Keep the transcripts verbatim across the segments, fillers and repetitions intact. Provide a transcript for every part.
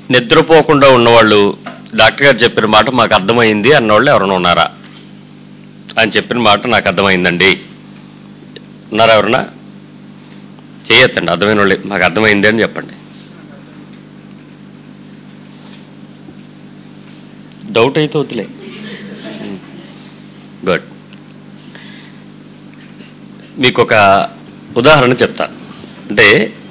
నిద్రపోకుండా ఉన్నవాళ్ళు డాక్టర్ గారు చెప్పిన మాట మాకు అర్థమైంది అన్నవాళ్ళు ఎవరైనా ఉన్నారా? ఆయన చెప్పిన మాట నాకు అర్థమైందండి ఉన్నారా ఎవరన్నా? చేయొద్దండి, అర్థమైన వాళ్ళు మాకు అర్థమైంది అని చెప్పండి. డౌట్ అయితే వద్దులే. గుడ్. మీకు ఒక ఉదాహరణ చెప్తా. అంటే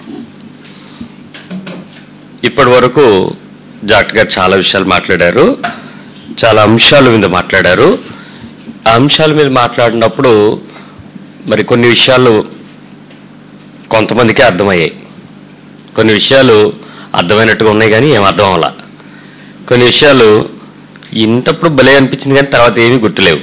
ఇప్పటి వరకు డాక్టర్ గారు చాలా విషయాలు మాట్లాడారు, చాలా అంశాల మీద మాట్లాడారు. ఆ అంశాల మీద మాట్లాడినప్పుడు మరి కొన్ని విషయాలు కొంతమందికి అర్థమయ్యాయి, కొన్ని విషయాలు అర్థమైనట్టుగా ఉన్నాయి కానీ ఏం అర్థం అవ్వాల, కొన్ని విషయాలు ఇంతప్పుడు భలే అనిపించింది కానీ తర్వాత ఏమీ గుర్తులేవు.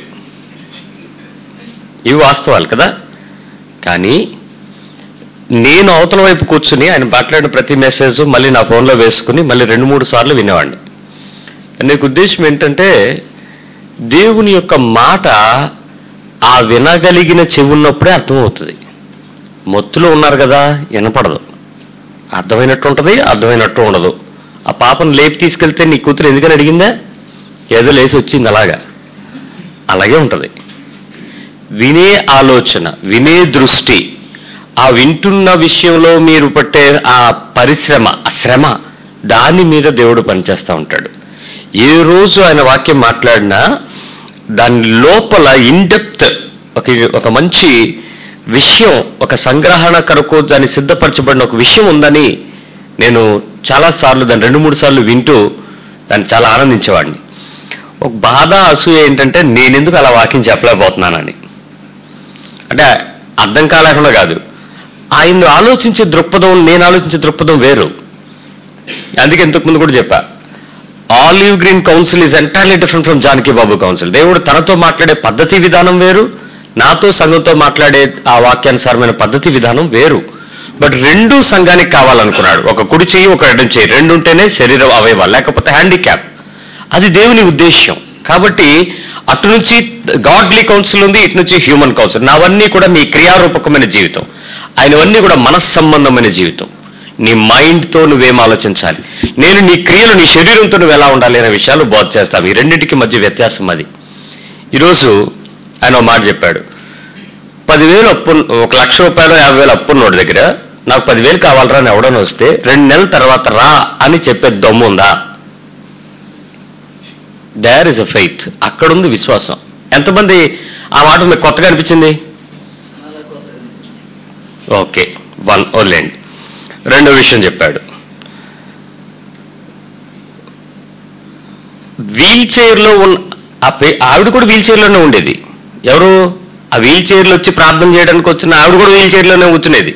ఇవి వాస్తవాలు కదా. కానీ నేను అవతల వైపు కూర్చుని ఆయన మాట్లాడిన ప్రతి మెసేజ్ మళ్ళీ నా ఫోన్లో వేసుకుని మళ్ళీ రెండు మూడు సార్లు వినేవాడిని. నీకు ఉద్దేశం ఏంటంటే దేవుని యొక్క మాట ఆ వినగలిగిన చెవున్నప్పుడే అర్థమవుతుంది. మొత్తులో ఉన్నారు కదా, వినపడదు. అర్థమైనట్టు ఉంటుంది, అర్థమైనట్టు ఉండదు. ఆ పాపను లేపి తీసుకెళ్తే నీ కూతురు ఎందుకని అడిగిందా? ఏదో లేచి వచ్చింది, అలాగా అలాగే ఉంటుంది. వినే ఆలోచన, వినే దృష్టి, ఆ వింటున్న విషయంలో మీరు పట్టే ఆ పరిశ్రమ, ఆ శ్రమ, దాని మీద దేవుడు పనిచేస్తూ ఉంటాడు. ఏ రోజు ఆయన వాక్యం మాట్లాడినా దాని లోపల ఇన్డెప్త్ ఒక ఒక మంచి విషయం, ఒక సంగ్రహణ కొరకు దాన్ని సిద్ధపరచబడిన ఒక విషయం ఉందని నేను చాలాసార్లు దాన్ని రెండు మూడు సార్లు వింటూ దాన్ని చాలా ఆనందించేవాడిని. ఒక బాధ, అసూయ ఏంటంటే నేనెందుకు అలా వాక్యం చెప్పలేకపోతున్నానని. అంటే అర్థం కాలేకుండా కాదు, ఆయన ఆలోచించే దృక్పథం నేను ఆలోచించే దృక్పథం వేరు. అందుకే ఇంతకుముందు కూడా చెప్పా, olive green council is entirely different from Janaki Babu council. దేవుడు తనతో మాట్లాడే పద్ధతి విధానం వేరు, నాతో సంఘంతో మాట్లాడే ఆ వాక్యానుసారమైన పద్ధతి విధానం వేరు. బట్ రెండు సంఘానికి కావాలనుకున్నాడు. ఒక కుడి చెయ్యి, ఒక ఎడం చెయ్యి, రెండు ఉంటేనే శరీర అవయవాలు, లేకపోతే హ్యాండిక్యాప్. అది దేవుని ఉద్దేశ్యం. కాబట్టి అటు నుంచి గాడ్లీ కౌన్సిల్ ఉంది, ఇటు నుంచి హ్యూమన్ కౌన్సిల్. నావన్నీ కూడా నీ క్రియారూపకమైన జీవితం, ఆయనవన్నీ కూడా మనస్సంబంధమైన జీవితం. నీ మైండ్తో నువ్వేం ఆలోచించాలి, నేను నీ క్రియలు, నీ శరీరంతో నువ్వు ఎలా ఉండాలి అనే విషయాలు బోధ చేస్తావు. ఈ రెండింటికి మధ్య వ్యత్యాసం అది. ఈరోజు ఆయన ఒక మాట చెప్పాడు, పదివేలు అప్పు, ఒక లక్ష రూపాయలు యాభై వేలు అప్పున్నోడి దగ్గర నాకు పదివేలు కావాలరా అని ఎవడని వస్తే రెండు నెలల తర్వాత రా అని చెప్పే దమ్ము ఉందా? There is a faith. అక్కడుంది విశ్వాసం. ఎంతమంది ఆ మాట మీకు కొత్తగా అనిపించింది? ఓకే, వన్ ఓన్లేండి. రెండో విషయం చెప్పాడు, వీల్ చైర్లో ఉన్న ఆవిడ కూడా వీల్ చైర్లోనే ఉండేది. ఎవరు? ఆ వీల్ చైర్లో వచ్చి ప్రార్థన చేయడానికి వచ్చిన ఆవిడ కూడా వీల్ చైర్లోనే కూర్చునేది.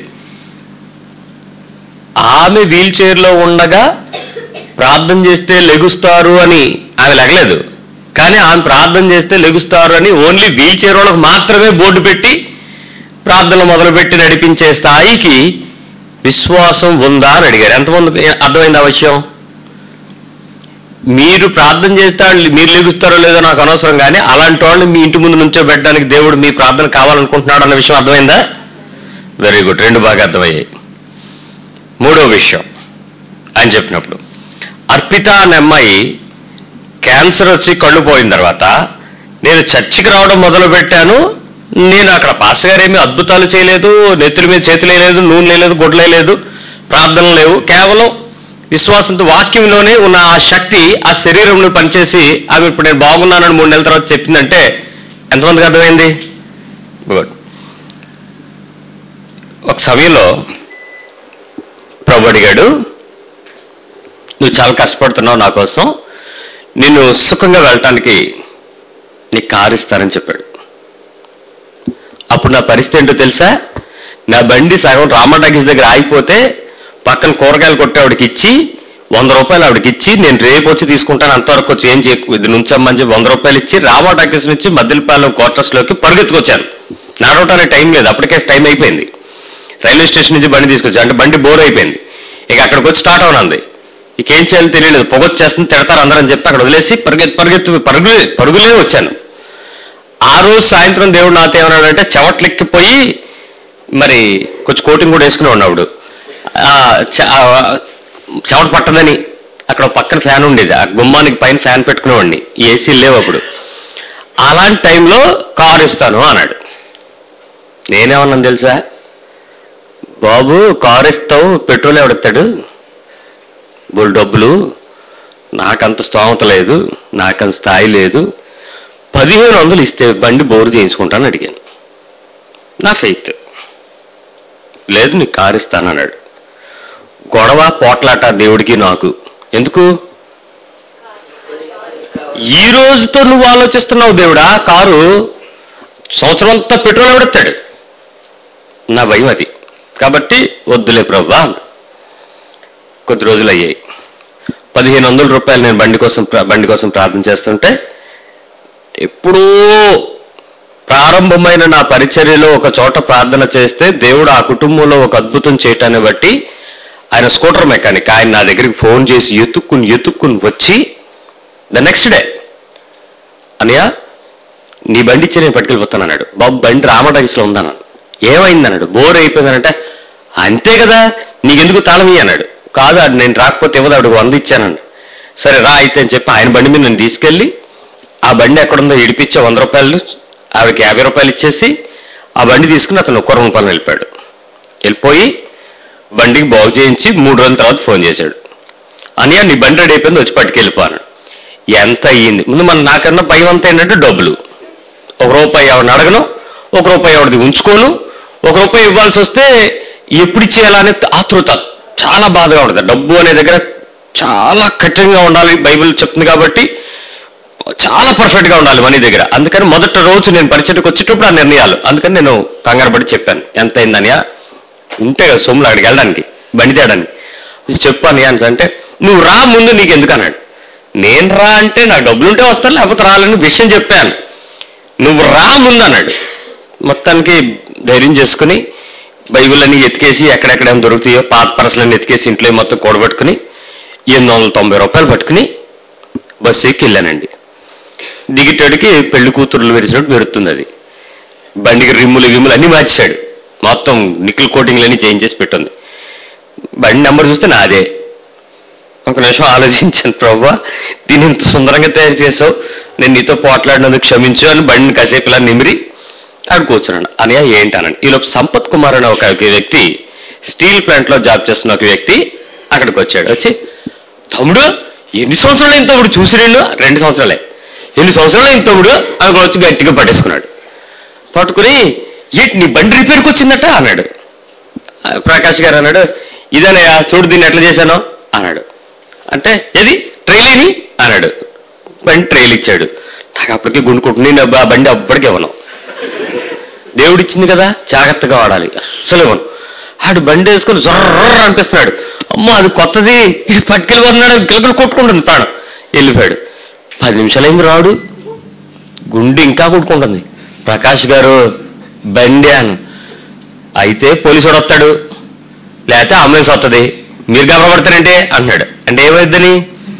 ఆమె వీల్ చైర్లో ఉండగా ప్రార్థన చేస్తే లెగుస్తారు అని ఆమె లెగలేదు, కానీ ఆమె ప్రార్థన చేస్తే లెగుస్తారు అని ఓన్లీ వీల్ చైర్ వాళ్ళకు మాత్రమే బోర్డు పెట్టి ప్రార్థనలు మొదలుపెట్టి నడిపించే స్థాయికి విశ్వాసం ఉందా అని అడిగారు. ఎంతమంది అర్థమైంది ఆ విషయం? మీరు ప్రార్థన చేస్తే మీరు లెగుస్తారో లేదో నాకు అనవసరం, కానీ అలాంటి వాళ్ళు మీ ఇంటి ముందు నుంచో పెట్టడానికి దేవుడు మీ ప్రార్థన కావాలనుకుంటున్నాడు అన్న విషయం అర్థమైందా? వెరీ గుడ్, రెండు బాగా అర్థమయ్యాయి. మూడో విషయం ఆయన చెప్పినప్పుడు, అర్పిత అనే అమ్మాయి క్యాన్సర్ వచ్చి కళ్ళు పోయిన తర్వాత నేను చర్చికి రావడం మొదలు పెట్టాను. నేను అక్కడ పాస్టర్ గారు ఏమీ అద్భుతాలు చేయలేదు, నెత్తుల మీద చేతులు వేయలేదు, నూనె లేదు, గుడ్లు వేయలేదు, ప్రార్థనలు లేవు, కేవలం విశ్వాసంతో వాక్యంలోనే ఉన్న ఆ శక్తి ఆ శరీరంలో పనిచేసి ఆమె ఇప్పుడు నేను బాగున్నానని మూడు నెలల తర్వాత చెప్పిందంటే ఎంతమందికి అర్థమైంది? గుడ్. ఒక సమయంలో ప్రభు అడిగాడు, నువ్వు చాలా కష్టపడుతున్నావు నా కోసం, నిన్ను సుఖంగా వెళ్ళటానికి నీకు కారు ఇస్తానని చెప్పాడు. అప్పుడు నా పరిస్థితి ఏంటో తెలుసా? నా బండి సగం రామా టాకీస్ దగ్గర ఆగిపోతే పక్కన కూరగాయలు కొట్టేవాడికి ఇచ్చి వంద రూపాయలు ఆవిడకి ఇచ్చి నేను రేపు వచ్చి తీసుకుంటాను, అంతవరకు వచ్చి ఏం చేయకు, ఇది నుంచమ్మని చెప్పి వంద రూపాయలు ఇచ్చి రామా టాకీస్ నుంచి మద్దిలపాలెం క్వార్టర్స్లోకి పరుగెత్తుకొచ్చాను. నడవటానికి టైం లేదు, అప్పటికే టైం అయిపోయింది. రైల్వే స్టేషన్ నుంచి బండి తీసుకొచ్చాను, అంటే బండి బోర్ అయిపోయింది. ఇక అక్కడికి వచ్చి స్టార్ట్ అవునంది. ఇక ఏం చేయాలో తెలియలేదు, పొగొచ్చేస్తుంది, తిడతారు అందరని చెప్పి అక్కడ వదిలేసి పరిగెత్తు పరిగెత్తు పరుగులే పరుగులే వచ్చాను. ఆ రోజు సాయంత్రం దేవుడు నాతో ఏమన్నాడంటే, చెవట్లెక్కిపోయి మరి కొంచెం కోటింగ్ కూడా వేసుకుని ఉన్నాడు, చెమట పట్టదని ఆ అక్కడ పక్కన ఫ్యాన్ ఉండేది, ఆ గుమ్మానికి పైన ఫ్యాన్ పెట్టుకునేవాడిని, ఏసీలు లేవు అప్పుడు. అలాంటి టైంలో కారు ఇస్తాను అన్నాడు. నేనేమన్నాను తెలుసా, బాబు కారు ఇస్తావు, పెట్రోల్ ఎవడెత్తాడు, బోల్ డబ్బులు, నాకంత స్తోమత లేదు, నాకంత స్థాయి లేదు, పదిహేను వందలు ఇస్తే బండి బోరు చేయించుకుంటాను అడిగాను. నా ఫెయిత్. లేదు నీకు కారు ఇస్తాను అన్నాడు. గొడవ పోట్లాట దేవుడికి నాకు. ఎందుకు? ఈ రోజుతో నువ్వు ఆలోచిస్తున్నావు దేవుడా, కారు సంవత్సరం అంతా పెట్రోల్ ఎవడెత్తాడు, నా భయం అది. కాబట్టి వద్దులే ప్రభువా. కొద్ది రోజులు అయ్యాయి. పదిహేను వందల రూపాయలు నేను బండి కోసం బండి కోసం ప్రార్థన చేస్తుంటే, ఎప్పుడూ ప్రారంభమైన నా పరిచర్యలో ఒక చోట ప్రార్థన చేస్తే దేవుడు ఆ కుటుంబంలో ఒక అద్భుతం చేయటాన్ని బట్టి, ఆయన స్కూటర్ మెకానిక్, ఆయన నా దగ్గరికి ఫోన్ చేసి ఎత్తుక్కుని ఎత్తుక్కుని వచ్చి ద నెక్స్ట్ డే, అనియా నీ బండి ఇచ్చి నేను పట్టుకెళ్ళిపోతాను అన్నాడు. బాబు బండి రామటగిస్లో ఉందన్నాను. ఏమైందన్నాడు. బోర్ అయిపోయిందనంటే, అంతే కదా నీకెందుకు తాళం ఇయ్యి అన్నాడు. కాదు అది నేను రాకపోతే ఇవ్వదు, ఆవిడకు వంద ఇచ్చానండి. సరే రా అయితే అని చెప్పి ఆయన బండి మీద నేను తీసుకెళ్ళి ఆ బండి ఎక్కడుందో ఇడిపించే వంద రూపాయలు ఆవిడకి యాభై రూపాయలు ఇచ్చేసి ఆ బండి తీసుకుని అతను ఒక్క రెండు రూపాయలు వెళ్ళిపోయాడు. వెళ్ళిపోయి బండికి బాగు చేయించి మూడు రోజుల తర్వాత ఫోన్ చేశాడు. అనియా నీ బండి రెడీ అయిపోయింది, వచ్చి పట్టుకెళ్ళిపోయాను. ఎంత అయ్యింది? ముందు మన నాకన్నా భయం అంతా ఏంటంటే డబ్బులు. ఒక రూపాయి ఎవరిని అడగను, ఒక రూపాయి ఎవరిది ఉంచుకోను, ఒక రూపాయి ఇవ్వాల్సి వస్తే ఎప్పుడు ఇచ్చేయాలనే ఆతృత చాలా బాధగా ఉంటుంది. డబ్బు అనే దగ్గర చాలా కఠినంగా ఉండాలి, బైబిల్ చెప్తుంది కాబట్టి చాలా పర్ఫెక్ట్ గా ఉండాలి మనీ దగ్గర. అందుకని మొదటి రోజు నేను పరిచయకు వచ్చేటప్పుడు ఆ నిర్ణయాలు, అందుకని నేను కంగారు పడి చెప్పాను. ఎంత అయిందనియా, ఉంటే కదా సొమ్ములు అక్కడికి వెళ్ళడానికి, బండి తేయడానికి, చెప్పాను అని అంటే నువ్వు రా ముందు నీకు ఎందుకు అన్నాడు. నేను రా అంటే నాకు డబ్బులు ఉంటే వస్తాను, లేకపోతే రాలని విషయం చెప్పాను. నువ్వు రా ముందు అన్నాడు. మొత్తానికి ధైర్యం చేసుకుని బైబిల్ అన్ని ఎతికేసి ఎక్కడెక్కడేమో దొరుకుతాయో పాత పరసలన్నీ ఎతికేసి ఇంట్లో మొత్తం కూడబెట్టుకుని ఎనిమిది వందల తొంభై రూపాయలు పట్టుకుని బస్సు ఎక్కి వెళ్ళానండి. దిగిటోడికి పెళ్లి కూతురులు విరిచినట్టు మెరుతుంది అది. బండికి రిమ్ములు గిమ్ములు అన్ని మార్చాడు, మొత్తం నికిల్ కోటింగ్లు అన్ని చేంజ్ చేసి పెట్టింది. బండి నెంబర్ చూస్తే నాదే. ఒక నిమిషం ఆలోచించాను, ప్రభువా దీన్ని ఇంత సుందరంగా తయారు చేసావు, నేను నీతో పోట్లాడినందుకు క్షమించు అని బండిని కాసేపు ఇలా నిమిరి ఆడు కూర్చున్నాను. అనయా ఏంటనండి. ఈలోపు సంపత్ కుమార్ అనే ఒక వ్యక్తి, స్టీల్ ప్లాంట్ లో జాబ్ చేస్తున్న ఒక వ్యక్తి అక్కడికి వచ్చాడు. వచ్చి తమ్ముడు ఎన్ని సంవత్సరాలు అయిన తమ్ముడు చూసి రెండు రెండు సంవత్సరాలే ఎన్ని సంవత్సరాలు అయిన తమ్ముడు అక్కడ వచ్చి గట్టిగా పట్టేసుకున్నాడు. పట్టుకుని ఏంటి నీ బండి రిపేర్కి వచ్చిందట అన్నాడు. ప్రకాష్ గారు అన్నాడు, ఇదేనయ్యా చూడు దీన్ని ఎట్లా చేశానో అన్నాడు. అంటే ఏది ట్రైలేని అన్నాడు. బండి ట్రైల్ ఇచ్చాడు. నాకు అప్పటికే గుండుకుంటుంది, నేను ఆ బండి అప్పటికే ఇవ్వను, దేవుడిచ్చింది కదా జాగ్రత్తగా వాడాలి, అస్సలు ఇవ్వను. ఆడు బండి వేసుకొని జొర్ర అనిపిస్తున్నాడు. అమ్మో అది కొత్తది, ఇది పట్టుకెళ్ళిపోతున్నాడు, గిలకలు కొట్టుకుంటుంది ప్రాణం. వెళ్ళిపోయాడు. పది నిమిషాలు అయింది రాడు, గుండె ఇంకా కొట్టుకుంటుంది. ప్రకాష్ గారు బండి అను, అయితే పోలీసు వాడు వస్తాడు, లేకపోతే అంబులెన్స్ వస్తుంది, మీరు గమనపడతారంటే అన్నాడు. అంటే ఏమైద్దని,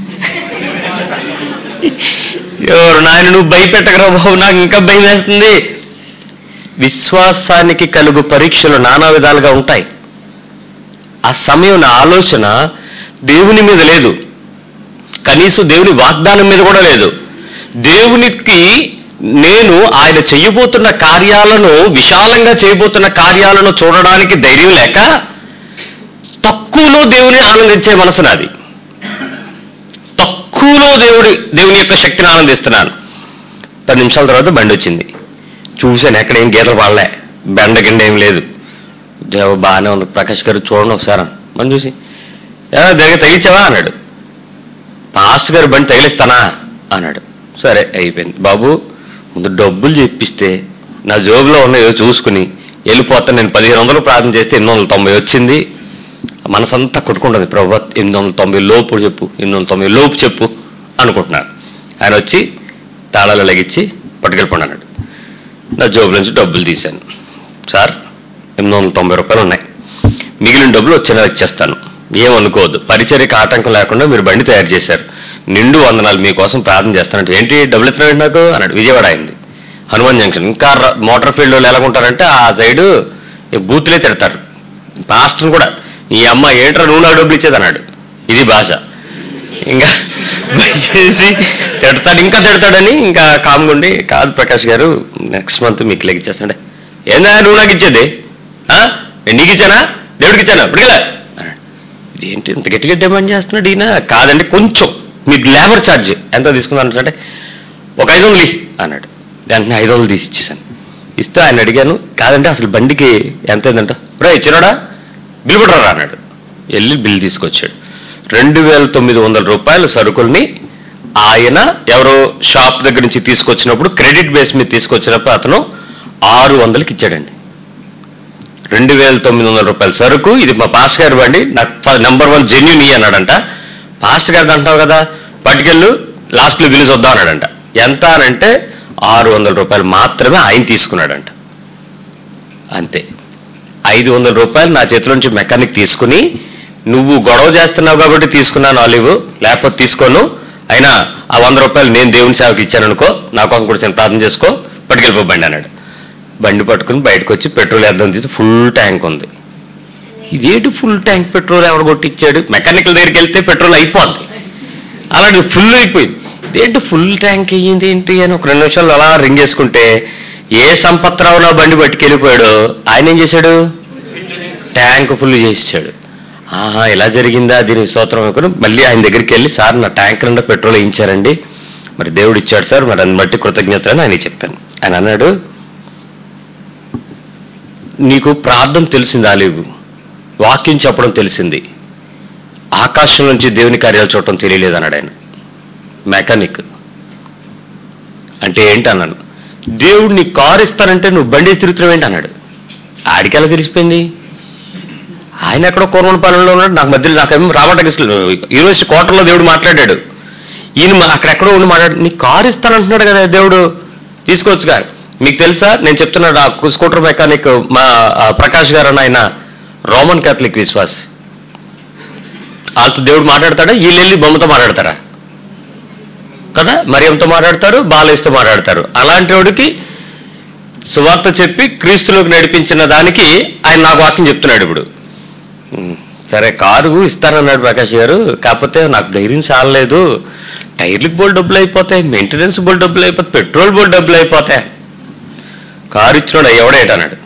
ఎవరు నాయన నువ్వు భయపెట్టకరా బాబు, నాకు ఇంకా భయం వేస్తుంది. విశ్వాసానికి కలుగు పరీక్షలు నానా విధాలుగా ఉంటాయి. ఆ సమయం నా ఆలోచన దేవుని మీద లేదు, కనీసం దేవుని వాగ్దానం మీద కూడా లేదు. దేవునికి నేను ఆయన చెయ్యబోతున్న కార్యాలను, విశాలంగా చేయబోతున్న కార్యాలను చూడడానికి ధైర్యం లేక తక్కువలో దేవుని ఆనందించే మనసు నాది. తక్కువలో దేవుడి దేవుని యొక్క శక్తిని ఆనందిస్తున్నాను. పది నిమిషాల తర్వాత బండి వచ్చింది. చూశాను, ఎక్కడేం గీతలు పడలే, బెండ గిండ ఏం లేదు. దేవ బాగానే ఉంది, ప్రకాష్ గారు చూడండి ఒకసారి మనం చూసి, దగ్గర తగిలించావా అన్నాడు. పాస్ట్ గారు బండి తగిలిస్తానా అన్నాడు. సరే అయిపోయింది బాబు, ముందు డబ్బులు చెప్పిస్తే నా జోబులో ఉన్నాయో చూసుకుని వెళ్ళిపోతాను. నేను పదిహేను వందలు ప్రార్థన చేస్తే ఎనిమిది వందల తొంభై వచ్చింది. మనసంతా కొట్టుకుంటుంది, ప్రభు ఎనిమిది వందల తొంభై లోపు చెప్పు, ఎనిమిది వందల తొంభై లోపు చెప్పు అనుకుంటున్నాను. ఆయన వచ్చి తాళాలు లగిచ్చి పట్టుకెళ్ళిపోండి అన్నాడు. నా జోబు నుంచి డబ్బులు తీశాను. సార్ ఎనిమిది వందల తొంభై రూపాయలు ఉన్నాయి, మిగిలిన డబ్బులు వచ్చేలా ఇచ్చేస్తాను, ఏమనుకోవద్దు, పరిచర్యకు ఆటంకం లేకుండా మీరు బండి తయారు చేశారు, నిండు వందనాలు మీకోసం ప్రార్థన చేస్తానంటే. ఏంటి డబ్బులు ఎత్తున్నాడు నాకు అన్నాడు. విజయవాడ అయింది, హనుమాన్ జంక్షన్. ఇంకా మోటార్ ఫీల్డ్ వాళ్ళు ఎలాగుంటారంటే ఆ సైడు బూతులే తిడతారు, పాస్టర్ని కూడా ఈ అమ్మ ఏంట్రా నువ్వు నాకు డబ్బులు ఇచ్చేది అన్నాడు. ఇది భాష. ఇంకా చేసి తిడతాడు, ఇంకా తిడతాడని ఇంకా కామ్గుండి, కాదు ప్రకాష్ గారు నెక్స్ట్ మంత్ మీకు లెగ్ ఇచ్చేస్తాడే. ఏందా నువ్వు నాకు ఇచ్చేది? నీకు ఇచ్చానా? దేవుడికి ఇచ్చానా? ఇప్పటికెలా ఏంటి ఇంత గట్టిగా డిమాండ్ చేస్తున్నాడు ఈయన? కాదండి కొంచెం మీకు లేబర్ ఛార్జ్ ఎంత తీసుకుందాను అంటే ఒక ఐదు వందలు అన్నాడు. వెంటనే ఐదు వందలు తీసి ఇచ్చేసాను. ఇస్తే ఆయన అడిగాను, కాదంటే అసలు బండికి ఎంత అయిందంట? రా ఇచ్చినాడా, బిల్లు పడరా అన్నాడు. వెళ్ళి బిల్లు తీసుకొచ్చాడు. రెండు వేల తొమ్మిది వందల రూపాయల సరుకుల్ని ఆయన ఎవరో షాప్ దగ్గర నుంచి తీసుకొచ్చినప్పుడు క్రెడిట్ బేస్ మీద తీసుకొచ్చినప్పుడు అతను ఆరు వందలకి ఇచ్చాడండి. రెండు వేల తొమ్మిది వందల రూపాయల సరుకు, ఇది మా పాస్టర్ గారు బండి, నాకు నెంబర్ వన్ జెన్యూన్ ఇ అన్నాడంట. పాస్టర్ గారు అంటావు కదా, పట్టుకెళ్ళు లాస్ట్లో బిల్లు చూద్దాం అన్నాడంట. ఎంత అనంటే ఆరు వందల రూపాయలు మాత్రమే ఆయన తీసుకున్నాడంట. అంతే. ఐదు వందల రూపాయలు నా చేతిలో నుంచి మెకానిక్ తీసుకుని, నువ్వు గొడవ చేస్తున్నావు కాబట్టి తీసుకున్నాను ఆలివ్, లేకపోతే తీసుకోను, అయినా ఆ వంద రూపాయలు నేను దేవుని సేవకి ఇచ్చాననుకో, నా కోసం కూడా నేను ప్రార్థన చేసుకో, పట్టుకెళ్ళిపో బండి అన్నాడు. బండి పట్టుకుని బయటకు వచ్చి పెట్రోల్ వేద్దాం తీసి ఫుల్ ట్యాంక్ ఉంది. ఇదేంటి ఫుల్ ట్యాంక్ పెట్రోల్ ఎవరు కొట్టించాడు? మెకానికల్ దగ్గరికి వెళ్తే పెట్రోల్ అయిపోద్ది, అలాంటి ఫుల్ అయిపోయింది. ఇదేంటి ఫుల్ ట్యాంక్ అయ్యింది ఏంటి అని ఒక రెండు నిమిషాలు అలా రింగ్ చేసుకుంటే ఏ సంపత్రావు నా బండి పట్టుకెళ్ళిపోయాడు, ఆయన ఏం చేశాడు? ట్యాంక్ ఫుల్ చేసాడు. ఆహా ఇలా జరిగిందా, దీని స్తోత్రం అనుకుని మళ్ళీ ఆయన దగ్గరికి వెళ్ళి, సార్ నా ట్యాంక్ నిండా పెట్రోల్ వేయించారండి, మరి దేవుడు ఇచ్చాడు సార్, మరి దాన్ని బట్టి కృతజ్ఞత అని ఆయన చెప్పాను. ఆయన అన్నాడు, నీకు ప్రార్థన తెలిసింది ఆలివ్, వాక్యం చెప్పడం తెలిసింది, ఆకాశం నుంచి దేవుని కార్యాలు చూడటం తెలియలేదు అన్నాడు ఆయన. మెకానిక్ అంటే ఏంటి అన్నాను. దేవుడు నీ కారు ఇస్తానంటే నువ్వు బండి తిరుగుతున్నావు ఏంటి అన్నాడు. ఆడికెలా తెలిసిపోయింది? ఆయన ఎక్కడో కోరమనపాలెంలో ఉన్నాడు, నాకు మధ్యలో నాకేమో రామటగిస్తులు యూనివర్సిటీ క్వార్టర్లో దేవుడు మాట్లాడాడు. ఈయన అక్కడెక్కడో ఉండి మాట్లాడు, నీ కారు ఇస్తానంటున్నాడు కదా దేవుడు, తీసుకోవచ్చు గారు. మీకు తెలుసా, నేను చెప్తున్నాడు, ఆ స్కూటర్ మెకానిక్ మా ప్రకాష్ గారు అని ఆయన రోమన్ క్యాథలిక్ విశ్వాసి. వాళ్ళతో దేవుడు మాట్లాడతాడా? వీళ్ళు వెళ్ళి బొమ్మతో మాట్లాడతారా కదా? మరియంతో మాట్లాడతారు, బాలయ్యతో మాట్లాడతారు. అలాంటి వాడికి సువార్త చెప్పి క్రీస్తులోకి నడిపించిన దానికి ఆయన నాకు వాక్యం చెప్తున్నాడు. ఇప్పుడు సరే కారు ఇస్తానన్నాడు ప్రకాష్ గారు, కాకపోతే నాకు ధైర్యం చాలలేదు, టైర్లకు బోల్ డబ్బులు అయిపోతాయి, మెయింటెనెన్స్ బోల్ డబ్బులు అయిపోతాయి, పెట్రోల్ బోల్ డబ్బులు అయిపోతాయి. కారు ఇచ్చినాడు ఎవడేటన్నాడు.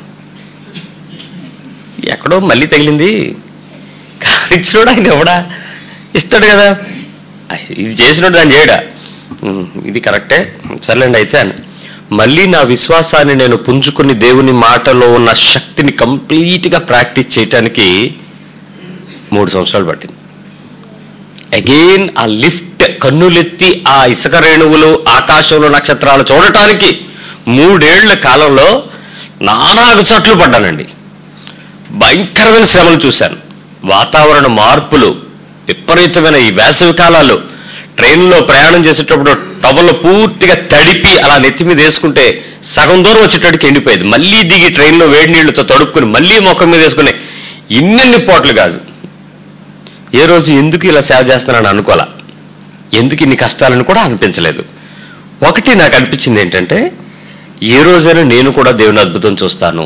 ఎక్కడో మళ్ళీ తగిలింది. కారు ఇచ్చినాడు ఆయన ఎవడా ఇస్తాడు కదా, ఇది చేసినాడు దాన్ని చేయడా, ఇది కరెక్టే సర్లేండి అయితే అని మళ్ళీ నా విశ్వాసాన్ని నేను పుంజుకుని దేవుని మాటలో ఉన్న శక్తిని కంప్లీట్గా ప్రాక్టీస్ చేయటానికి మూడు సంవత్సరాలు పట్టింది. అగైన్ ఆ లిఫ్ట్ కన్నులెత్తి ఆ ఇసుక రేణువులు ఆకాశంలో నక్షత్రాలు చూడటానికి మూడేళ్ల కాలంలో నానాగు చట్లు పడ్డానండి. భయంకరమైన శ్రమలు చూశాను, వాతావరణ మార్పులు, విపరీతమైన ఈ వేసవి కాలాలు, ట్రైన్లో ప్రయాణం చేసేటప్పుడు టవల్లో పూర్తిగా తడిపి అలా నెత్తి మీద వేసుకుంటే సగం దూరం వచ్చేటట్టుకి ఎండిపోయేది, మళ్ళీ దిగి ట్రైన్లో వేడి నీళ్లతో తడుపుకుని మళ్ళీ ముఖం మీద వేసుకుని ఇన్నెన్ని పోట్లు కాదు. ఏ రోజు ఎందుకు ఇలా సేవ చేస్తున్నాను అనుకోలే, ఎందుకు ఇన్ని కష్టాలను కూడా అనిపించలేదు. ఒకటి నాకు అనిపించింది ఏంటంటే, ఏ రోజైనా నేను కూడా దేవుని అద్భుతం చూస్తాను,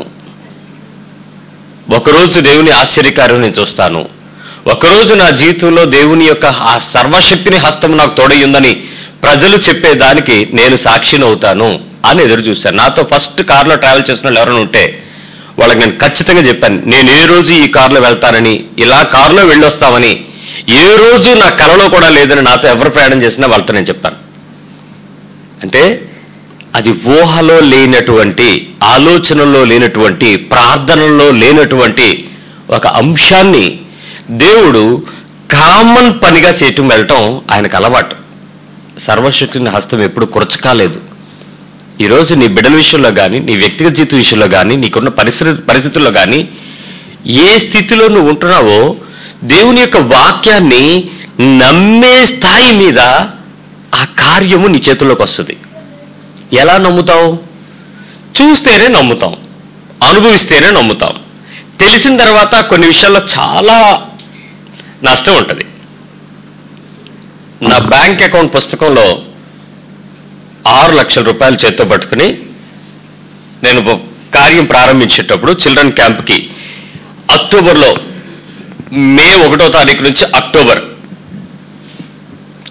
ఒకరోజు దేవుని ఆశ్చర్యకార్యం నేను చూస్తాను, ఒకరోజు నా జీవితంలో దేవుని యొక్క ఆ సర్వశక్తిని హస్తం నాకు తోడయ్యుందని ప్రజలు చెప్పేదానికి నేను సాక్షిని అవుతాను అని ఎదురు చూశాను. నాతో ఫస్ట్ కార్లో ట్రావెల్ చేసిన వాళ్ళు ఎవరైనా ఉంటే వాళ్ళకి నేను ఖచ్చితంగా చెప్పాను, నేను ఏ రోజు ఈ కారులో వెళ్తానని, ఇలా కారులో వెళ్ళొస్తామని ఏ రోజు నా కలలో కూడా లేదని నాతో ఎవరు ప్రయాణం చేసినా వాళ్ళతో నేను చెప్తాను. అంటే అది ఊహలో లేనటువంటి, ఆలోచనలో లేనటువంటి, ప్రార్థనలో లేనటువంటి ఒక అంశాన్ని దేవుడు కామన్ పనిగా చేయటం వెళ్ళటం ఆయనకు అలవాటు. సర్వశక్తిని హస్తం ఎప్పుడు కురచకాలేదు. ఈరోజు నీ బిడ్డల విషయంలో కానీ, నీ వ్యక్తిగత జీవిత విషయంలో కానీ, నీకున్న పరిస్థితి పరిస్థితుల్లో కానీ ఏ స్థితిలో నువ్వు ఉంటున్నావో దేవుని యొక్క వాక్యాన్ని నమ్మే స్థాయి మీద ఆ కార్యము నీ చేతుల్లోకి వస్తుంది. ఎలా నమ్ముతావు? చూస్తేనే నమ్ముతాం, అనుభవిస్తేనే నమ్ముతాం. తెలిసిన తర్వాత కొన్ని విషయాల్లో చాలా నష్టం ఉంటుంది. నా బ్యాంక్ అకౌంట్ పుస్తకంలో ఆరు లక్షల రూపాయలు చేత్తో పట్టుకుని నేను కార్యం ప్రారంభించేటప్పుడు చిల్డ్రన్ క్యాంప్కి అక్టోబర్లో మే ఒకటో తారీఖు నుంచి అక్టోబర్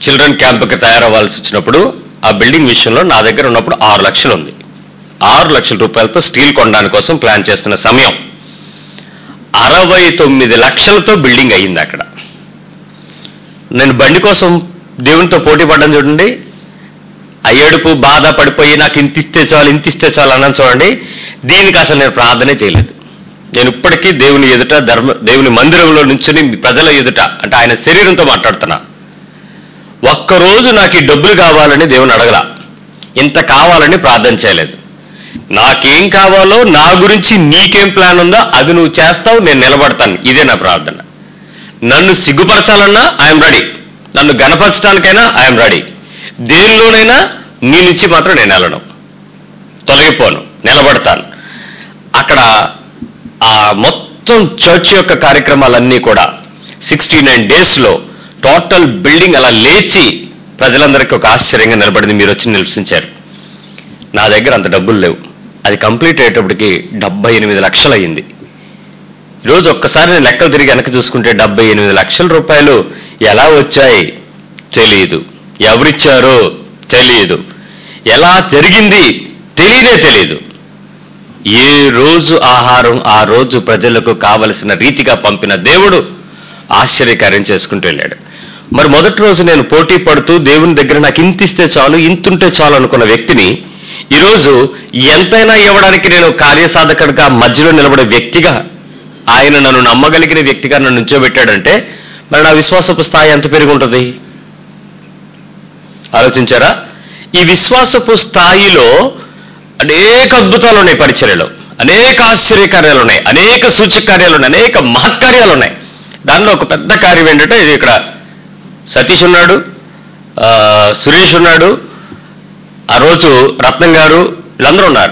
చిల్డ్రన్ క్యాంప్కి తయారవ్వాల్సి వచ్చినప్పుడు ఆ బిల్డింగ్ విషయంలో నా దగ్గర ఉన్నప్పుడు ఆరు లక్షలు ఉంది. ఆరు లక్షల రూపాయలతో స్టీల్ కొనడానికి కోసం ప్లాన్ చేస్తున్న సమయం అరవై తొమ్మిది లక్షలతో బిల్డింగ్ అయ్యింది. అక్కడ నేను బండి కోసం దేవునితో పోటీ పడ్డాను చూడండి. ఆ ఏడుపు బాధ పడిపోయి నాకు ఇంత ఇస్తే చాలు ఇంత ఇస్తే చాలు అన్నాను చూడండి. దీనికి అసలు నేను ప్రార్థనే చేయలేదు. నేను ఇప్పటికీ దేవుని ఎదుట ధర్మ దేవుని మందిరంలో నుంచుని ప్రజల ఎదుట అంటే ఆయన శరీరంతో మాట్లాడుతున్నా. ఒక్కరోజు నాకు ఈ డబ్బులు కావాలని దేవుని అడగల, ఇంత కావాలని ప్రార్థన చేయలేదు. నాకేం కావాలో నా గురించి నీకేం ప్లాన్ ఉందో అది నువ్వు చేస్తావు, నేను నిలబడతాను. ఇదే నా ప్రార్థన. నన్ను సిగ్గుపరచాలన్నా ఐఎమ్ రెడీ, నన్ను గణపరచడానికైనా ఐఎమ్ రెడీ. దేనిలోనైనా నీ నుంచి మాత్రం నేను వెళ్ళను, తొలగిపోను, నిలబడతాను. అక్కడ ఆ మొత్తం చర్చ్ యొక్క కార్యక్రమాలన్నీ కూడా సిక్స్టీ నైన్ డేస్లో టోటల్ బిల్డింగ్ అలా లేచి ప్రజలందరికీ ఒక ఆశ్చర్యంగా నిలబడింది. మీరు వచ్చి నిలిపించారు. నా దగ్గర అంత డబ్బులు లేవు. అది కంప్లీట్ అయ్యేటప్పటికి డెబ్బై ఎనిమిది లక్షలు అయ్యింది. ఈరోజు ఒక్కసారి నేను లెక్కలు తిరిగి వెనక్కి చూసుకుంటే డెబ్బై ఎనిమిది లక్షల రూపాయలు ఎలా వచ్చాయి తెలియదు, ఎవరిచ్చారో తెలియదు, ఎలా జరిగింది తెలియనే తెలియదు. ఏ రోజు ఆహారం ఆ రోజు ప్రజలకు కావలసిన రీతిగా పంపిన దేవుడు ఆశ్చర్యకార్యం చేసుకుంటూ వెళ్ళాడు. మరి మొదటి రోజు నేను పోటీ పడుతూ దేవుని దగ్గర నాకు ఇంత ఇస్తే చాలు ఇంతుంటే చాలు అనుకున్న వ్యక్తిని ఈరోజు ఎంతైనా ఇవ్వడానికి నేను కార్యసాధకుడిగా మధ్యలో నిలబడే వ్యక్తిగా, ఆయన నన్ను నమ్మగలిగిన వ్యక్తిగా నన్ను నుంచోబెట్టాడంటే మరి నా విశ్వాసపు స్థాయి ఎంత పెరిగి ఉంటుంది ఆలోచించారా? ఈ విశ్వాసపు స్థాయిలో అనేక అద్భుతాలు ఉన్నాయి, పరిచర్యలో అనేక ఆశ్చర్యకార్యాలు ఉన్నాయి, అనేక సూచకార్యాలు ఉన్నాయి, అనేక మహత్కార్యాలు ఉన్నాయి. దానిలో ఒక పెద్ద కార్యం ఏంటంటే, ఇది ఇక్కడ సతీష్ ఉన్నాడు, సురేష్ ఉన్నాడు, ఆ రోజు రత్నం గారు, వీళ్ళందరూ ఉన్నారు.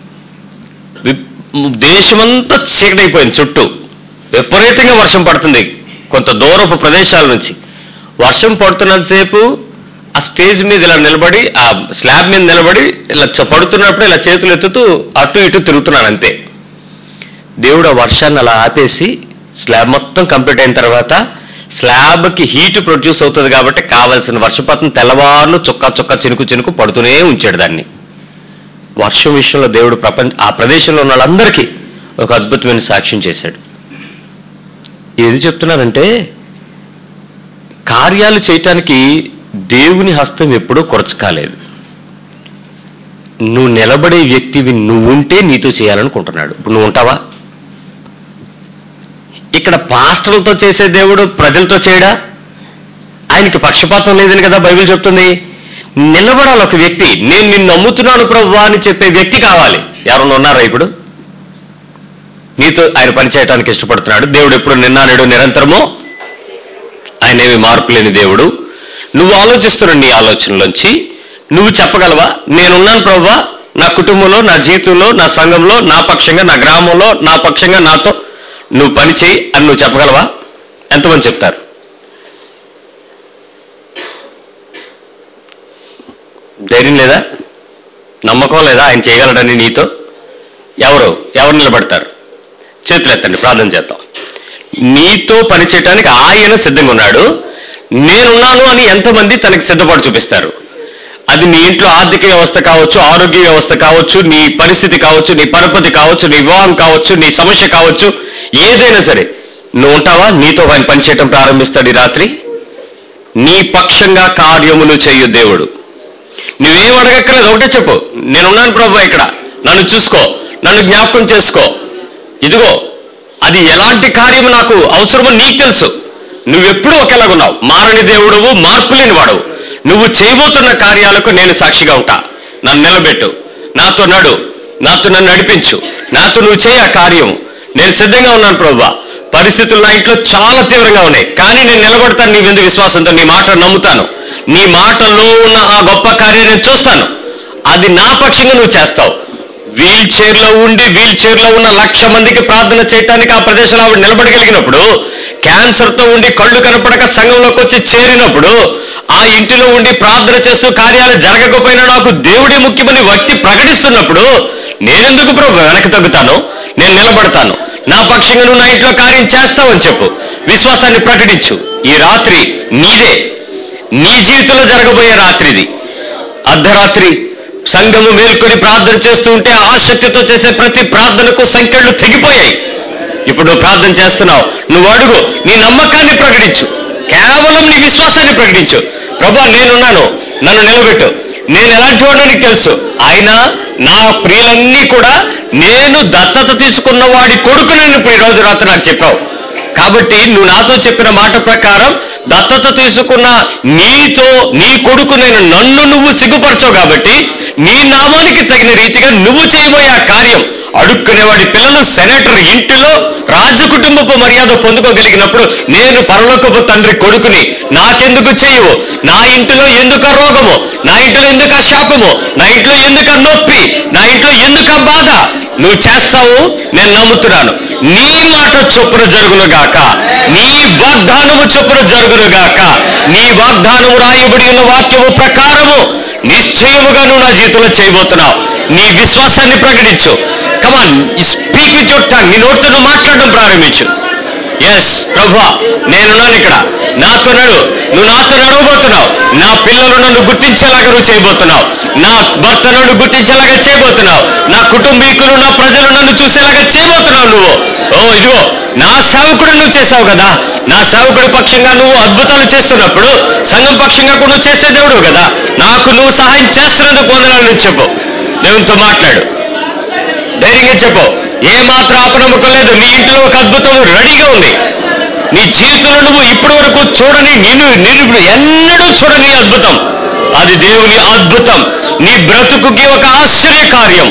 దేశమంతా చీకటైపోయింది, చుట్టూ విపరీతంగా వర్షం పడుతుంది. కొంత దూరపు ప్రదేశాల నుంచి వర్షం పడుతున్నంతసేపు ఆ స్టేజ్ మీద ఇలా నిలబడి, ఆ స్లాబ్ మీద నిలబడి ఇలా పడుతున్నప్పుడు ఇలా చేతులు ఎత్తుతూ అటు ఇటు తిరుగుతున్నాను అంతే. దేవుడు ఆ వర్షాన్ని అలా ఆపేసి స్లాబ్ మొత్తం కంప్లీట్ అయిన తర్వాత స్లాబ్కి హీట్ ప్రొడ్యూస్ అవుతుంది కాబట్టి కావలసిన వర్షపాతం తెల్లవారులు చుక్క చుక్క చినుకు చినుకు పడుతూనే ఉంచాడు దాన్ని. వర్షం విషయంలో దేవుడు ప్రపంచ ఆ ప్రదేశంలో ఉన్న వాళ్ళందరికీ ఒక అద్భుతమైన సాక్ష్యం చేశాడు. ఏది చెప్తున్నానంటే, కార్యాలు చేయటానికి దేవుని హస్తం ఎప్పుడూ కొరచకాలేదు. నువ్వు నిలబడే వ్యక్తివి నువ్వు ఉంటే నీతో చేయాలనుకుంటున్నాడు. ఇప్పుడు నువ్వు ఉంటావా? ఇక్కడ పాస్టర్లతో చేసే దేవుడు ప్రజలతో చేయడా? ఆయనకి పక్షపాతం లేదని కదా బైబిల్ చెప్తుంది. నిలబడాలి ఒక వ్యక్తి. నేను నిన్ను నమ్ముతున్నాను ప్రభువా అని చెప్పే వ్యక్తి కావాలి. ఎవరన్నా ఉన్నారా ఇప్పుడు? నీతో ఆయన పనిచేయటానికి ఇష్టపడుతున్నాడు దేవుడు. ఎప్పుడు నిన్న నేడు నిరంతరము ఆయన ఏమి మార్పు లేని దేవుడు. నువ్వు ఆలోచిస్తున్న నీ ఆలోచనలోంచి నువ్వు చెప్పగలవా, నేనున్నాను ప్రభువా, నా కుటుంబంలో, నా జీవితంలో, నా సంఘంలో, నా పక్షంగా, నా గ్రామంలో, నా పక్షంగా నాతో నువ్వు పని చేయి అని నువ్వు చెప్పగలవా? ఎంతమంది చెప్తారు? ధైర్యం లేదా? నమ్మకం లేదా ఆయన చేయగలడని నీతో? ఎవరు ఎవరు నిలబడతారు? చేతులు ఎత్తండి, ప్రార్థన చేద్దాం. నీతో పని చేయడానికి ఆయన సిద్ధంగా ఉన్నాడు. నేనున్నాను అని ఎంతమంది తనకి సిద్ధపడి చూపిస్తారు? అది నీ ఇంట్లో ఆర్థిక వ్యవస్థ కావచ్చు, ఆరోగ్య వ్యవస్థ కావచ్చు, నీ పరిస్థితి కావచ్చు, నీ పరపతి కావచ్చు, నీ వివాహం కావచ్చు, నీ సమస్య కావచ్చు, ఏదైనా సరే నువ్వు ఉంటావా? నీతో ఆయన పనిచేయటం ప్రారంభిస్తాడు ఈ రాత్రి. నీ పక్షంగా కార్యములు చేయు దేవుడు. నువ్వేం అడగక్కర్లేదు, ఒకటే చెప్పు, నేనున్నాను ప్రభు, ఇక్కడ నన్ను చూసుకో, నన్ను జ్ఞాపకం చేసుకో. ఇదిగో అది ఎలాంటి కార్యము నాకు అవసరమో నీకు తెలుసు. నువ్వెప్పుడూ ఒకేలాగున్నావు, మారని దేవుడువు, మార్పు లేని వాడువు. నువ్వు చేయబోతున్న కార్యాలకు నేను సాక్షిగా ఉంటా. నన్ను నిలబెట్టు, నాతో నడు, నాతో నన్ను నడిపించు, నాతో నువ్వు చేయ ఆ కార్యం. నేను సిద్ధంగా ఉన్నాను ప్రభువా. పరిస్థితులు నా ఇంట్లో చాలా తీవ్రంగా ఉన్నాయి, కానీ నేను నిలబడతాను నీ మీద విశ్వాసంతో. నీ మాట నమ్ముతాను, నీ మాటలో ఉన్న ఆ గొప్ప కార్యం నేను చూస్తాను. అది నా పక్షంగా నువ్వు చేస్తావు. వీల్ చైర్లో ఉండి వీల్ చైర్లో ఉన్న లక్ష మందికి ప్రార్థన చేయటానికి ఆ ప్రదేశంలో ఆవిడ నిలబడగలిగినప్పుడు, క్యాన్సర్తో ఉండి కళ్ళు కనపడక సంఘంలోకి వచ్చి చేరినప్పుడు, ఆ ఇంటిలో ఉండి ప్రార్థన చేస్తూ కార్యాలు జరగకపోయినా నాకు దేవుడే ముఖ్యమని వ్యక్తి ప్రకటిస్తున్నప్పుడు, నేనెందుకు ప్రభు వెనక్కి తగ్గుతాను? నేను నిలబడతాను. నా పక్షంగా నువ్వు నా ఇంట్లో కార్యం చేస్తావని చెప్పు, విశ్వాసాన్ని ప్రకటించు. ఈ రాత్రి నీదే. నీ జీవితంలో జరగబోయే రాత్రి ఇది. అర్ధరాత్రి సంఘము మేల్కొని ప్రార్థన చేస్తూ ఉంటే ఆసక్తితో చేసే ప్రతి ప్రార్థనకు సంఖ్యలు తెగిపోయాయి. ఇప్పుడు నువ్వు ప్రార్థన చేస్తున్నావు, నువ్వు అడుగు, నీ నమ్మకాన్ని ప్రకటించు, కేవలం నీ విశ్వాసాన్ని ప్రకటించు. ప్రభువా నేనున్నాను, నన్ను నిలబెట్టు, నేను ఎలాంటి వాడో నీకు తెలుసు, ఆయన నా ప్రియులన్నీ కూడా నేను దత్తత తీసుకున్న వాడి కొడుకు నేను ఇప్పుడు ఈరోజు రాత్రి నాకు చెప్పావు. కాబట్టి నువ్వు నాతో చెప్పిన మాట ప్రకారం దత్తత తీసుకున్న నీతో నీ కొడుకు నేను నన్ను నువ్వు సిగ్గుపరచవు. కాబట్టి నీ నామానికి తగిన రీతిగా నువ్వు చేయబోయే ఆ కార్యం, అడుక్కునేవాడి పిల్లలు సెనేటర్ ఇంటిలో రాజకుటుంబపు మర్యాద పొందుకోగలిగినప్పుడు నేను పరలోకపు తండ్రి కొడుకుని, నాకెందుకు చేయవు? నా ఇంటిలో ఎందుకు రోగము, నా ఇంట్లో ఎందుకు శాపము, నా ఇంట్లో ఎందుకు నొప్పి, నా ఇంట్లో ఎందుకు బాధ? నువ్వు చేస్తావు, నేను నమ్ముతున్నాను. నీ మాట చొప్పున జరుగునుగాక, నీ వాగ్దానము చొప్పున జరుగునుగాక. నీ వాగ్దానము రాయబడి ఉన్న వాక్యము ప్రకారము నిశ్చయముగా నువ్వు నా జీవితంలో చేయబోతున్నావు. నీ విశ్వాసాన్ని ప్రకటించు. Come on, speak with your tongue. నీ నోటితో నువ్వు మాట్లాడడం ప్రారంభించు. ఎస్ ప్రభువా నేనున్నాను ఇక్కడ, నాతో నడు, నువ్వు నాతో నడవబోతున్నావు. నా పిల్లలు నన్ను గుర్తించేలాగా నువ్వు చేయబోతున్నావు, నా భర్త నన్ను గుర్తించేలాగా చేయబోతున్నావు, నా కుటుంబీకులు నా ప్రజలు నన్ను చూసేలాగా చేయబోతున్నావు నువ్వు. ఓ ఇదిగో నా సేవకుడు నువ్వు చేసావు కదా, నా సేవకుడి పక్షంగా నువ్వు అద్భుతాలు చేస్తున్నప్పుడు సంఘం పక్షంగా కూడా నువ్వు చేసే దేవుడు కదా, నాకు నువ్వు సహాయం చేస్తున్నందుకు వందనాలు నువ్వు చెప్పు. దేవునితో మాట్లాడు, ధైర్యంగా చెప్పు. ఏ మాత్రం అపనమ్మకం లేదు. నీ ఇంట్లో ఒక అద్భుతం రెడీగా ఉంది. నీ జీవితంలో నువ్వు ఇప్పటి వరకు చూడని, నేను నేను ఎన్నడూ చూడని అద్భుతం, అది దేవుని అద్భుతం. నీ బ్రతుకుకి ఒక ఆశ్చర్య కార్యం,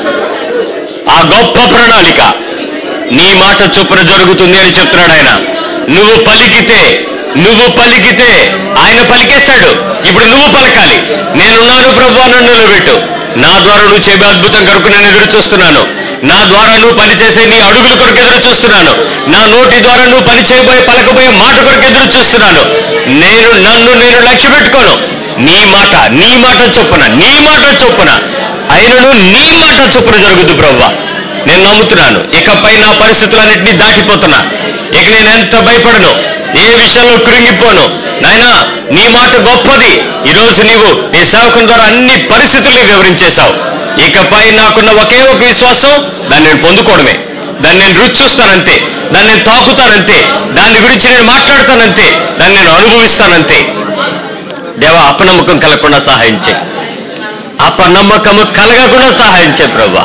ఆ గొప్ప ప్రణాళిక నీ మాట చొప్పున జరుగుతుంది అని చెప్తున్నాడు ఆయన. నువ్వు పలికితే నువ్వు పలికితే ఆయన పలికేశాడు. ఇప్పుడు నువ్వు పలకాలి. నేనున్నాను ప్రభువా, నన్ను నిలబెట్టు. నా ద్వారా నువ్వు చేయబే అద్భుతం కొరకు నేను ఎదురు చూస్తున్నాను. నా ద్వారా నువ్వు పనిచేసే నీ అడుగుల కొరకు ఎదురు చూస్తున్నాను. నా నోటి ద్వారా నువ్వు పని చేయబోయే పలకబోయే మాట కొరకు ఎదురు చూస్తున్నాను. నేను నన్ను నేను లక్ష్య పెట్టుకోను. నీ మాట నీ మాట చొప్పున నీ మాట చొప్పున అయినను నీ మాట చొప్పున జరుగుద్దు ప్రభువా. నేను నమ్ముతున్నాను. ఇకపై నా పరిస్థితులన్నింటినీ దాటిపోతున్నా. ఇక నేను ఎంత భయపడను, ఏ విషయంలో కృంగిపోను. నాయనా నీ మాట గొప్పది. ఈరోజు నీవు నీ సేవకుని ద్వారా అన్ని పరిస్థితుల్ని వివరించేశావు. ఇకపై నాకున్న ఒకే ఒక విశ్వాసం, దాన్ని నేను పొందుకోవడమే. దాన్ని నేను రుచి చూస్తానంతే, దాన్ని నేను తాకుతానంతే, దాని గురించి నేను మాట్లాడతానంతే, దాన్ని నేను అనుభవిస్తానంతే. దేవా అపనమ్మకం కలగకుండా సహాయం చేయి, అపనమ్మకము కలగకుండా సహాయం చేయి ప్రభువా.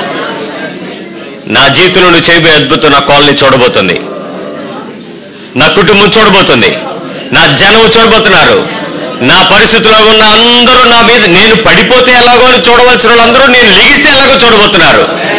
నా జీవితంలో నువ్వు చేయబోయే అద్భుతం నా కాలనీ చూడబోతుంది, నా కుటుంబం చూడబోతుంది, నా జనం చూడబోతున్నారు. నా పరిస్థితిలో ఉన్న అందరూ నా మీద, నేను పడిపోతే ఎలాగో అని చూడవలసిన వాళ్ళందరూ నేను లెగిస్తే ఎలాగో చూడబోతున్నారు.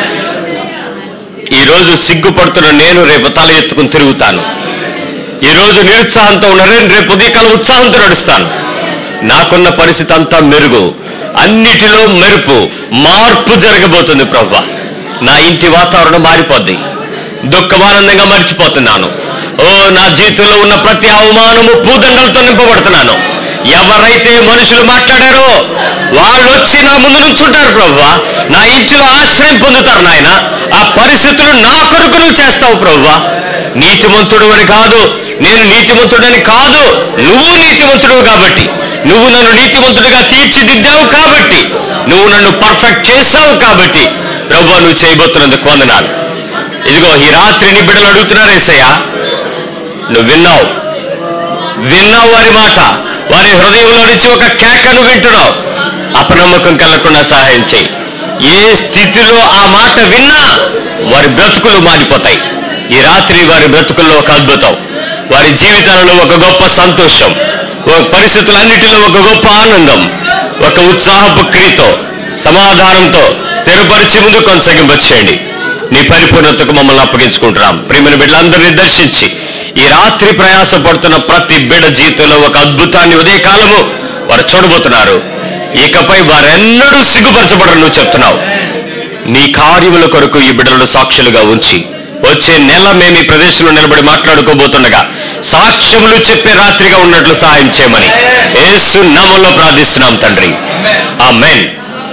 ఈరోజు సిగ్గుపడుతున్న నేను రేపు తల ఎత్తుకుని తిరుగుతాను. ఈరోజు నిరుత్సాహంతో ఉన్న నేను రేపు ఉదయకాలం ఉత్సాహంతో నడుస్తాను. నాకున్న పరిస్థితి అంతా మెరుగు, అన్నిటిలో మెరుపు, మార్పు జరగబోతుంది ప్రభువా. నా ఇంటి వాతావరణం మారిపోద్ది. దుఃఖమానందంగా మర్చిపోతున్నాను. ఓ నా జీవితంలో ఉన్న ప్రతి అవమానము పూదండలతో నింపబడుతున్నాను. ఎవరైతే మనుషులు మాట్లాడారో వాళ్ళు వచ్చి నా ముందు నుంచుంటారు ప్రభువా. నా ఇంటిలో ఆశ్రయం పొందుతారు నాయన. ఆ పరిస్థితులు నా కొరకు నువ్వు చేస్తావు ప్రభువా. నీతిమంతుడు అని కాదు, నేను నీతిమంతుడని కాదు, నువ్వు నీతిమంతుడు కాబట్టి, నువ్వు నన్ను నీతిమంతుడిగా తీర్చిదిద్దావు కాబట్టి, నువ్వు నన్ను పర్ఫెక్ట్ చేసావు కాబట్టి ప్రభువా నువ్వు చేయబోతున్నందుకు వందనాలు. ఇదిగో ఈ రాత్రి నీ బిడ్డలు అడుగుతున్నారు యేసయ్యా, నువ్వు విన్నావు విన్నావు వారి మాట, వారి హృదయంలో నుంచి ఒక కేకను వింటున్నావు. అపనమ్మకం కలగకుండా సహాయం చేయి. ఏ స్థితిలో ఆ మాట విన్నా వారి బ్రతుకులు మారిపోతాయి. ఈ రాత్రి వారి బ్రతుకుల్లో ఒక అద్భుతం, వారి జీవితాలలో ఒక గొప్ప సంతోషం, ఒక పరిస్థితులన్నిటిలో ఒక గొప్ప ఆనందం, ఒక ఉత్సాహపు క్రియతో సమాధానంతో స్థిరపరిచి ముందు కొనసాగింపచేయండి. నీ పరిపూర్ణతకు మమ్మల్ని అప్పగించుకుంటున్నాం. ప్రియమైన బిడ్డలందరినీ దర్శించి ఈ రాత్రి ప్రయాస పడుతున్న ప్రతి బిడ్డ జీవితంలో ఒక అద్భుతాన్ని ఉదయకాలము వారు చూడబోతున్నారు. ఇకపై వారెన్నడూ సిగ్గుపరచబడరు నువ్వు చెప్తున్నావు. నీ కార్యముల కొరకు ఈ బిడ్డలను సాక్షులుగా ఉంచి వచ్చే నెల మేము ఈ ప్రదేశంలో నిలబడి మాట్లాడుకోబోతుండగా సాక్ష్యములు చెప్పే రాత్రిగా ఉన్నట్లు సహాయం చేయమని యేసు నామములో ప్రార్థిస్తున్నాం తండ్రి. ఆమేన్,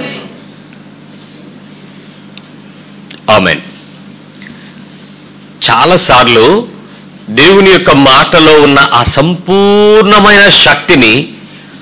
ఆమేన్. చాలాసార్లు దేవుని యొక్క మాటలో ఉన్న ఆ సంపూర్ణమైన శక్తిని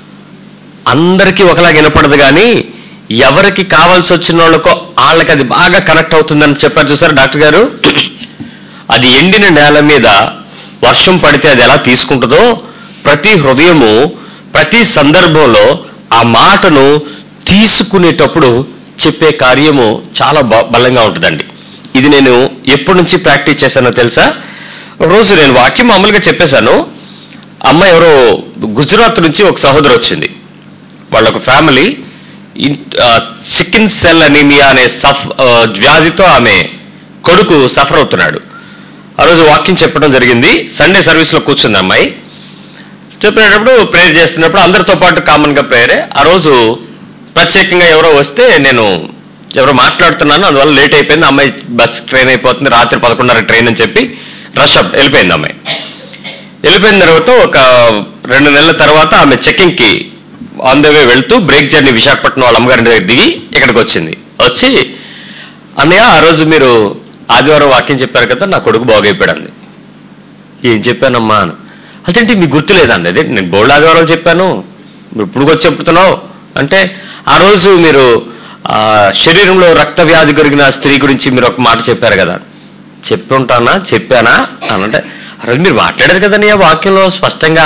అందరికీ ఒకలాగా వినపడదు, కానీ ఎవరికి కావాల్సి వచ్చిన వాళ్ళకో వాళ్ళకి అది బాగా కనెక్ట్ అవుతుందని చెప్పారు చూసారు డాక్టర్ గారు. అది ఎండిన నేల మీద వర్షం పడితే అది ఎలా తీసుకుంటుందో, ప్రతి హృదయము ప్రతి సందర్భంలో ఆ మాటను తీసుకునేటప్పుడు చెప్పే కార్యము చాలా బలంగా ఉంటుందండి. ఇది నేను ఎప్పటి నుంచి ప్రాక్టీస్ చేశానో తెలుసా? ఒకరోజు నేను వాక్యం మామూలుగా చెప్పేశాను. అమ్మ ఎవరో గుజరాత్ నుంచి ఒక సహోదరు వచ్చింది. వాళ్ళ ఒక ఫ్యామిలీ చికెన్ సెల్ అనీమియా అనే సఫ్ వ్యాధితో ఆమె కొడుకు సఫర్ అవుతున్నాడు. ఆ రోజు వాక్యం చెప్పడం జరిగింది. సండే సర్వీస్లో కూర్చుంది అమ్మాయి. చెప్పేటప్పుడు ప్రేయర్ చేస్తున్నప్పుడు అందరితో పాటు కామన్గా ప్రేయరే. ఆ రోజు ప్రత్యేకంగా ఎవరో వస్తే నేను ఎవరో మాట్లాడుతున్నాను, అందువల్ల లేట్ అయిపోయింది. అమ్మాయి బస్ ట్రైన్ అయిపోతుంది, రాత్రి పదకొండున్నర ట్రైన్ అని చెప్పి రష్ అప్ వెళ్ళిపోయింది. అమ్మాయి వెళ్ళిపోయిన తర్వాత ఒక రెండు నెలల తర్వాత ఆమె చెకింగ్కి ఆన్ ద వే వెళ్తూ బ్రేక్ జర్నీ విశాఖపట్నం వాళ్ళ అమ్మగారి దగ్గర దిగి ఇక్కడికి వచ్చింది. వచ్చి అన్నయ్య ఆ రోజు మీరు ఆదివారం వాక్యం చెప్పారు కదా, నా కొడుకు బాగైపోయాడు అంది. ఏం చెప్పానమ్మా అని. అదేంటి మీకు గుర్తు లేదండి? అదే నేను బోల్డ్ ఆదివారం చెప్పాను, ఇప్పుడు వచ్చి చెప్తున్నావు అంటే, ఆ రోజు మీరు శరీరంలో రక్త వ్యాధి కలిగిన స్త్రీ గురించి మీరు ఒక మాట చెప్పారు కదా. చెప్పి ఉంటానా చెప్పానా అని అంటే, ఆ రోజు మీరు మాట్లాడారు కదండి ఆ వాక్యంలో స్పష్టంగా.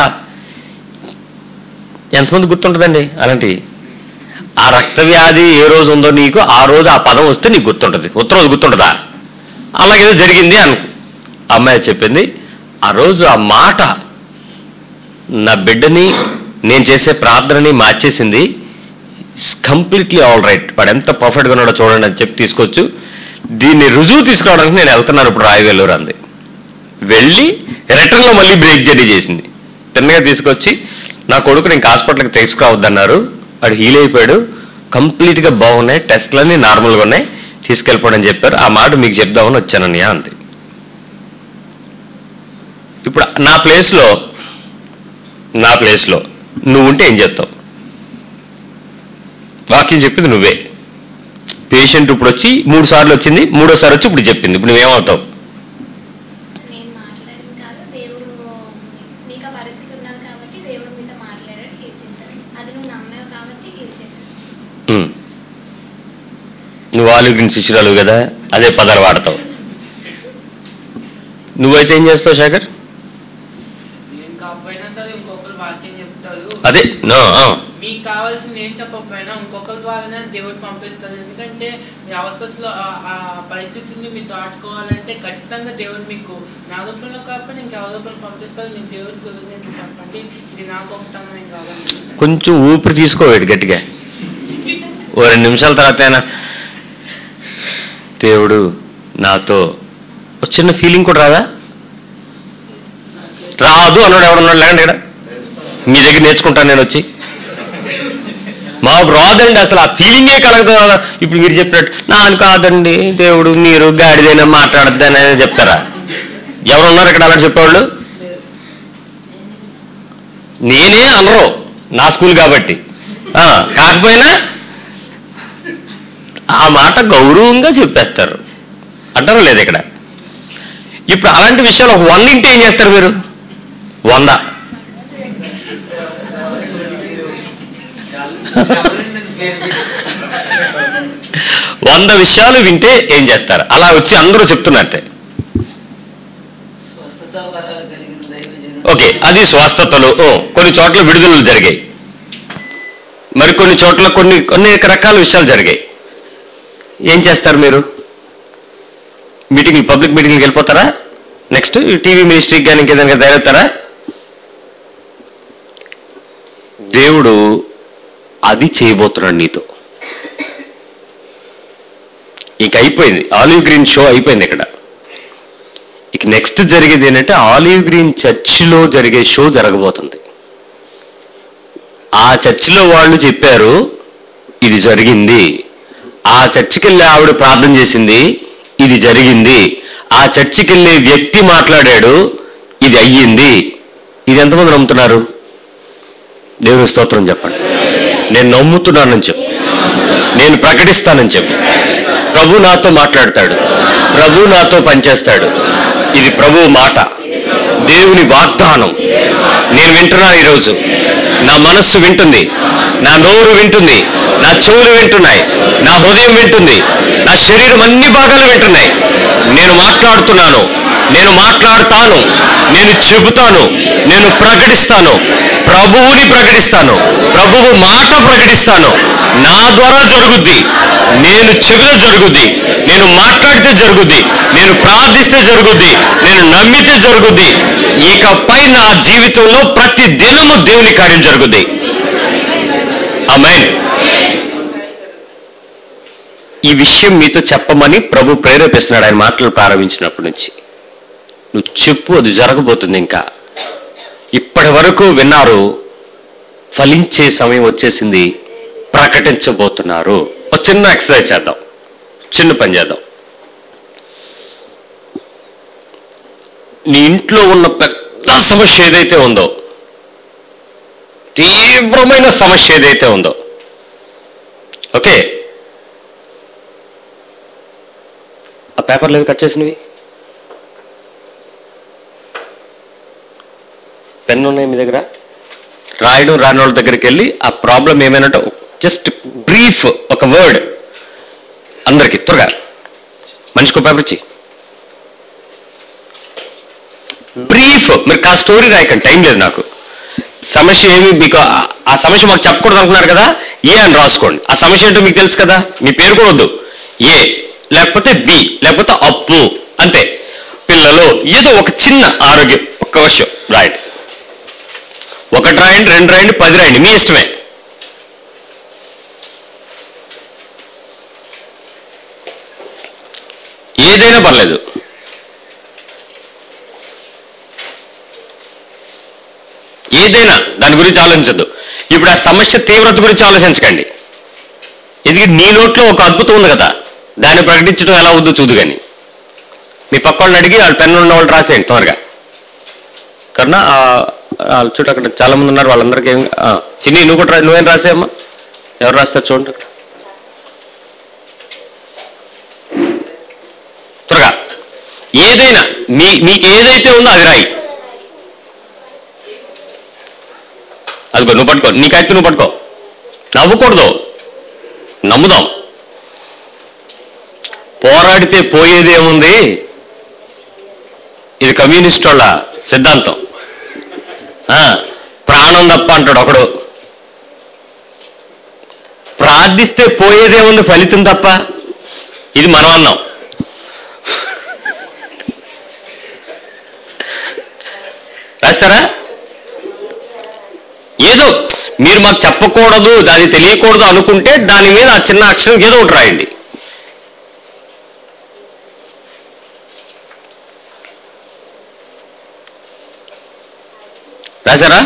ఎంతమంది గుర్తుంటుందండి అలాంటి? ఆ రక్త వ్యాధి ఏ రోజు ఉందో నీకు ఆ రోజు ఆ పదం వస్తే నీకు గుర్తుంటుంది, ఉత్తర రోజు గుర్తుంటుందా? అలాగేదో జరిగింది అను. అమ్మాయి చెప్పింది ఆ రోజు ఆ మాట నా బిడ్డని నేను చేసే ప్రార్థనని మార్చేసింది. కంప్లీట్లీ ఆల్ రైట్, వాడు ఎంత పర్ఫెక్ట్గా ఉన్నాడో చూడండి అని చెప్పి తీసుకోవచ్చు. దీన్ని రుజువు తీసుకురావడానికి నేను వెళ్తున్నాను ఇప్పుడు రాయవేలూరు అంది. వెళ్ళి రిటర్న్లో మళ్ళీ బ్రేక్ జర్నీ చేసింది. తిన్నగా తీసుకొచ్చి నా కొడుకుని ఇంక హాస్పిటల్కి తీసుకురావద్దన్నారు, వాడు హీల్ అయిపోయాడు, కంప్లీట్గా బాగున్నాయి, టెస్ట్లన్నీ నార్మల్గా ఉన్నాయి, తీసుకెళ్ళిపోవడం చెప్పారు. ఆ మాట మీకు చెప్దామని వచ్చానన్నయ్య అంది. ఇప్పుడు నా ప్లేస్లో నా ప్లేస్లో నువ్వు ఉంటే ఏం చేస్తావు? వాక్యం చెప్పింది నువ్వే. పేషెంట్ ఇప్పుడు వచ్చి మూడు సార్లు వచ్చింది, మూడోసారి వచ్చి ఇప్పుడు చెప్పింది, ఇప్పుడు నువ్వేమవుతావు? నువ్వు ఆలోగ్యం శిష్యురాలు కదా, అదే పదాలు వాడతావు. నువ్వైతే ఏం చేస్తావు శేఖర్? అదే నో మీకు కావాల్సింది ఏం చెప్పకపోయినా ఇంకొకరి ద్వారానే దేవుడు పంపిస్తారు. ఎందుకంటే మీ అవస్థలో ఆ పరిస్థితిని మీరు దాటుకోవాలంటే ఖచ్చితంగా దేవుడు మీకు నా రూపంలో కాకపోయినా ఇంకెవరి రూపంలో పంపిస్తారు. మీకు దేవుడి గురించి చెప్పండి, ఇది నా గొప్పతనం ఏం కావాలి. కొంచెం ఊపిరి తీసుకోవేడు గట్టిగా. ఓ రెండు నిమిషాల తర్వాత అయినా దేవుడు నాతో చిన్న ఫీలింగ్ కూడా రాదా? రాదు అన్నాడు ఎవడన్నాడు? లేకండి ఇక్కడ మీ దగ్గర నేర్చుకుంటాను నేను వచ్చి. మాకు రాదండి అసలు, ఆ ఫీలింగే కలగదు. ఇప్పుడు మీరు చెప్పినట్టు నాను కాదండి దేవుడు, మీరు గాడిదైనా మాట్లాడద్దని చెప్తారా? ఎవరున్నారు ఇక్కడ అలా చెప్పేవాళ్ళు? నేనే అనరు, నా స్కూల్ కాబట్టి. కాకపోయినా ఆ మాట గౌరవంగా చెప్పేస్తారు అంటారు లేదు ఇక్కడ. ఇప్పుడు అలాంటి విషయాలు ఒక వంద ఇంటే ఏం చేస్తారు మీరు? వంద వంద విషయాలు వింటే ఏం చేస్తారు? అలా వచ్చి అందరూ చెప్తున్నట్టే. ఓకే, అది స్వస్థతలు. కొన్ని చోట్ల విడుదలలు జరిగాయి, మరికొన్ని చోట్ల కొన్ని కొన్ని రకాల విషయాలు జరిగాయి. ఏం చేస్తారు మీరు? మీటింగ్, పబ్లిక్ మీటింగ్కి వెళ్ళిపోతారా? నెక్స్ట్ టీవీ మినిస్ట్రీకి కానీ ఇంకేదానికి తయారవుతారా? దేవుడు అది చేయబోతున్నాడు నీతో. ఇక అయిపోయింది, ఆలివ్ గ్రీన్ షో అయిపోయింది ఇక్కడ. ఇక నెక్స్ట్ జరిగేది ఏంటంటే ఆలివ్ గ్రీన్ చర్చిలో జరిగే షో జరగబోతుంది. ఆ చర్చిలో వాళ్ళు చెప్పారు ఇది జరిగింది, ఆ చర్చికి వెళ్ళి ఆవిడ ప్రార్థన చేసింది, ఇది జరిగింది, ఆ చర్చికి వెళ్ళే వ్యక్తి మాట్లాడాడు, ఇది అయ్యింది. ఇది ఎంతమంది నమ్ముతున్నారు? దేవుని స్తోత్రం చెప్పండి. నేను నమ్ముతున్నానని చెప్పు, నేను ప్రకటిస్తానని చెప్పు. ప్రభు నాతో మాట్లాడతాడు, ప్రభు నాతో పనిచేస్తాడు. ఇది ప్రభు మాట, దేవుని వాగ్దానం. నేను వింటున్నాను ఈరోజు, నా మనస్సు వింటుంది, నా నోరు వింటుంది, నా చెవులు వింటున్నాయి, నా హృదయం వింటుంది, నా శరీరం అన్ని భాగాలు వింటున్నాయి. నేను మాట్లాడుతున్నాను, నేను మాట్లాడతాను, నేను చెబుతాను, నేను ప్రకటిస్తాను, ప్రభువుని ప్రకటిస్తాను, ప్రభువు మాట ప్రకటిస్తాను. నా ద్వారా జరుగుద్ది, నేను చెబితే జరుగుద్ది, నేను మాట్లాడితే జరుగుద్ది, నేను ప్రార్థిస్తే జరుగుద్ది, నేను నమ్మితే జరుగుద్ది. ఇకపై నా జీవితంలో ప్రతి దినము దేవుని కార్యం జరుగుద్ది. ఆమేన్. ఈ విషయం మీతో చెప్పమని ప్రభు ప్రేరేపిస్తున్నాడు ఆయన మాటలు ప్రారంభించినప్పటి నుంచి. నువ్వు చెప్పు, అది జరగబోతుంది. ఇంకా ఇప్పటి వరకు విన్నారు, ఫలించే సమయం వచ్చేసింది, ప్రకటించబోతున్నారు. ఒక చిన్న ఎక్సర్సైజ్ చేద్దాం, చిన్న పని చేద్దాం. నీ ఇంట్లో ఉన్న పెద్ద సమస్య ఏదైతే ఉందో, తీవ్రమైన సమస్య ఏదైతే ఉందో, ఓకే, ఆ పేపర్లు ఏవి కట్ చేసినవి, పెన్ ఉన్నాయి మీ దగ్గర, రాయడం రాని వాళ్ళ దగ్గరికి వెళ్ళి ఆ ప్రాబ్లం ఏమైనా జస్ట్ బ్రీఫ్ ఒక వర్డ్ అందరికీ త్వరగా మనిషికో పేపర్ ఇచ్చి బ్రీఫ్. మీరు కా స్టోరీ రాయకండి, టైం లేదు నాకు. సమస్య ఏమి మీకు, ఆ సమస్య మాకు చెప్పకూడదు అనుకున్నారు కదా, ఏ అని రాసుకోండి. ఆ సమస్య ఏంటో మీకు తెలుసు కదా, మీ పేరు కూడా వద్దు, ఏ లేకపోతే బి లేకపోతే అప్పు, అంతే. పిల్లలు ఏదో ఒక చిన్న ఆరోగ్యం, ఒక్క విషయం రాయండి. ఒకటి రాయండి, రెండు రాయండి, పది రాయండి, మీ ఇష్టమే. ఏదైనా పర్లేదు. ఏదైనా దాని గురించి ఆలోచించద్దు. ఇప్పుడు ఆ సమస్య తీవ్రత గురించి ఆలోచించకండి. ఎందుకంటే నీ నోట్లో ఒక అద్భుతం ఉంది కదా, దాన్ని ప్రకటించడం ఎలా వద్దు చూదు. కానీ మీ పక్క వాళ్ళని అడిగి వాళ్ళు పెన్ను ఉన్న వాళ్ళు రాసేయండి త్వరగా. కన్నా వాళ్ళ చుట్టూ అక్కడ చాలా మంది ఉన్నారు, వాళ్ళందరికీ ఏం చిన్ని నువ్వు కూడా నువ్వేం రాసేయమ్మా, ఎవరు రాస్తారు చూడండి అక్కడ త్వరగా. ఏదైనా మీ మీకు ఏదైతే ఉందో అది రాయి. అదిగో నువ్వు పట్టుకో, నీకైతే నువ్వు పట్టుకో, నవ్వకూడదు, నమ్ముదాం. పోరాడితే పోయేదేముంది, ఇది కమ్యూనిస్ట్ వాళ్ళ సిద్ధాంతం. ప్రాణం తప్ప అంటాడు ఒకడు. ప్రార్థిస్తే పోయేదేముంది, ఫలితం తప్ప. ఇది మనం అన్నాం. రాస్తారా? ఏదో మీరు మాకు చెప్పకూడదు, అది తెలియకూడదు అనుకుంటే దాని మీద ఆ చిన్న అక్షరం ఏదో ఒకటి రాయండి. రాశారా?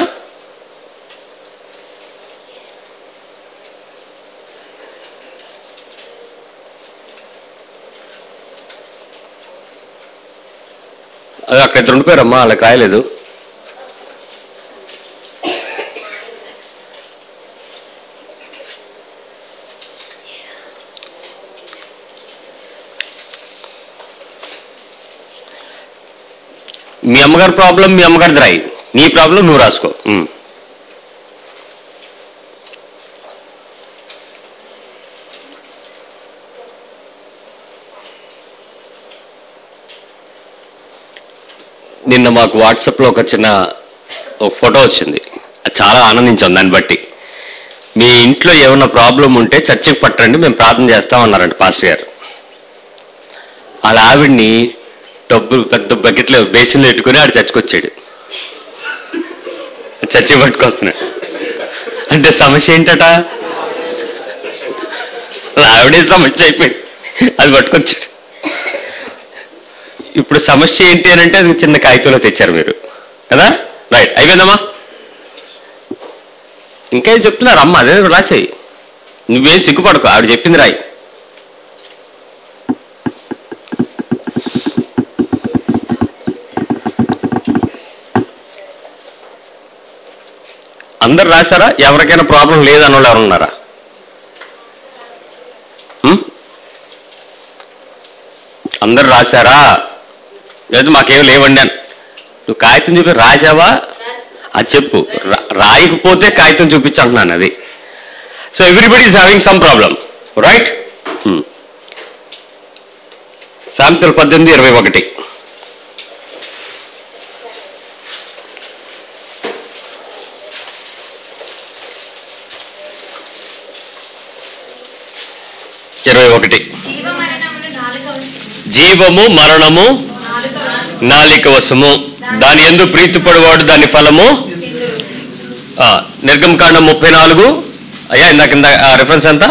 అది అక్కడ ఇద్దరు ఉండిపోయారమ్మా, వాళ్ళకి రాయలేదు. మీ అమ్మగారి ప్రాబ్లం మీ అమ్మగారిది రాయి, నీ ప్రాబ్లం నువ్వు రాసుకో. నిన్న మాకు వాట్సాప్లో ఒక చిన్న ఒక ఫోటో వచ్చింది, చాలా ఆనందించాం. దాన్ని బట్టి మీ ఇంట్లో ఏమన్నా ప్రాబ్లం ఉంటే చర్చికి పట్టండి, మేము ప్రార్థన చేస్తామన్నారంట పాస్టర్ గారు. వాళ్ళ ఆవిడ్ని డబ్బులు పెద్ద బకెట్లో బేసిన్లో పెట్టుకుని ఆడు చర్చకొచ్చాడు, చర్చి పట్టుకొస్తున్నాడు. అంటే సమస్య ఏంటట, ఆవిడే సమస్య అయిపోయింది, అది పట్టుకొచ్చాడు. ఇప్పుడు సమస్య ఏంటి అని అంటే అది చిన్న కాగితంలో తెచ్చారు మీరు కదా. రైట్, అయిపోయిందమ్మా. ఇంకేం చెప్తున్నారు అమ్మ, అదే రాసేయి, నువ్వేం సిగ్గుపడుకో, ఆవిడ చెప్పింది రాయి. అందరు రాశారా? ఎవరికైనా ప్రాబ్లం లేదని వాళ్ళు ఎవరున్నారా? అందరు రాశారా? లేదు మాకేం లేవండి అని. నువ్వు కాగితం చెప్పి రాశావా? అది చెప్పు, రాయకపోతే కాగితం చూపించంటున్నాను అది. So everybody is having some problem, right? సామెతలు పద్దెనిమిది ఇరవై ఒకటి. ఇరవై ఒకటి. జీవము మరణము నాలిక వశము, దాని యందు ప్రీతిపడువాడు దాని ఫలము. నిర్గమకాండం ముప్పై నాలుగు. అయ్యా ఇందాక ఇందా రెఫరెన్స్ ఎంత?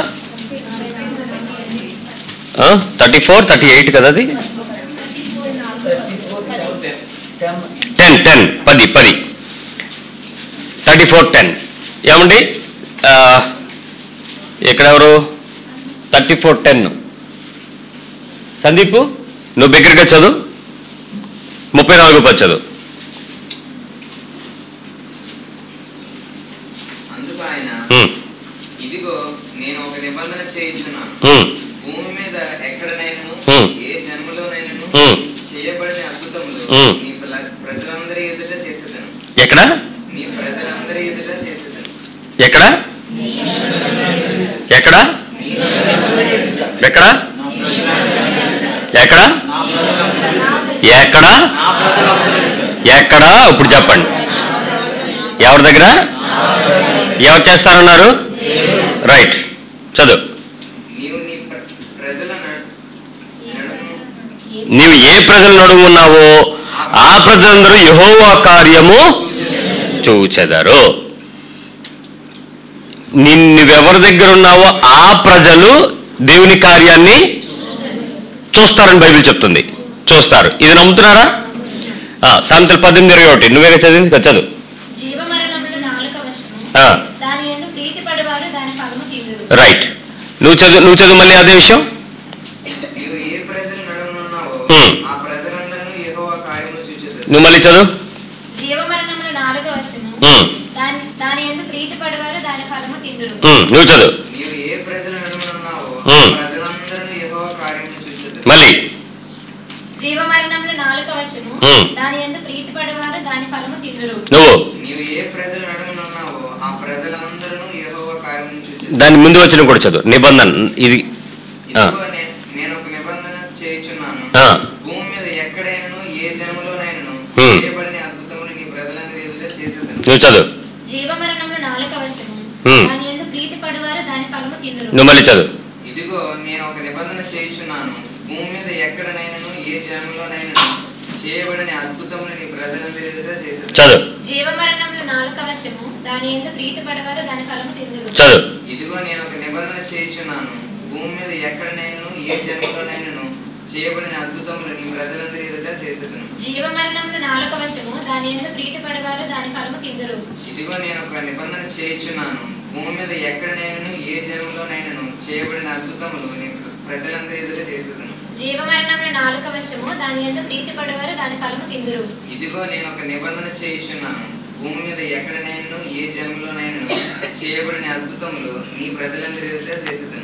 థర్టీ ఫోర్ థర్టీ ఎయిట్ కదా అది. టెన్ టెన్ పది పది థర్టీ ఫోర్ టెన్. ఏమండి ఎక్కడెవరు? Thirty four ten. సందీప్ నువ్వు దగ్గరగా చదువు, ముప్పై నాలుగు పది చదువు. అందుకు ఆయన, ఇదిగో నేను ఒక నిబంధన చేయించున్నాను, భూమి మీద ఎక్కడనైనా ఏ జన్మలోనైనా చేయబడిన అద్భుతములు నీ ప్రజలందరి ఎదుట చేసేదను. ఎక్కడ? నీ ప్రజలందరి ఎదుట చేసేదను. ఎక్కడ? ఎక్కడ? ఎక్కడ? ఎక్కడ? ఎక్కడ? ఎక్కడ? ఇప్పుడు చెప్పండి. ఎవరి దగ్గర? ఎవరు చేస్తారన్నారు? రైట్, చదువు. నీవు ఏ ప్రజల నడుము ఉన్నావో ఆ ప్రజలందరూ యెహోవా కార్యము చూచెదరు. నువ్వెవరి దగ్గర ఉన్నావో ఆ ప్రజలు దేవుని కార్యాన్ని చూస్తారని బైబిల్ చెప్తుంది. చూస్తారు. ఇది నమ్ముతున్నారా? సామెతలు పద్దెనిమిది ఇరవై ఒకటి. నువ్వేగా చదివింది, చదువు. రైట్, నువ్వు చదువు నువ్వు చదువు మళ్ళీ అదే విషయం. నువ్వు మళ్ళీ చదువు. నువ్వు చదువు మళ్ళీ. నువ్వు దాని ముందు వచ్చిన కూడా చదువు. నిబంధన ఇది. నేను ఒక నిబంధన చేయుచున్నాను, భూమి మీద ఎక్కడైనా ఏ జన్మలోనైనా చేయబడిన అద్భుతములు నీ ప్రజలందరి ఎదుట చేసేదను. నువ్వు చదువు. నువ్వు మళ్ళీ చదువు. ఇదిగో నేను ఒక నిబంధన చేయుచున్నాను, భూమి మీద ఎక్కడనైనా ఏ జన్మలోనైనా చేయబడిన అద్భుతములు నీ ప్రజలందరి ఎదుట చేసేదను. చదువు. చదువు. ఇదిగో నేను ఒక నిబంధన చేయుచున్నాను, భూమి మీద ఎక్కడనైనా ఏ జన్మలోనైనా చేయబడిన అద్భుతములు నీ ప్రజలందరి ఎదుట చేసేదను. ఇదిగో నేను ఒక నిబంధన చేయుచున్నాను, భూమి మీద ఎక్కడనైనా ఏ జన్మలోనైనా చేయబడిన అద్భుతములు నీ ప్రజలందరి ఎదుట చేసేదను. ఇదిగో నేను ఒక నిబంధన చేయుచున్నాను, భూమి మీద ఎక్కడనైనా ఏ జన్మలోనైనా చేయబడిన అద్భుతములు నీ ప్రజలందరి ఎదుట చేసేదను.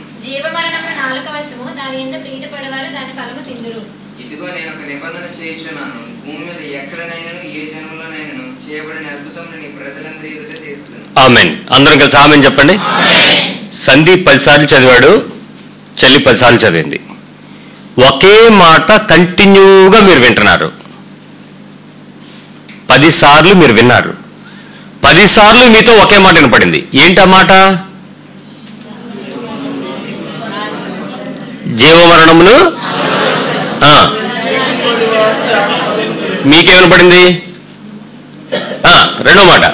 ఇదిగో నేను ఒక నిబంధన చేయుచున్నాను, భూమి మీద ఎక్కడనైనా ఏ జన్మలోనైనా చేయబడిన అద్భుతములు నీ ప్రజలందరి ఎదుట చేసేదను. ఆమేన్. అందరం కలిసి ఆమేన్ చెప్పండి. సందీప్ పదిసార్లు చదివాడు, చెల్లి పదిసార్లు చదివింది. ఒకే మాట కంటిన్యూగా మీరు వింటున్నారు. పదిసార్లు మీరు విన్నారు, పదిసార్లు మీతో ఒకే మాట వినపడింది. ఏంటా మాట? జీవమరణములు. మీకేమనపడింది? రెండో మాట.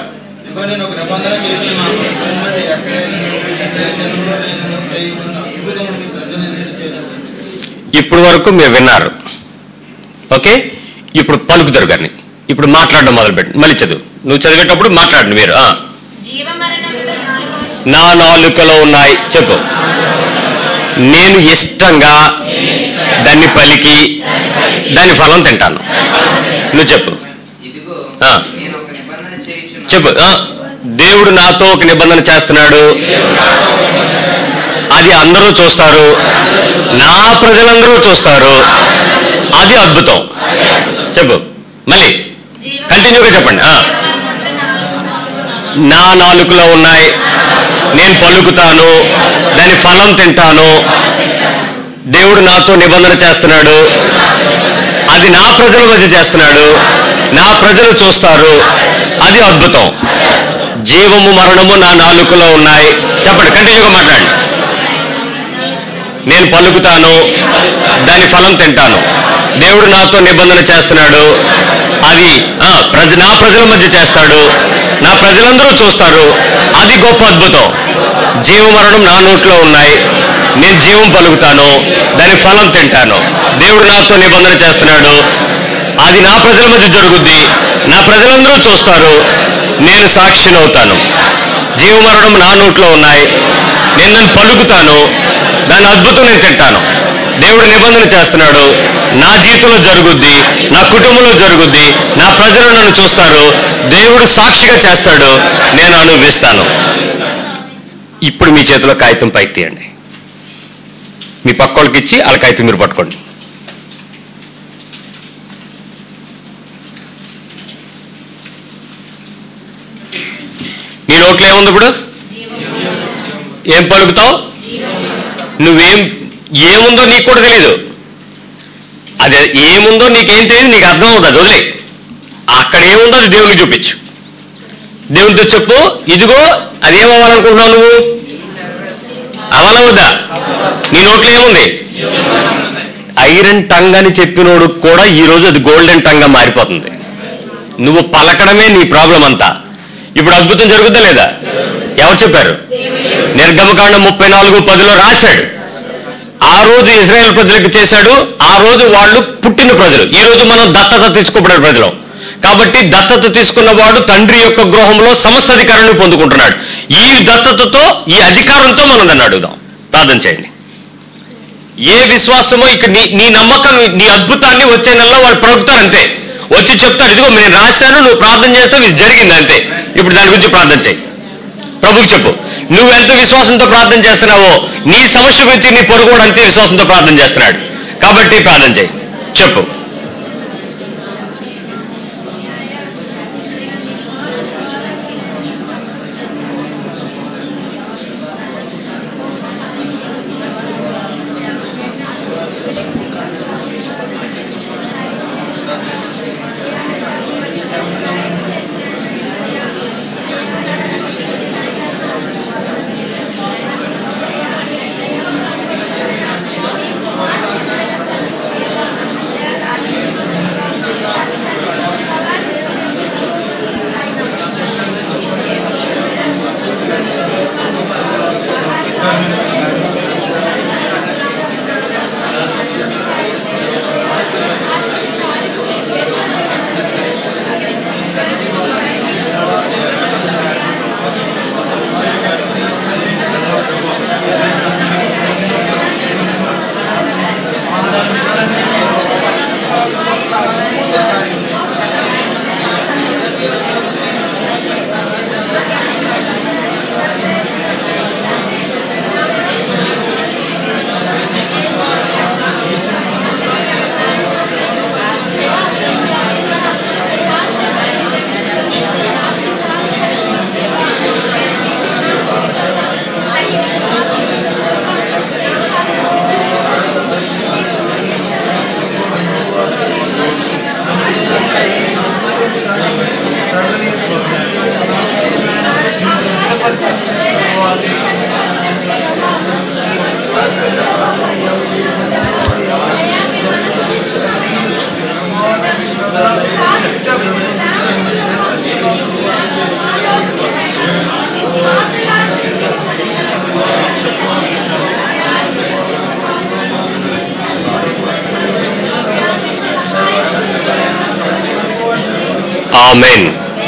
ఇప్పుడు వరకు మీరు విన్నారు, ఓకే. ఇప్పుడు పలుకుతారు కానీ ఇప్పుడు మాట్లాడడం మొదలుపెట్టి మళ్ళీ చదువు. నువ్వు చదివేటప్పుడు మాట్లాడండి మీరు. నా నాలుకలో ఉన్నాయి చెప్పు. నేను ఇష్టంగా దాన్ని పలికి దాని ఫలం తింటాను. నువ్వు చెప్పు. చెప్పు. దేవుడు నాతో ఒక నిబంధన చేస్తున్నాడు, అది అందరూ చూస్తారు, నా ప్రజలందరూ చూస్తారు, అది అద్భుతం. చెప్పు మళ్ళీ కంటిన్యూగా చెప్పండి. నా నాలుకలో ఉన్నాయి, నేను పలుకుతాను, దాని ఫలం తింటాను. దేవుడు నాతో నిబంధన చేస్తున్నాడు, అది నా ప్రజల మధ్య చేస్తున్నాడు, నా ప్రజలు చూస్తారు, అది అద్భుతం. జీవము మరణము నా నాలుకలో ఉన్నాయి. చెప్పండి, కంటిన్యూగా మాట్లాడండి. నేను పలుకుతాను, దాని ఫలం తింటాను. దేవుడు నాతో నిబంధన చేస్తున్నాడు, అది ప్రజ నా ప్రజల మధ్య చేస్తాడు, నా ప్రజలందరూ చూస్తారు, అది గొప్ప అద్భుతం. జీవ మరణం నా నోట్లో ఉన్నాయి, నేను జీవం పలుకుతాను, దాని ఫలం తింటాను. దేవుడు నాతో నిబంధన చేస్తున్నాడు, అది నా ప్రజల మధ్య జరుగుద్ది, నా ప్రజలందరూ చూస్తారు, నేను సాక్షినవుతాను. జీవ మరణం నా నోట్లో ఉన్నాయి, నేను దాన్ని పలుకుతాను, దాని అద్భుతం నేను తింటాను. దేవుడు నిబంధన చేస్తున్నాడు, నా జీవితంలో జరుగుద్ది, నా కుటుంబంలో జరుగుద్ది, నా ప్రజలు నన్ను చూస్తారు, దేవుడు సాక్షిగా చేస్తాడు, నేను అనుభవిస్తాను. ఇప్పుడు మీ చేతిలో కాగితం పైకి తీయండి, మీ పక్క వాళ్ళకి ఇచ్చి వాళ్ళ కాగితం మీరు పట్టుకోండి. నీ నోట్లో ఏముంది ఇప్పుడు? ఏం పలుకుతావు? నువ్వేం ఏముందో నీకు కూడా తెలీదు. అదే ఏముందో నీకేం తెలియదు, నీకు అర్థం అవుతుంది, అది వదిలే. అక్కడ ఏముందో అది దేవునికి చూపించు. దేవునితో చెప్పు, ఇదిగో అదేమవ్వాలనుకుంటున్నావు నువ్వు? అవలవద్దా? నీ నోట్లో ఏముంది? ఐరన్ టంగ్ అని చెప్పినోడు కూడా ఈరోజు అది గోల్డెన్ టంగ్ గా మారిపోతుంది. నువ్వు పలకడమే నీ ప్రాబ్లం అంతా. ఇప్పుడు అద్భుతం జరుగుతుందా లేదా? ఎవరు చెప్పారు? నిర్గమకాండం ముప్పై నాలుగు పదిలో రాశాడు. ఆ రోజు ఇజ్రాయెల్ ప్రజలకు చేశాడు, ఆ రోజు వాళ్ళు పుట్టిన ప్రజలు. ఈ రోజు మనం దత్తత తీసుకోబడిన ప్రజలు కాబట్టి దత్తత తీసుకున్నవాడు తండ్రి యొక్క గృహంలో సమస్త అధికారాన్ని పొందుకుంటున్నాడు. ఈ దత్తతతో, ఈ అధికారంతో మనం దాన్ని అడుగుదాం. ప్రార్థన చేయండి. ఏ విశ్వాసమో ఇక నీ నీ నమ్మకం, నీ అద్భుతాన్ని వచ్చే నెలలో వాళ్ళు ప్రవక్తారు అంతే. వచ్చి చెప్తారు, ఇదిగో నేను రాశాను, నువ్వు ప్రార్థన చేస్తావు, ఇది జరిగింది అంతే. ఇప్పుడు దాని గురించి ప్రార్థన చేయి. ప్రభుకి చెప్పు, నువ్వు ఎంత విశ్వాసంతో ప్రార్థన చేస్తున్నావో నీ సమస్య గురించి నీ పొరుగుడు అంతే విశ్వాసంతో ప్రార్థన చేస్తున్నాడు. కాబట్టి ప్రార్థన చేయి, చెప్పు. ఆమెన్.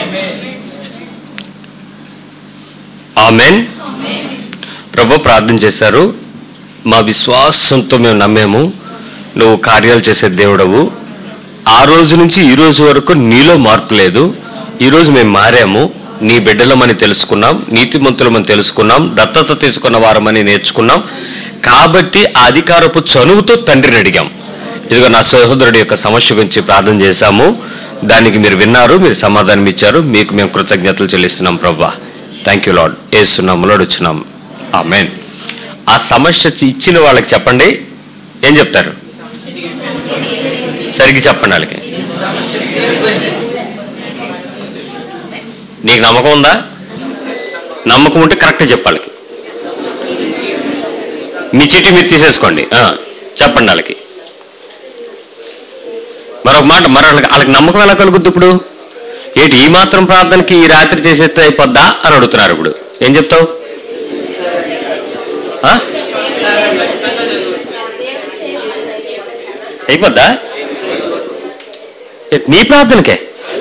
ఆమెన్. ప్రభు ప్రార్థన చేశారు, మా విశ్వాసంతో మేము నమ్మాము, నువ్వు కార్యాలు చేసే దేవుడవు. ఆ రోజు నుంచి ఈ రోజు వరకు నీలో మార్పు లేదు. ఈరోజు మేము మారాము, నీ బిడ్డలమని తెలుసుకున్నాం, నీతిమంతులమని తెలుసుకున్నాం, దత్తత తీసుకున్న వారమని నేర్చుకున్నాం. కాబట్టి ఆ అధికారపు చనువుతో తండ్రిని అడిగాం. ఇదిగో నా సహోదరుడి యొక్క సమస్య గురించి ప్రార్థన చేశాము, దానికి మీరు విన్నారు, మీరు సమాధానం ఇచ్చారు. మీకు మేము కృతజ్ఞతలు చెల్లిస్తున్నాం ప్రభువా. Thank you lord. ఏసునామములో అడుగుచున్నాం, ఆమేన్. ఆ సమస్య ఇచ్చిన వాళ్ళకి చెప్పండి, ఏం చెప్తారు? సరిగ్గా చెప్పండి వాళ్ళకి. నీకు నమ్మకం ఉందా? నమ్మకం ఉంటే కరెక్ట్ చెప్పాలి. మీ చీటీ మీరు తీసేసుకోండి, చెప్పండి వాళ్ళకి. మరొక మాట, మరి వాళ్ళకి వాళ్ళకి నమ్మకం ఎలా కలుగుద్ది? ఇప్పుడు ఏంటి ఈ మాత్రం ప్రార్థనకి ఈ రాత్రి చేసేస్తే అయిపోద్దా అని అడుగుతున్నారు. ఇప్పుడు ఏం చెప్తావు? అయిపోద్దా? నీ ప్రార్థనకే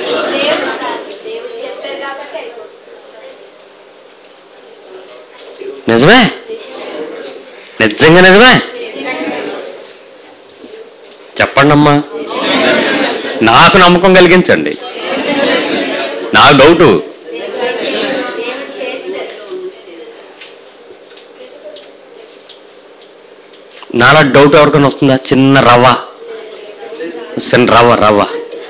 నిజమే, నిజంగా నిజమే. చెప్పండి అమ్మా, నాకు నమ్మకం కలిగించండి. నాకు డౌటు. నాలా డౌట్ ఎవరికైనా వస్తుందా? చిన్న రవ్వ, చిన్న రవ్వ రవ్వ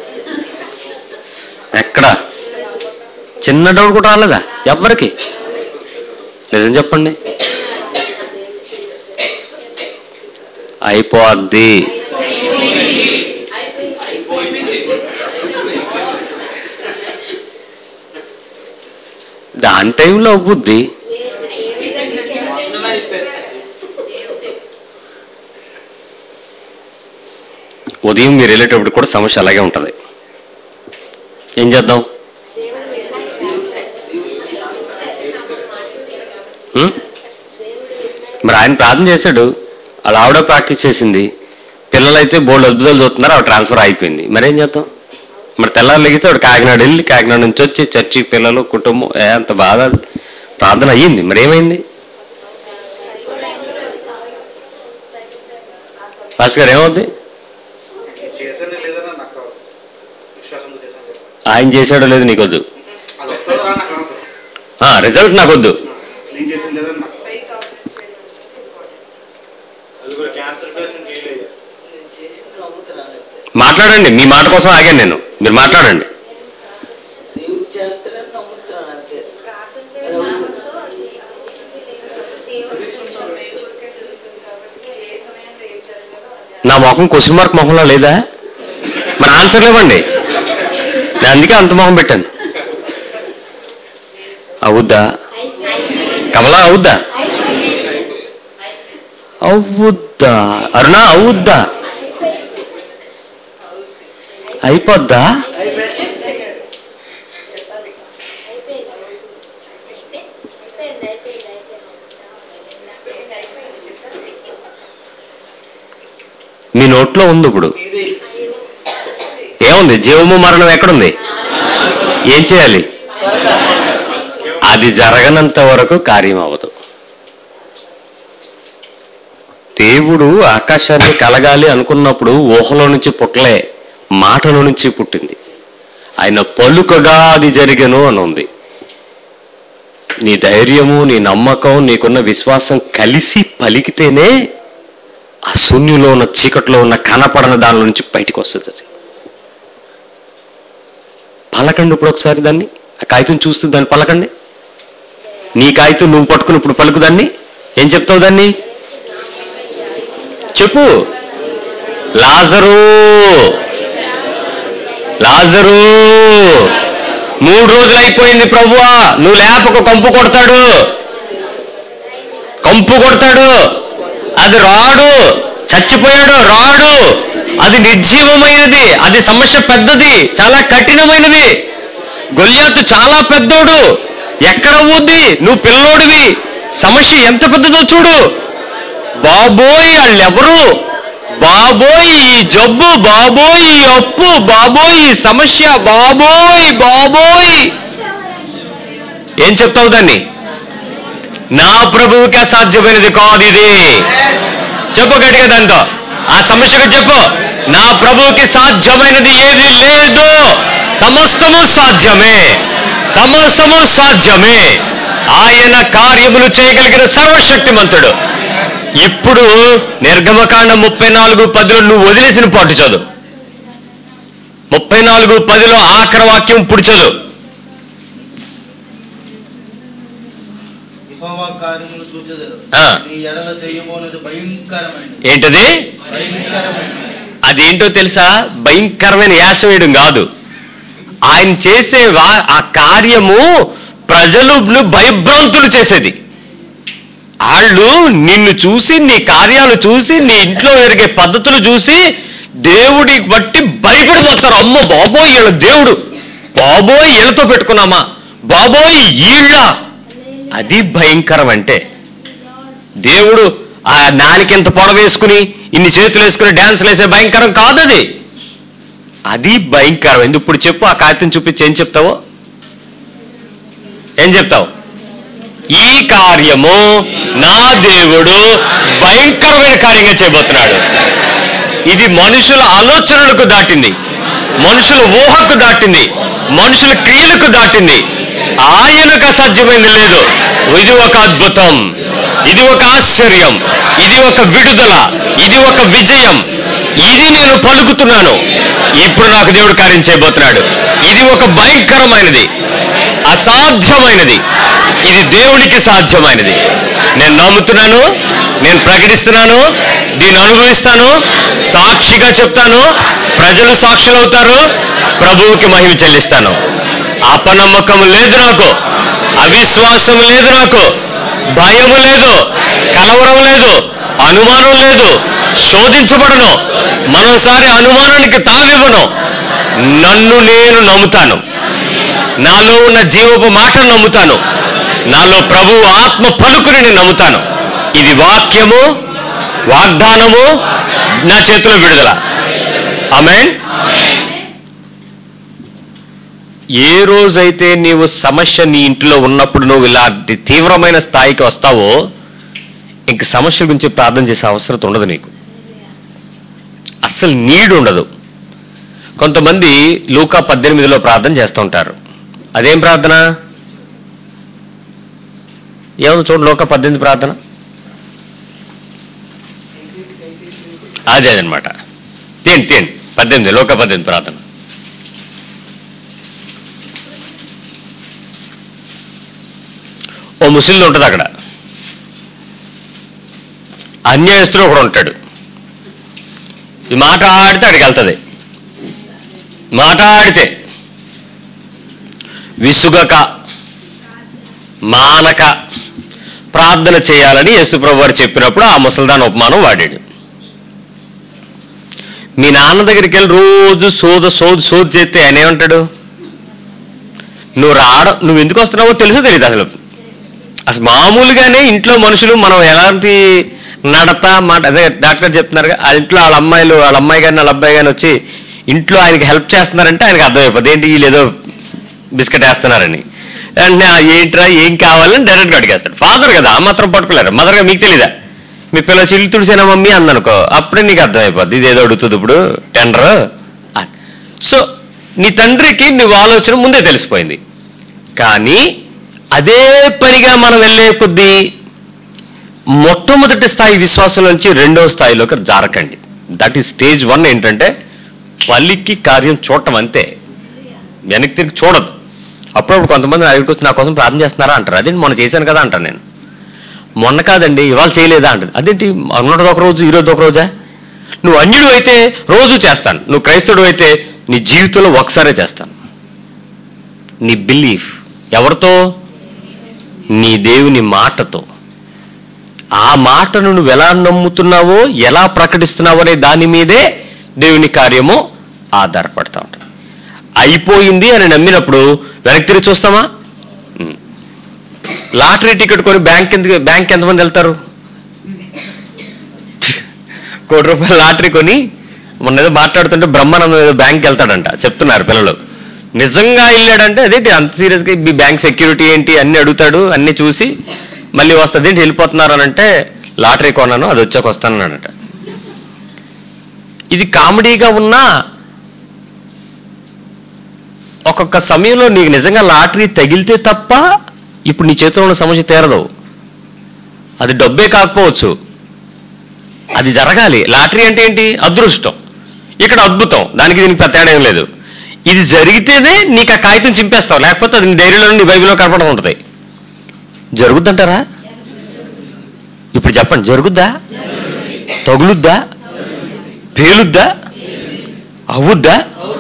ఎక్కడ చిన్న డౌట్ కూడా రాలేదా ఎవరికి? నిజం చెప్పండి. అయిపోద్ది. దాని టైంలో అవ్వుద్ది. ఉదయం మీరు వెళ్ళేటప్పుడు కూడా సమస్య అలాగే ఉంటుంది. ఏం చేద్దాం? మరి ఆయన ప్రార్థన చేశాడు, అలా ఆవిడ ప్రాక్టీస్ చేసింది. పిల్లలైతే బోల్డ్ అద్భుతాలు చూస్తున్నారు, ఆవిడ ట్రాన్స్ఫర్ అయిపోయింది. మరేం చేద్దాం? మరి తెల్లారు లెగితే ఆవిడ కాకినాడ వెళ్ళి కాకినాడ నుంచి వచ్చి చర్చి, పిల్లలు, కుటుంబం, ఏ అంత బాగా ప్రార్థన అయ్యింది. మరేమైంది? పాస్టర్ గారు ఏమవుద్ది? ఆయన చేశాడో లేదు నీకొద్దు, రిజల్ట్ నాకొద్దు. మాట్లాడండి, మీ మాట కోసం ఆగాను నేను, మీరు మాట్లాడండి. నా మొహం క్వశ్చన్ మార్క్ మొహంలో లేదా? మరి ఆన్సర్లు ఇవ్వండి. నేను అందుకే అంత మొహం పెట్టాను. అవుద్దా కమలా? అవుద్దా? అవుద్దా అరుణా? అవుద్దా? అయిపోద్దా? మీ నోట్లో ఉంది. ఇప్పుడు ఏముంది? జీవము మరణం ఎక్కడుంది? ఏం చేయాలి? అది జరగనంత వరకు కార్యం అవ్వదు. దేవుడు ఆకాశాన్ని కలగాలి అనుకున్నప్పుడు ఊహలో నుంచి పుట్టలే, మాటలో నుంచి పుట్టింది. ఆయన పలుకగా అది జరిగను అని ఉంది. నీ ధైర్యము, నీ నమ్మకం, నీకున్న విశ్వాసం కలిసి పలికితేనే ఆ శూన్యంలో ఉన్న చీకట్లో ఉన్న కనపడని దాని నుంచి బయటికి వస్తుంది. అది పలకండి ఇప్పుడు ఒకసారి దాన్ని. ఆ కాగితం చూస్తూ దాన్ని పలకండి. నీ కాగితం నువ్వు పట్టుకుని ఇప్పుడు పలుకు దాన్ని. ఏం చెప్తావు దాన్ని? చెప్పు. లాజరు, లాజరు, మూడు రోజులు అయిపోయింది ప్రభువా, నువ్వు లేపక కంపు కొడతాడు, కంపు కొడతాడు. అది రాడు, చచ్చిపోయాడు, రాడు. అది నిర్జీవమైనది. అది సమస్య పెద్దది, చాలా కఠినమైనది. గొల్యాతు చాలా పెద్దోడు. ఎక్కడ ఊద్ది? నువ్వు పిల్లోడివి. సమస్య ఎంత పెద్దదో చూడు. బాబోయ్ వాళ్ళెవరు, బాబోయ్ ఈ జబ్బు, బాబోయ్ ఈ అప్పు, బాబోయ్ ఈ సమస్య, బాబోయ్ బాబోయ్. ఏం చెప్తావు దాన్ని? నా ప్రభువుకి అసాధ్యమైనది కాదు ఇది. చెప్పు గట్టిగా దాంతో. ఆ సమస్యకు చెప్పు, నా ప్రభువుకి సాధ్యమైనది ఏది లేదు. సమస్తము సాధ్యమే, సమస్తము సాధ్యమే. ఆయన కార్యములు చేయగలిగిన సర్వశక్తిమంతుడు. ఇప్పుడు నిర్గమకాండం ముప్పై నాలుగు పదిలో నువ్వు వదిలేసిన పాటు చదువు. ముప్పై నాలుగు పదిలో ఆఖరి వాక్యం ఇప్పుడు చదువు. ఏంటది? అదేంటో తెలుసా? భయంకరమైన యాస వేయడం కాదు, ఆయన చేసే ఆ కార్యము ప్రజలను భయభ్రాంతులు చేసేది. వాళ్ళు నిన్ను చూసి, నీ కార్యాలు చూసి, నీ ఇంట్లో జరిగే పద్ధతులు చూసి దేవుడి బట్టి భయపడిపోతారు. అమ్మ బాబోయ్ వీళ్ళ దేవుడు, బాబోయ్ వీళ్ళతో పెట్టుకున్నామా, బాబోయ్ ఈళ్ళ. అది భయంకరం. అంటే దేవుడు ఆ నాలికెంత పొడ వేసుకుని ఇన్ని చేతులు వేసుకుని డాన్సులు వేసే భయంకరం కాదు అది. అది భయంకరం. ఎందుకు? ఇప్పుడు చెప్పు, ఆ కాగితం చూపించి ఏం చెప్తావో, ఏం చెప్తావు? ఈ కార్యము నా దేవుడు భయంకరమైన కార్యంగా చేయబోతున్నాడు. ఇది మనుషుల ఆలోచనలకు దాటింది, మనుషుల ఊహకు దాటింది, మనుషుల క్రియలకు దాటింది. ఆయనకు అసాధ్యమైంది లేదు. ఇది ఒక అద్భుతం, ఇది ఒక ఆశ్చర్యం, ఇది ఒక విడుదల, ఇది ఒక విజయం. ఇది నేను పలుకుతున్నాను. ఇప్పుడు నాకు దేవుడు కార్యం చేయబోతున్నాడు. ఇది ఒక భయంకరమైనది, అసాధ్యమైనది. ఇది దేవునికి సాధ్యమైనది. నేను నమ్ముతున్నాను, నేను ప్రకటిస్తున్నాను, దీన్ని అనుభవిస్తాను, సాక్షిగా చెప్తాను. ప్రజలు సాక్షులవుతారు, ప్రభువుకి మహిమ చెల్లిస్తాను. అపనమ్మకం లేదు నాకు, అవిశ్వాసం లేదు నాకు, భయము లేదు, కలవరం లేదు, అనుమానం లేదు, శోధించబడను, మరోసారి అనుమానానికి తావివ్వను. నన్ను నేను నమ్ముతాను, నాలో ఉన్న జీవపు మాటను నమ్ముతాను, నాలో ప్రభువు ఆత్మ పలుకుని నేను నమ్ముతాను. ఇది వాక్యము, వాగ్దానము, నా చేతిలో విడుదల. ఆమేన్. ఏ రోజైతే నీవు సమస్య నీ ఇంట్లో ఉన్నప్పుడు నువ్వు ఇలాంటి తీవ్రమైన స్థాయికి వస్తావో ఇంక సమస్య గురించి ప్రార్థన చేసే అవసరం ఉండదు నీకు, అస్సలు నీడు ఉండదు. కొంతమంది లూకా పద్దెనిమిదిలో ప్రార్థన చేస్తూ ఉంటారు. అదేం ప్రార్థన? ఏమన్నా చూడు, లూకా పద్దెనిమిది ప్రార్థన అదే అదనమాట. తేండి తేండి పద్దెనిమిది, లూకా పద్దెనిమిది ప్రార్థన. ఓ ముస్లిం ఉంటుంది అక్కడ, అన్యాయస్తుడు ఒకడు ఉంటాడు. ఈ మాట ఆడితే అడిగి వెళ్తుంది. మాట ఆడితే విసుగక మానక ప్రార్థన చేయాలని యేసుప్రభు వారు చెప్పినప్పుడు ఆ ముసల్దాన్ ఉపమానం వాడాడు. మీ నాన్న దగ్గరికి వెళ్ళి రోజు సోద సోదు సోదు చేస్తే ఆయన ఏమంటాడు? నువ్వు రాడ నువ్వు ఎందుకు వస్తున్నావో తెలుసో తెలియదు అసలు. అసలు మామూలుగానే ఇంట్లో మనుషులు మనం ఎలాంటి నడత మాట, అదే డాక్టర్ చెప్తున్నారుగా, ఆ ఇంట్లో వాళ్ళ అమ్మాయిలు వాళ్ళ అమ్మాయి కానీ వాళ్ళ అబ్బాయి కానీ వచ్చి ఇంట్లో ఆయనకి హెల్ప్ చేస్తున్నారంటే ఆయనకు అర్థమైపోతుంది ఏంటి వీళ్ళు ఏదో బిస్కెట్ వేస్తున్నారని. అంటే ఏంట్రా ఏం కావాలని డైరెక్ట్గా అడిగేస్తాడు. ఫాదర్ కదా, ఆ మాత్రం పట్టుకోలేరు. మదర్గా మీకు తెలీదా? మీ పిల్లలు చిల్లు తుడిసేనా మమ్మీ అందనుకో, అప్పుడే నీకు అర్థమైపోద్ది ఇది ఏదో అడుగుతుంది ఇప్పుడు టెండర్. సో నీ తండ్రికి నువ్వు ఆలోచన ముందే తెలిసిపోయింది. కానీ అదే పనిగా మనం వెళ్ళే కొద్దీ మొట్టమొదటి స్థాయి విశ్వాసం నుంచి రెండవ స్థాయిలోకి జారకండి. That is stage one. ఏంటంటే పల్లికి కార్యం చూడటం అంతే, వెనక్కి తిరిగి చూడదు. అప్పుడప్పుడు కొంతమంది అడిగికి వచ్చి నా కోసం ప్రార్థన చేస్తున్నారా అంటారు. అదేంటి మొన్న చేశాను కదా అంటాను నేను. మొన్న కాదండి ఇవాళ చేయలేదా అంటారు. అదేంటి మొన్నటి ఒక రోజు ఈరోజు ఒక రోజా? నువ్వు అన్యుడు అయితే రోజు చేస్తాను, నువ్వు క్రైస్తవుడు అయితే నీ జీవితంలో ఒకసారే చేస్తాను. నీ బిలీఫ్ ఎవరితో? నీ దేవుని మాటతో. ఆ మాటను నువ్వు ఎలా నమ్ముతున్నావో ఎలా ప్రకటిస్తున్నావో అనే దాని మీదే దేవుని కార్యము ఆధారపడతా ఉంటాం. అయిపోయింది అని నమ్మినప్పుడు వెనక్కి తిరిగి చూస్తామా? లాటరీ టికెట్ కొని బ్యాంక్ ఎందుకు బ్యాంక్ ఎంతమంది వెళ్తారు? కోటి రూపాయల లాటరీ కొని మొన్న ఏదో మాట్లాడుతుంటే బ్రహ్మానందం ఏదో బ్యాంక్కి వెళ్తాడంట చెప్తున్నారు పిల్లలు. నిజంగా వెళ్ళాడంటే అదేంటి అంత సీరియస్గా మీ బ్యాంక్ సెక్యూరిటీ ఏంటి అన్ని అడుగుతాడు, అన్ని చూసి మళ్ళీ వస్తుంది ఏంటి వెళ్ళిపోతున్నారు అని అంటే లాటరీ కొన్నాను అది వచ్చాక వస్తానన్నాడట. ఇది కామెడీగా ఉన్నా ఒక్కొక్క సమయంలో నీకు నిజంగా లాటరీ తగిలితే తప్ప ఇప్పుడు నీ చేతిలో ఉన్న సమస్య తీరదు. అది డబ్బే కాకపోవచ్చు, అది జరగాలి. లాటరీ అంటే ఏంటి? అదృష్టం. ఇక్కడ అద్భుతం, దానికి దీనికి తేడా ఏం లేదు. ఇది జరిగితేనే నీకు ఆ కాగితం చింపేస్తావు, లేకపోతే అది నీ డైరీలో నీ బైబిల్లో కనపడం ఉంటుంది. జరుగుద్దంటారా? ఇప్పుడు చెప్పండి, జరుగుద్దా? తగులుద్దా? పేలుద్దా? అవుద్దా?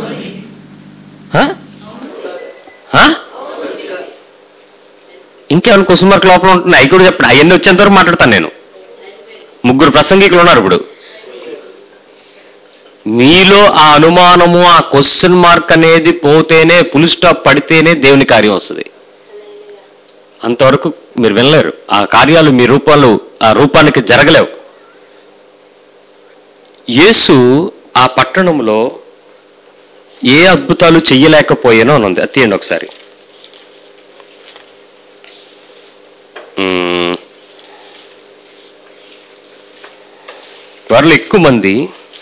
ఇంకేమైనా క్వశ్చన్ మార్క్ లోపల ఉంటుంది, అవి కూడా చెప్పండి. అవన్నీ వచ్చేంత వరకు మాట్లాడతాను నేను. ముగ్గురు ప్రసంగికులు ఉన్నారు ఇప్పుడు. మీలో ఆ అనుమానము, ఆ క్వశ్చన్ మార్క్ అనేది పోతేనే, ఫుల్ స్టాప్ పడితేనే దేవుని కార్యం వస్తుంది. అంతవరకు మీరు వినలేరు. ఆ కార్యాలు మీ రూపాలు ఆ రూపానికి జరగలేవు. యేసు ఆ పట్టణంలో ఏ అద్భుతాలు చెయ్యలేకపోయానో అని ఉంది. అది తీయండి ఒకసారి. వారిలో ఎక్కువ మంది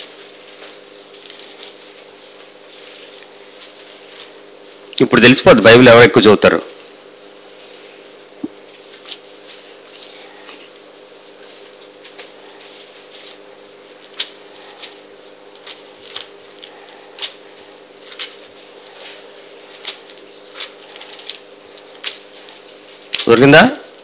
ఇప్పుడు తెలిసిపోద్ది బైబిల్ ఎవరు ఎక్కువ చదువుతారు. దొరికిందా?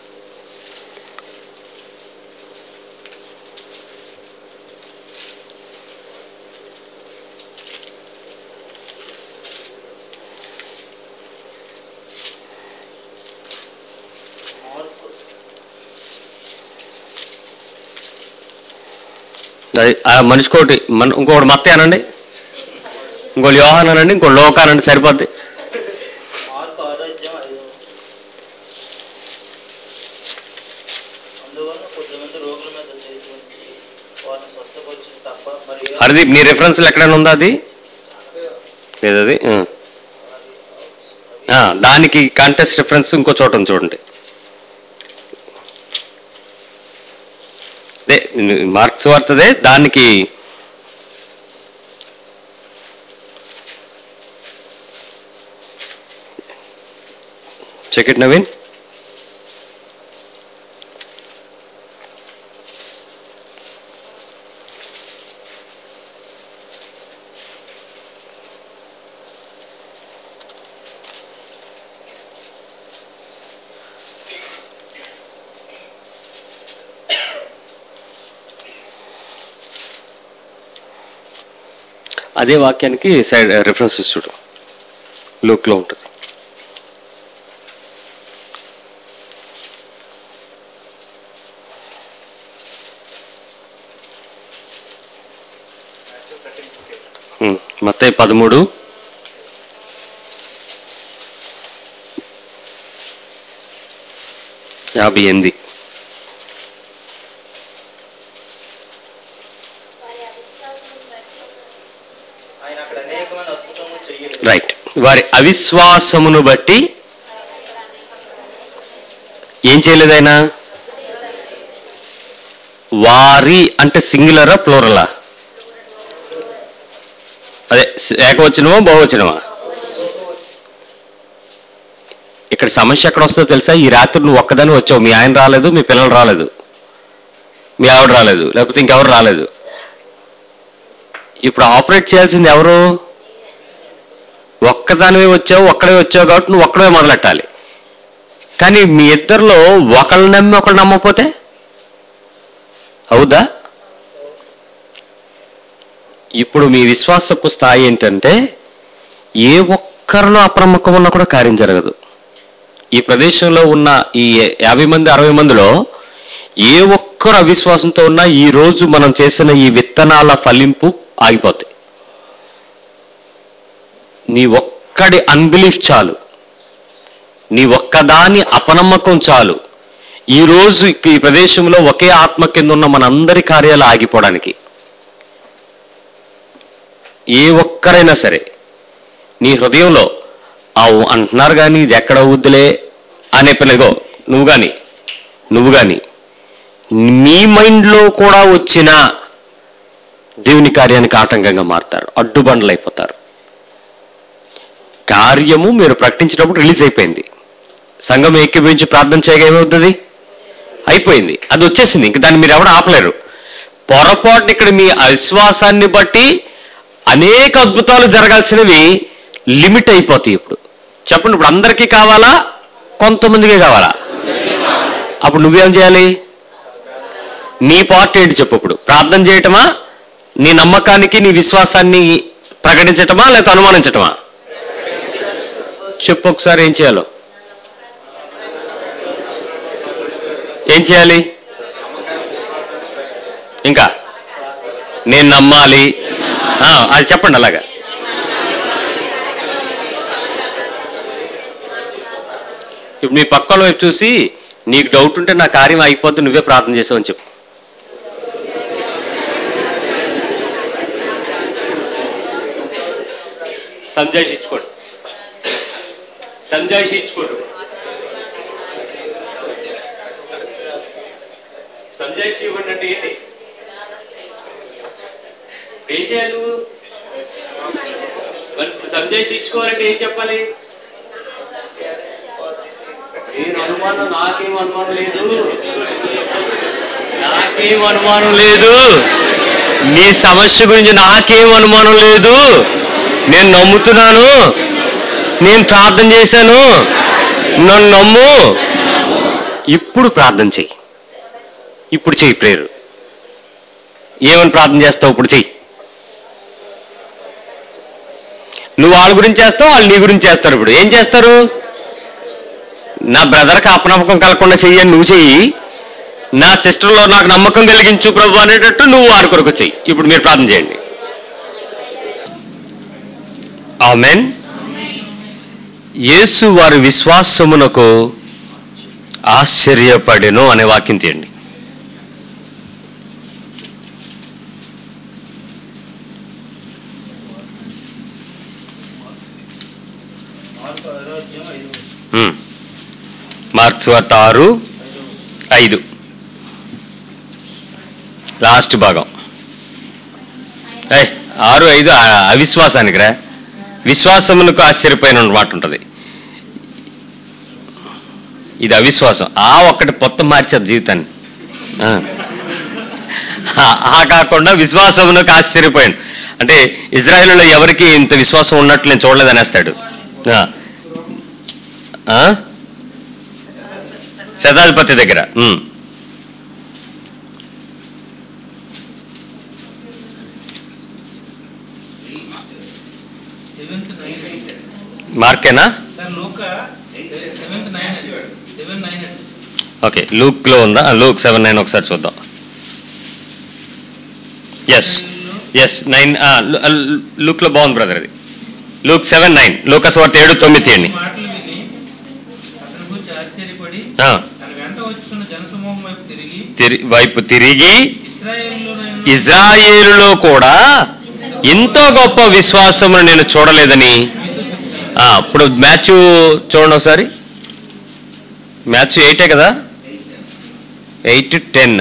మనిషికోటి మన ఇంకొకటి మత్తే అనండి, ఇంకోటి యోహాన్ అనండి, ఇంకోటి లోకానండి, సరిపోద్ది. అది మీ రెఫరెన్స్లో ఎక్కడైనా ఉందా? అది లేదది. దానికి కాంటెక్స్ట్ రెఫరెన్స్ ఇంకో చోట ఉంది చూడండి. అదే మార్క్స్ వార్తదే, దానికి చెక్ ఇట్ నవీన్. అదే వాక్యానికి సైడ్ రెఫరెన్సెస్ చూడు, లూక్లో ఉంటుంది. మత్తయి పదమూడు యాభై ఎనిమిది. రైట్. వారి అవిశ్వాసమును బట్టి ఏం చేయలేదు ఆయన? వారి అంటే సింగులరా ప్లూరలా? అదే ఏకవచనమా బహువచనమా? ఇక్కడ సమస్య ఎక్కడ వస్తుందో తెలుసా? ఈ రాత్రి నువ్వు ఒక్కదాని వచ్చావు, మీ ఆయన రాలేదు, మీ పిల్లలు రాలేదు, మీ ఆవిడ రాలేదు, లేకపోతే ఇంకెవరు రాలేదు. ఇప్పుడు ఆపరేట్ చేయాల్సింది ఎవరు? ఒక్కదానివే వచ్చావు, ఒక్కడే వచ్చావు కాబట్టి నువ్వు ఒక్కడే మొదలెట్టాలి. కానీ మీ ఇద్దరిలో ఒకళ్ళు నమ్మి ఒకళ్ళు నమ్మకపోతే అవుదా? ఇప్పుడు మీ విశ్వాసపు స్థాయి ఏంటంటే ఏ ఒక్కరిలో అప్రమత్తం ఉన్నా కూడా కార్యం జరగదు. ఈ ప్రదేశంలో ఉన్న ఈ యాభై మంది అరవై మందిలో ఏ ఒక్కరు అవిశ్వాసంతో ఉన్నా ఈ రోజు మనం చేసిన ఈ విత్తనాల ఫలింపు ఆగిపోతాయి. నీ ఒక్కడి అన్బిలీఫ్ చాలు, నీ ఒక్కదాని అపనమ్మకం చాలు ఈ రోజు ఈ ప్రదేశంలో ఒకే ఆత్మ కింద ఉన్న మనందరి కార్యాలు ఆగిపోవడానికి. ఏ ఒక్కరైనా సరే నీ హృదయంలో అవు అంటున్నారు కానీ ఇది ఎక్కడ అవుద్దులే అనే పిల్లగో నువ్వు కానీ నువ్వు కానీ మీ మైండ్లో కూడా వచ్చిన దేవుని కార్యానికి ఆటంకంగా మారుతారు, అడ్డుబండలు అయిపోతారు. కార్యము మీరు ప్రకటించినప్పుడు రిలీజ్ అయిపోయింది, సంఘం ఏకీభవించి ప్రార్థన చేయగా ఏమవుతుంది? అయిపోయింది, అది వచ్చేసింది, ఇంక దాన్ని మీరు ఎవరు ఆపలేరు. పొరపాటున ఇక్కడ మీ అవిశ్వాసాన్ని బట్టి అనేక అద్భుతాలు జరగాల్సినవి లిమిట్ అయిపోతాయి. ఇప్పుడు చెప్పండి, ఇప్పుడు అందరికీ కావాలా, కొంతమందికే కావాలా? అప్పుడు నువ్వేం చేయాలి? నీ పార్ట్ ఏంటి చెప్పు. ఇప్పుడు ప్రార్థన చేయటమా, నీ నమ్మకానికి నీ విశ్వాసాన్ని ప్రకటించటమా, లేకపోతే అనుమానించటమా? చెప్పు ఒకసారి ఏం చేయాలో. ఏం చేయాలి? ఇంకా నేను నమ్మాలి. అది చెప్పండి అలాగా. ఇప్పుడు మీ పక్కల వైపు చూసి నీకు డౌట్ ఉంటే నా కార్యం అయిపోద్ది, నువ్వే ప్రార్థన చేసావని చెప్పు. సంజాయించుకోండి, సంజాయించుకోండి, సంజాయిషి ఇవ్వండి. అంటే ఏంటి? ఏం చేయాలి నువ్వు? మరి సంజాయిషి ఇచ్చుకోవాలంటే ఏం చెప్పాలి? నేను అనుమానం, నాకేం అనుమానం లేదు, నాకేం అనుమానం లేదు, నీ సమస్య గురించి నాకేం అనుమానం లేదు, నేను నమ్ముతున్నాను, నేను ప్రార్థన చేశాను, నన్ను నమ్ము. ఇప్పుడు ప్రార్థన చెయ్యి. ఇప్పుడు చెయ్యి ప్రేయర్. ఏమని ప్రార్థన చేస్తావు? ఇప్పుడు చెయ్యి. నువ్వు వాళ్ళ గురించి చేస్తావు, వాళ్ళు నీ గురించి చేస్తారు. ఇప్పుడు ఏం చేస్తారు? నా బ్రదర్కి అపనమ్మకం కలగకుండా చెయ్యని నువ్వు చెయ్యి, నా సిస్టర్లో నాకు నమ్మకం కలిగించు ప్రభు అనేటట్టు నువ్వు వారి కొరకు చెయ్యి. ఇప్పుడు మీరు ప్రార్థన చేయండి. ఆమేన్. యేసు వారి విశ్వాసమునకు ఆశ్చర్యపడెను అనే వాక్యం తీయండి. మార్క్స్ వార్త ఆరు ఐదు లాస్ట్ భాగం. ఆరు ఐదు అవిశ్వాసానికి రా, విశ్వాసమునకు ఆశ్చర్యపోయిన మాట ఉంటుంది. ఇది అవిశ్వాసం. ఆ ఒక్కటి మొత్తం మార్చారు జీవితాన్ని. ఆ కాకుండా విశ్వాసమునకు ఆశ్చర్యపోయాను అంటే ఇజ్రాయేలులో ఎవరికి ఇంత విశ్వాసం ఉన్నట్లు నేను చూడలేదనేస్తాడు. శతాధిపతి దగ్గర మార్కేనా? ఓకే, లూక్ లో ఉందా? లూక్ సెవెన్ నైన్ ఒకసారి చూద్దాం. ఎస్ ఎస్ నైన్ లూక్ లో బాగుంది బ్రదర్. అది లూక్ సెవెన్ నైన్ లూకాసు వార్త ఏడు తొమ్మిది తీయండి. వైపు తిరిగి ఇజ్రాయేలులో కూడా ఇంత గొప్ప విశ్వాసము నేను చూడలేదని. ఇప్పుడు మ్యాచ్ చూడండి ఒకసారి. మ్యాచ్ ఎయిటే కదా, ఎయిట్ టెన్.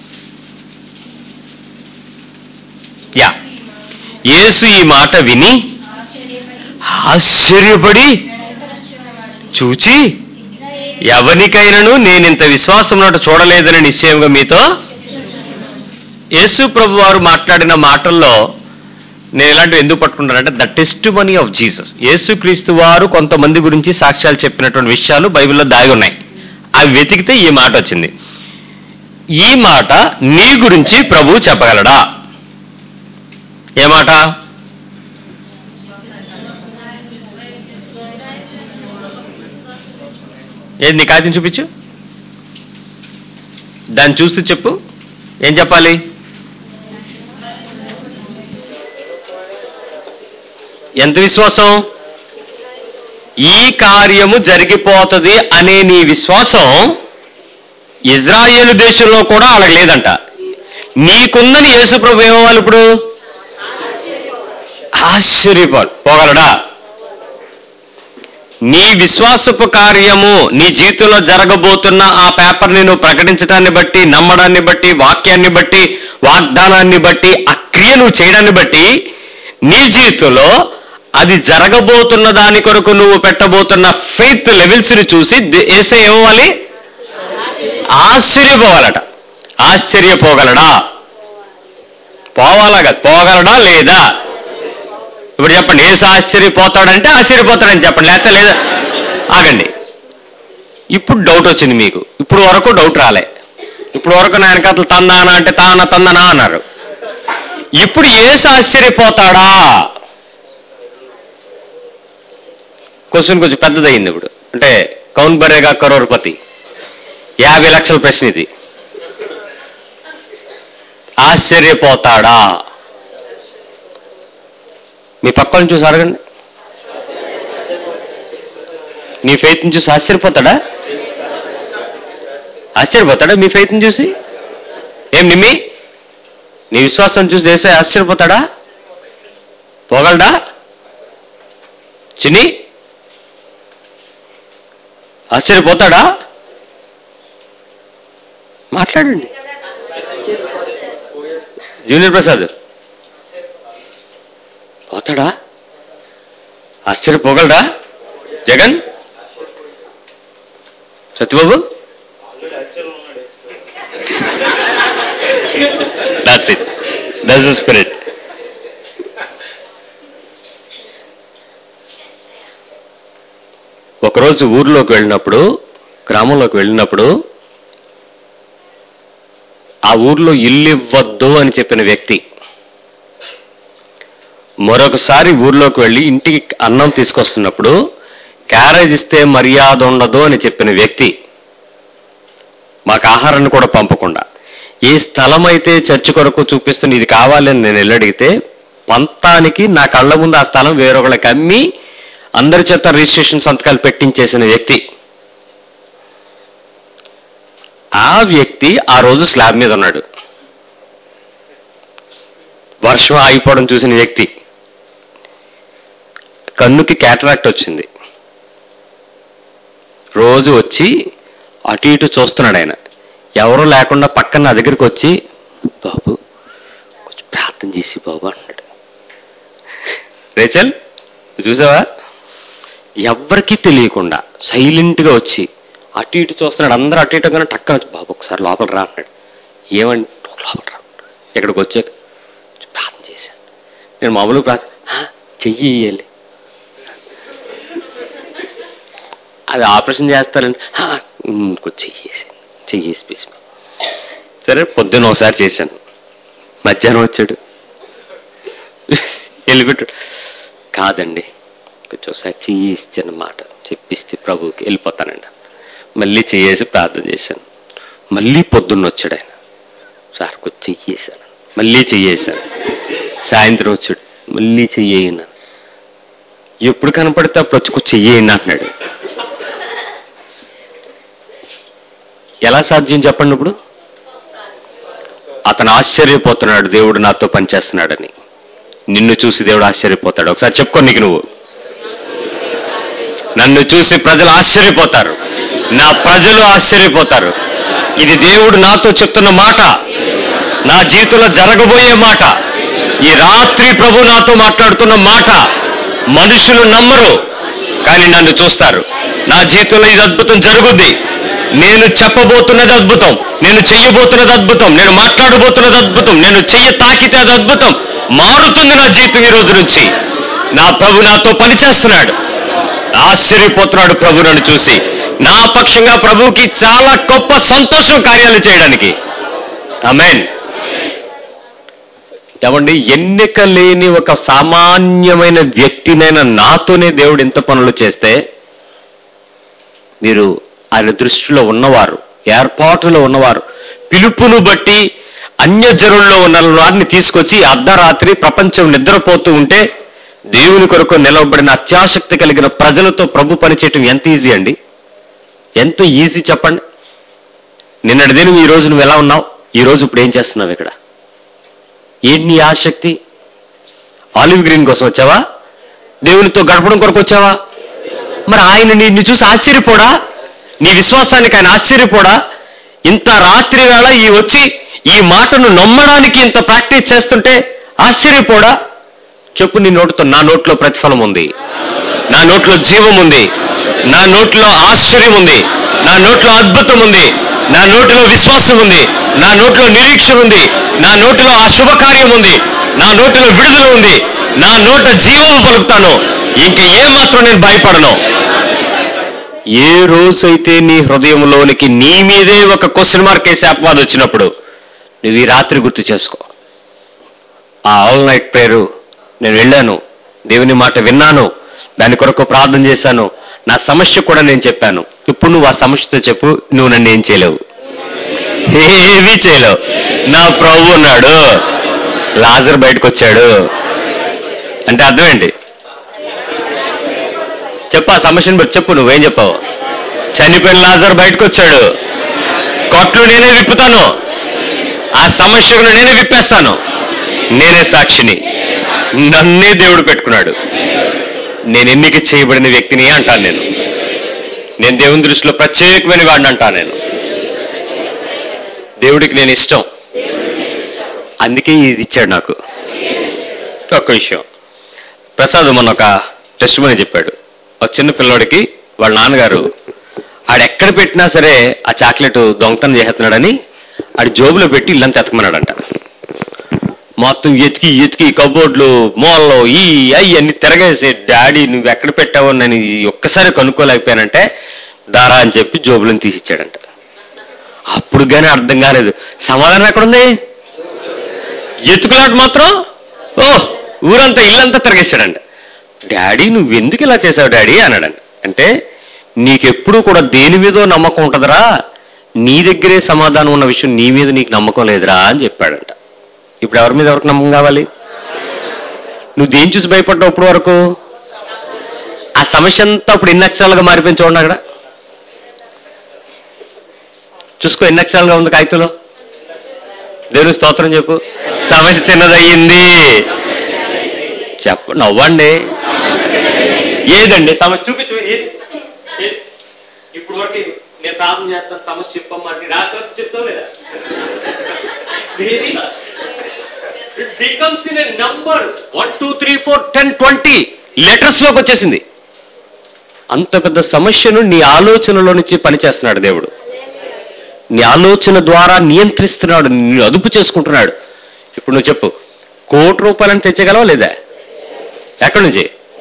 యా, యేసు ఈ మాట విని ఆశ్చర్యపడి చూచి ఎవరికైనాను నేనింత విశ్వాసం నాట చూడలేదని నిశ్చయంగా మీతో. యేసు ప్రభు వారు మాట్లాడిన మాటల్లో నేను ఇలాంటివి ఎందుకు పట్టుకుంటానంటే ద టెస్టిమనీ ఆఫ్ జీసస్. యేసుక్రీస్తు వారు కొంతమంది గురించి సాక్ష్యాలు చెప్పినటువంటి విషయాలు బైబిల్లో దాగి ఉన్నాయి. అవి వెతికితే ఈ మాట వచ్చింది. ఈ మాట నీ గురించి ప్రభు చెప్పగలడా? ఏ మాట? ఏది? నీ కాగితం చూపించు, దాన్ని చూస్తూ చెప్పు. ఏం చెప్పాలి? ఎంత విశ్వాసం? ఈ కార్యము జరిగిపోతుంది అనే నీ విశ్వాసం ఇజ్రాయేలు దేశంలో కూడా అలాగ లేదంట. నీకుందని యేసు ప్రభు ఏమవ్వాలి? ఇప్పుడు ఆశ్చర్యపోవాలి. పోగలడా? నీ విశ్వాసపు కార్యము నీ జీవితంలో జరగబోతున్న ఆ పేపర్ని నువ్వు ప్రకటించడాన్ని బట్టి, నమ్మడాన్ని బట్టి, వాక్యాన్ని బట్టి, వాగ్దానాన్ని బట్టి, ఆ క్రియ నువ్వు చేయడాన్ని బట్టి నీ జీవితంలో అది జరగబోతున్న దాని కొరకు నువ్వు పెట్టబోతున్న ఫెయిత్ లెవెల్స్ ని చూసి యేసు ఏమవ్వాలి? ఆశ్చర్యపోవాలట. ఆశ్చర్యపోగలడా? పోవాలా కదా, పోగలడా లేదా? ఇప్పుడు చెప్పండి, యేసు ఆశ్చర్యపోతాడంటే ఆశ్చర్యపోతాడని చెప్పండి, లేకపోతే లేదా. ఆగండి, ఇప్పుడు డౌట్ వచ్చింది మీకు. ఇప్పుడు వరకు డౌట్ రాలే. ఇప్పుడు వరకు నా వెనకాతలు తందానా అంటే తాన తందనా అన్నారు. ఇప్పుడు యేసు ఆశ్చర్యపోతాడా? క్వశ్చన్ కొంచెం పెద్దదయ్యింది ఇప్పుడు. అంటే కౌన్ బరేగా కరోర్పతి, యాభై లక్షల ప్రశ్న ఇది. ఆశ్చర్యపోతాడా? మీ పక్కన చూసి అడగండి, నీ ఫెయిత్ని చూసి ఆశ్చర్యపోతాడా? ఆశ్చర్యపోతాడా మీ ఫెయిత్ని చూసి? ఏం నిమ్మి, నీ విశ్వాసం చూసి చేస్తే ఆశ్చర్యపోతాడా? పోగలడా? చిన్ని ఆశ్చర్యపోతాడా? మాట్లాడండి. జూనియర్ ప్రసాద్ పోతాడా? ఆశ్చర్యపోగలడా? Jagan, Satyababu, that's it, that's the spirit. ఒకరోజు ఊర్లోకి వెళ్ళినప్పుడు, గ్రామంలోకి వెళ్ళినప్పుడు, ఆ ఊర్లో ఇల్లు ఇవ్వద్దు అని చెప్పిన వ్యక్తి మరొకసారి ఊర్లోకి వెళ్ళి ఇంటికి అన్నం తీసుకొస్తున్నప్పుడు క్యారేజ్ ఇస్తే మర్యాద ఉండదు అని చెప్పిన వ్యక్తి మాకు ఆహారాన్ని కూడా పంపకుండా, ఏ స్థలం అయితే చర్చి కొరకు చూపిస్తున్న ఇది కావాలని నేను వెళ్ళడిగితే పంతానికి నా కళ్ళ ముందు ఆ స్థలం వేరొకళ్ళకి అమ్మి అందరి చేత రిజిస్ట్రేషన్ సంతకాలు పెట్టించేసిన వ్యక్తి. ఆ వ్యక్తి ఆ రోజు స్లాబ్ మీద ఉన్నాడు. వర్షం ఆగిపోవడం చూసిన వ్యక్తి, కన్నుకి క్యాటరాక్ట్ వచ్చింది. రోజు వచ్చి అటు ఇటు చూస్తున్నాడు ఆయన. ఎవరూ లేకుండా పక్కన నా దగ్గరికి వచ్చి, బాబు కొంచెం ప్రార్థన చేసి బాబు అన్నాడు. రేచల్ చూసావా, ఎవ్వరికీ తెలియకుండా సైలెంట్గా వచ్చి అటు ఇటు చూస్తున్నాడు. అందరూ అటు ఇటు కానీ టక్క వచ్చి, బాబు ఒకసారి లోపల రా అన్నాడు. ఏమండి లోపల రా, ఇక్కడికి వచ్చాక ప్రార్థన చేశాను. నేను మామూలుగా ప్రార్థన చెయ్యి ఇయ్యాలి, అది ఆపరేషన్ చేస్తారండి, కొంచెం చెయ్యేసి చెయ్యేసి పీసి. సరే పొద్దున్న ఒకసారి చేశాను, మధ్యాహ్నం వచ్చాడు వెళ్ళిపెట్టాడు. కాదండి కొంచెం ఒకసారి చెయ్యేసి చిన్న మాట చెప్పిస్తే ప్రభుకి వెళ్ళిపోతానండి. మళ్ళీ చెయ్యేసి ప్రార్థన చేశాను. మళ్ళీ పొద్దున్న వచ్చాడు ఆయన, సార్ కొంచెం చెయ్యేశాను. మళ్ళీ చెయ్యేశాను. సాయంత్రం వచ్చాడు, మళ్ళీ చెయ్యేయన్నాను. ఎప్పుడు కనపడితే అప్పుడు వచ్చి కొంచెం చెయ్యేయండి అంటున్నాడు. ఎలా సాధ్యం చెప్పండి? ఇప్పుడు అతను ఆశ్చర్యపోతున్నాడు, దేవుడు నాతో పనిచేస్తున్నాడని. నిన్ను చూసి దేవుడు ఆశ్చర్యపోతాడు. ఒకసారి చెప్పుకో, నీకు నువ్వు, నన్ను చూసి ప్రజలు ఆశ్చర్యపోతారు, నా ప్రజలు ఆశ్చర్యపోతారు. ఇది దేవుడు నాతో చెప్తున్న మాట, నా జీవితంలో జరగబోయే మాట. ఈ రాత్రి ప్రభు నాతో మాట్లాడుతున్న మాట. మనుషులు నమ్మరు, కానీ నన్ను చూస్తారు. నా జీవితంలో ఇది అద్భుతం జరుగుద్ది. నేను చెప్పబోతున్నది అద్భుతం, నేను చెయ్యబోతున్నది అద్భుతం, నేను మాట్లాడబోతున్నది అద్భుతం, నేను చెయ్యి తాకితే అది అద్భుతం. మారుతుంది నా జీవితం ఈ రోజు నుంచి. నా ప్రభు నాతో పనిచేస్తున్నాడు. ఆశ్చర్యపోతున్నాడు ప్రభు నన్ను చూసి. నా పక్షంగా ప్రభువుకి చాలా గొప్ప సంతోషం కార్యాలు చేయడానికి. ఆమేన్. ఏమండి, ఎన్నిక లేని ఒక సామాన్యమైన వ్యక్తినైనా నాతోనే దేవుడు ఇంత పనులు చేస్తే, మీరు ఆయన దృష్టిలో ఉన్నవారు, ఏర్పాటులో ఉన్నవారు, పిలుపును బట్టి అన్యజనుల్లో ఉన్న వారిని తీసుకొచ్చి అర్ధరాత్రి ప్రపంచం నిద్రపోతూ ఉంటే దేవుని కొరకు నిలవబడిన అత్యాసక్తి కలిగిన ప్రజలతో ప్రభు పనిచేయటం ఎంత ఈజీ అండి, ఎంత ఈజీ చెప్పండి. నిన్నటి దినం ఈ రోజు నువ్వు ఎలా ఉన్నావు? ఈ రోజు ఇప్పుడు ఏం చేస్తున్నావు? ఇక్కడ ఏంటి నీ ఆసక్తి? ఆలివ్ గ్రీన్ కోసం వచ్చావా? దేవునితో గడపడం కొరకు వచ్చావా? మరి ఆయన నిన్ను చూసి ఆశ్చర్యపోడా? నీ విశ్వాసానికి ఆయన ఆశ్చర్యపోడా? ఇంత రాత్రి వేళ ఈ వచ్చి ఈ మాటను నమ్మడానికి ఇంత ప్రాక్టీస్ చేస్తుంటే ఆశ్చర్యపోడా? చెప్పు నీ నోటితో, నా నోట్లో ప్రతిఫలం ఉంది, నా నోట్లో జీవం ఉంది, నా నోట్లో ఆశ్చర్యం ఉంది, నా నోట్లో అద్భుతం ఉంది, నా నోటిలో విశ్వాసం ఉంది, నా నోటిలో నిరీక్షణ ఉంది, నా నోటిలో ఆ శుభకార్యం ఉంది, నా నోటిలో విడుదల ఉంది, నా నోట జీవము పలుకుతాను, ఇంక ఏమాత్రం నేను భయపడను. ఏ రోజైతే నీ హృదయంలోనికి నీ మీదే ఒక క్వశ్చన్ మార్క్ వేసే అపవాదం వచ్చినప్పుడు నువ్వు ఈ రాత్రి గుర్తు చేసుకో. ఆ ఆల్ నైట్ ప్రేయరు నేను వెళ్ళాను, దేవుని మాట విన్నాను, దాని కొరకు ప్రార్థన చేశాను, నా సమస్య కూడా నేను చెప్పాను. ఇప్పుడు నువ్వు ఆ సమస్యతో చెప్పు, నువ్వు నన్ను ఏం చేయలేవు, ఏమీ చేయలేవు. నా ప్రభు ఉన్నాడు, లాజర్ బయటకు వచ్చాడు అంటే అర్థం ఏంటి? చెప్పు ఆ సమస్యను బట్టి చెప్పు, నువ్వేం చెప్పావు? చనిపోయిన లాజర్ బయటకు వచ్చాడు, కొట్లు నేనే విప్పుతాను, ఆ సమస్యను నేనే విప్పేస్తాను, నేనే సాక్షిని, నన్నే దేవుడు పెట్టుకున్నాడు, నేను ఎన్నిక చేయబడిన వ్యక్తిని అంటాను. నేను నేను దేవుని దృష్టిలో ప్రత్యేకమైన వాడిని అంటాను. నేను దేవుడికి నేను ఇష్టం, అందుకే ఇది ఇచ్చాడు నాకు. ఒక్క విషయం, ప్రసాద్ మొన్న ఒక టెస్ట్ మనీ చెప్పాడు. ఒక చిన్న పిల్లోడికి వాళ్ళ నాన్నగారు ఆడెక్కడ పెట్టినా సరే ఆ చాక్లెట్ దొంగతనం చేస్తున్నాడని ఆడి జోబులో పెట్టి ఇల్లంతా ఎతకమన్నాడంట. మొత్తం ఎతికి ఎతికి కబోర్డ్లు మూలలో ఈ అయ్యి అన్ని తిరగేసి, డాడీ నువ్వు ఎక్కడ పెట్టావో నేను ఒక్కసారి కనుక్కోలేకపోయానంటే దారా అని చెప్పి జోబులను తీసిచ్చాడంట. అప్పుడు కానీ అర్థం కాలేదు, సమాధానం ఎక్కడుంది? ఎతుకులాట మాత్రం ఓ ఊరంతా ఇల్లంతా తిరగేశాడంట. డాడీ నువ్వు ఎందుకు ఇలా చేసావు డాడీ అన్నాడంట. అంటే నీకెప్పుడు కూడా దేని మీదో నమ్మకం ఉంటుందిరా, నీ దగ్గరే సమాధానం ఉన్న విషయం నీ మీద నీకు నమ్మకం లేదురా అని చెప్పాడంట. ఇప్పుడు ఎవరి మీద ఎవరికి నమ్మకం కావాలి? నువ్వు దేని చూసి భయపడ్డావు అప్పుడు వరకు? ఆ సమస్య అంతా అప్పుడు ఎన్ని అక్షరాలుగా మారిపోయింది చూడండి. అక్కడ చూసుకో, ఎన్ని అక్షరాలుగా ఉంది కాగితంలో. దేవుని స్తోత్రం చెప్పు. సమస్య చిన్నదయ్యింది చెప్ప, నవ్వండి. ఏదండి సమస్య చూపించు. ఇప్పుడు వరకు నేను ప్రార్థన చేస్తాను, సమస్య చెప్పమ్మంటే రాత్రి చెప్తావు లేదా? It becomes in a numbers one two three four ten twenty letters లోకి వచ్చేసింది. అంత పెద్ద సమస్యను నీ ఆలోచనలో నుంచి పనిచేస్తున్నాడు దేవుడు. నీ ఆలోచన ద్వారా నియంత్రిస్తున్నాడు, నీ అదుపు చేసుకుంటున్నాడు. ఇప్పుడు నువ్వు చెప్పు, కోటి రూపాయలను తెచ్చగలవా లేదా? ఎక్కడి నుంచి?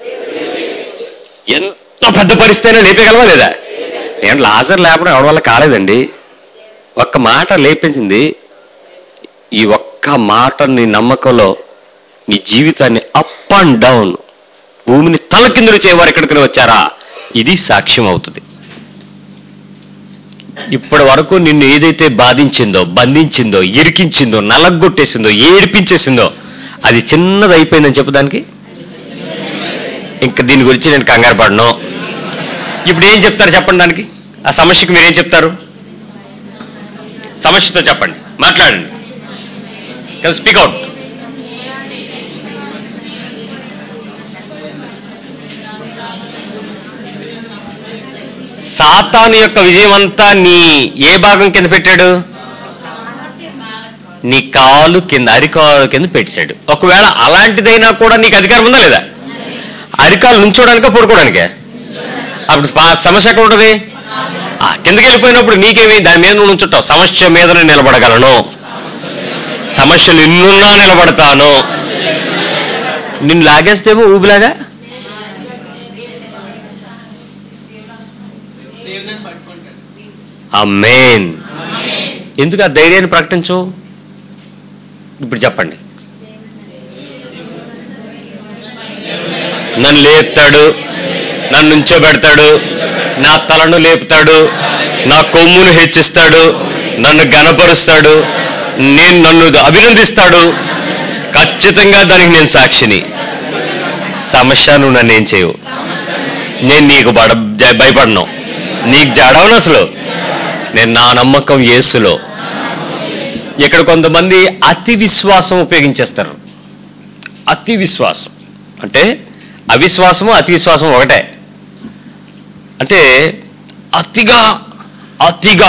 ఎంత పెద్ద పరిస్థితి అయినా లేపగలవా లేదా? నేను లాజర్ లేపడం ఎవరి వల్ల కాలేదండి, ఒక్క మాట లేపించింది. ఈ ఒక్క మాట నీ నమ్మకంలో నీ జీవితాన్ని అప్ అండ్ డౌన్, భూమిని తలకిందులు చేయవారు ఎక్కడికి వచ్చారా, ఇది సాక్ష్యం అవుతుంది. ఇప్పటి వరకు నిన్ను ఏదైతే బాధించిందో, బంధించిందో, ఇరికించిందో, నలగొట్టేసిందో, ఏడిపించేసిందో అది చిన్నది అయిపోయిందని చెప్పు దానికి. ఇంకా దీని గురించి నేను కంగారు పడను. ఇప్పుడు ఏం చెప్తారు చెప్పండి దానికి? ఆ సమస్యకి మీరేం చెప్తారు? సమస్యతో చెప్పండి, మాట్లాడండి, స్పీక్ అవుట్. సాతాను యొక్క విజయం అంతా నీ ఏ భాగం కింద పెట్టాడు? నీ కాలు కింద, అరికాలు కింద పెట్టాడు. ఒకవేళ అలాంటిదైనా కూడా నీకు అధికారం ఉందా లేదా? అరికాలు నుంచోడానికా పడుకోవడానికే? అప్పుడు సమస్య ఎక్కడ ఉంటుంది? కిందకి వెళ్ళిపోయినప్పుడు నీకేమి, దాని మీద నువ్వు నుంచుంటావు. సమస్య మీద నేను నిలబడగలను, సమస్యలు ఇన్నున్నా నిలబడతాను. నిన్ను లాగేస్తేమో ఊబిలాగా. ఆమేన్. ఎందుకు ఆ ధైర్యాన్ని ప్రకటించు? ఇప్పుడు చెప్పండి. నన్ను లేపుతాడు, నన్ను నుంచోబెడతాడు, నా తలను లేపుతాడు, నా కొమ్మును హెచ్చిస్తాడు, నన్ను ఘనపరుస్తాడు, నేను నన్ను అభినందిస్తాడు. ఖచ్చితంగా దానికి నేను సాక్షిని. సమస్య నువ్వు నన్ను ఏం చేయవు, నేను నీకు బడ భయపడను, నీకు జడవను అసలు. నేను నా నమ్మకం యేసులో. ఇక్కడ కొంతమంది అతి విశ్వాసం ఉపయోగించేస్తారు. అతి విశ్వాసం అంటే అవిశ్వాసము అతి విశ్వాసం ఒకటే. అంటే అతిగా అతిగా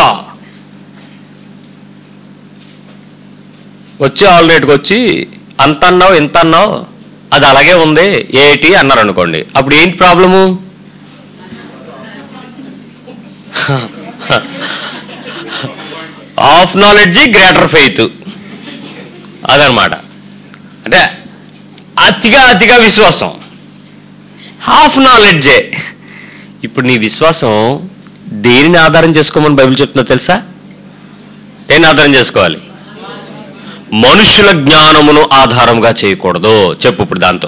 వచ్చి ఆల్రెడీకి వచ్చి అంత అన్నావు ఇంత అన్నావు అది అలాగే ఉంది ఏటి అన్నారు అనుకోండి, అప్పుడు ఏంటి problem? Of knowledge greater faith అదనమాట. అంటే అతిగా అతిగా విశ్వాసం, హాఫ్ నాలెడ్జే. ఇప్పుడు నీ విశ్వాసం దేనిని ఆధారం చేసుకోమని బైబిల్ చెప్తుందో తెలుసా? దేన్ని ఆధారం చేసుకోవాలి? మనుషుల జ్ఞానమును ఆధారంగా చేయకూడదు. చెప్పు ఇప్పుడు దాంతో.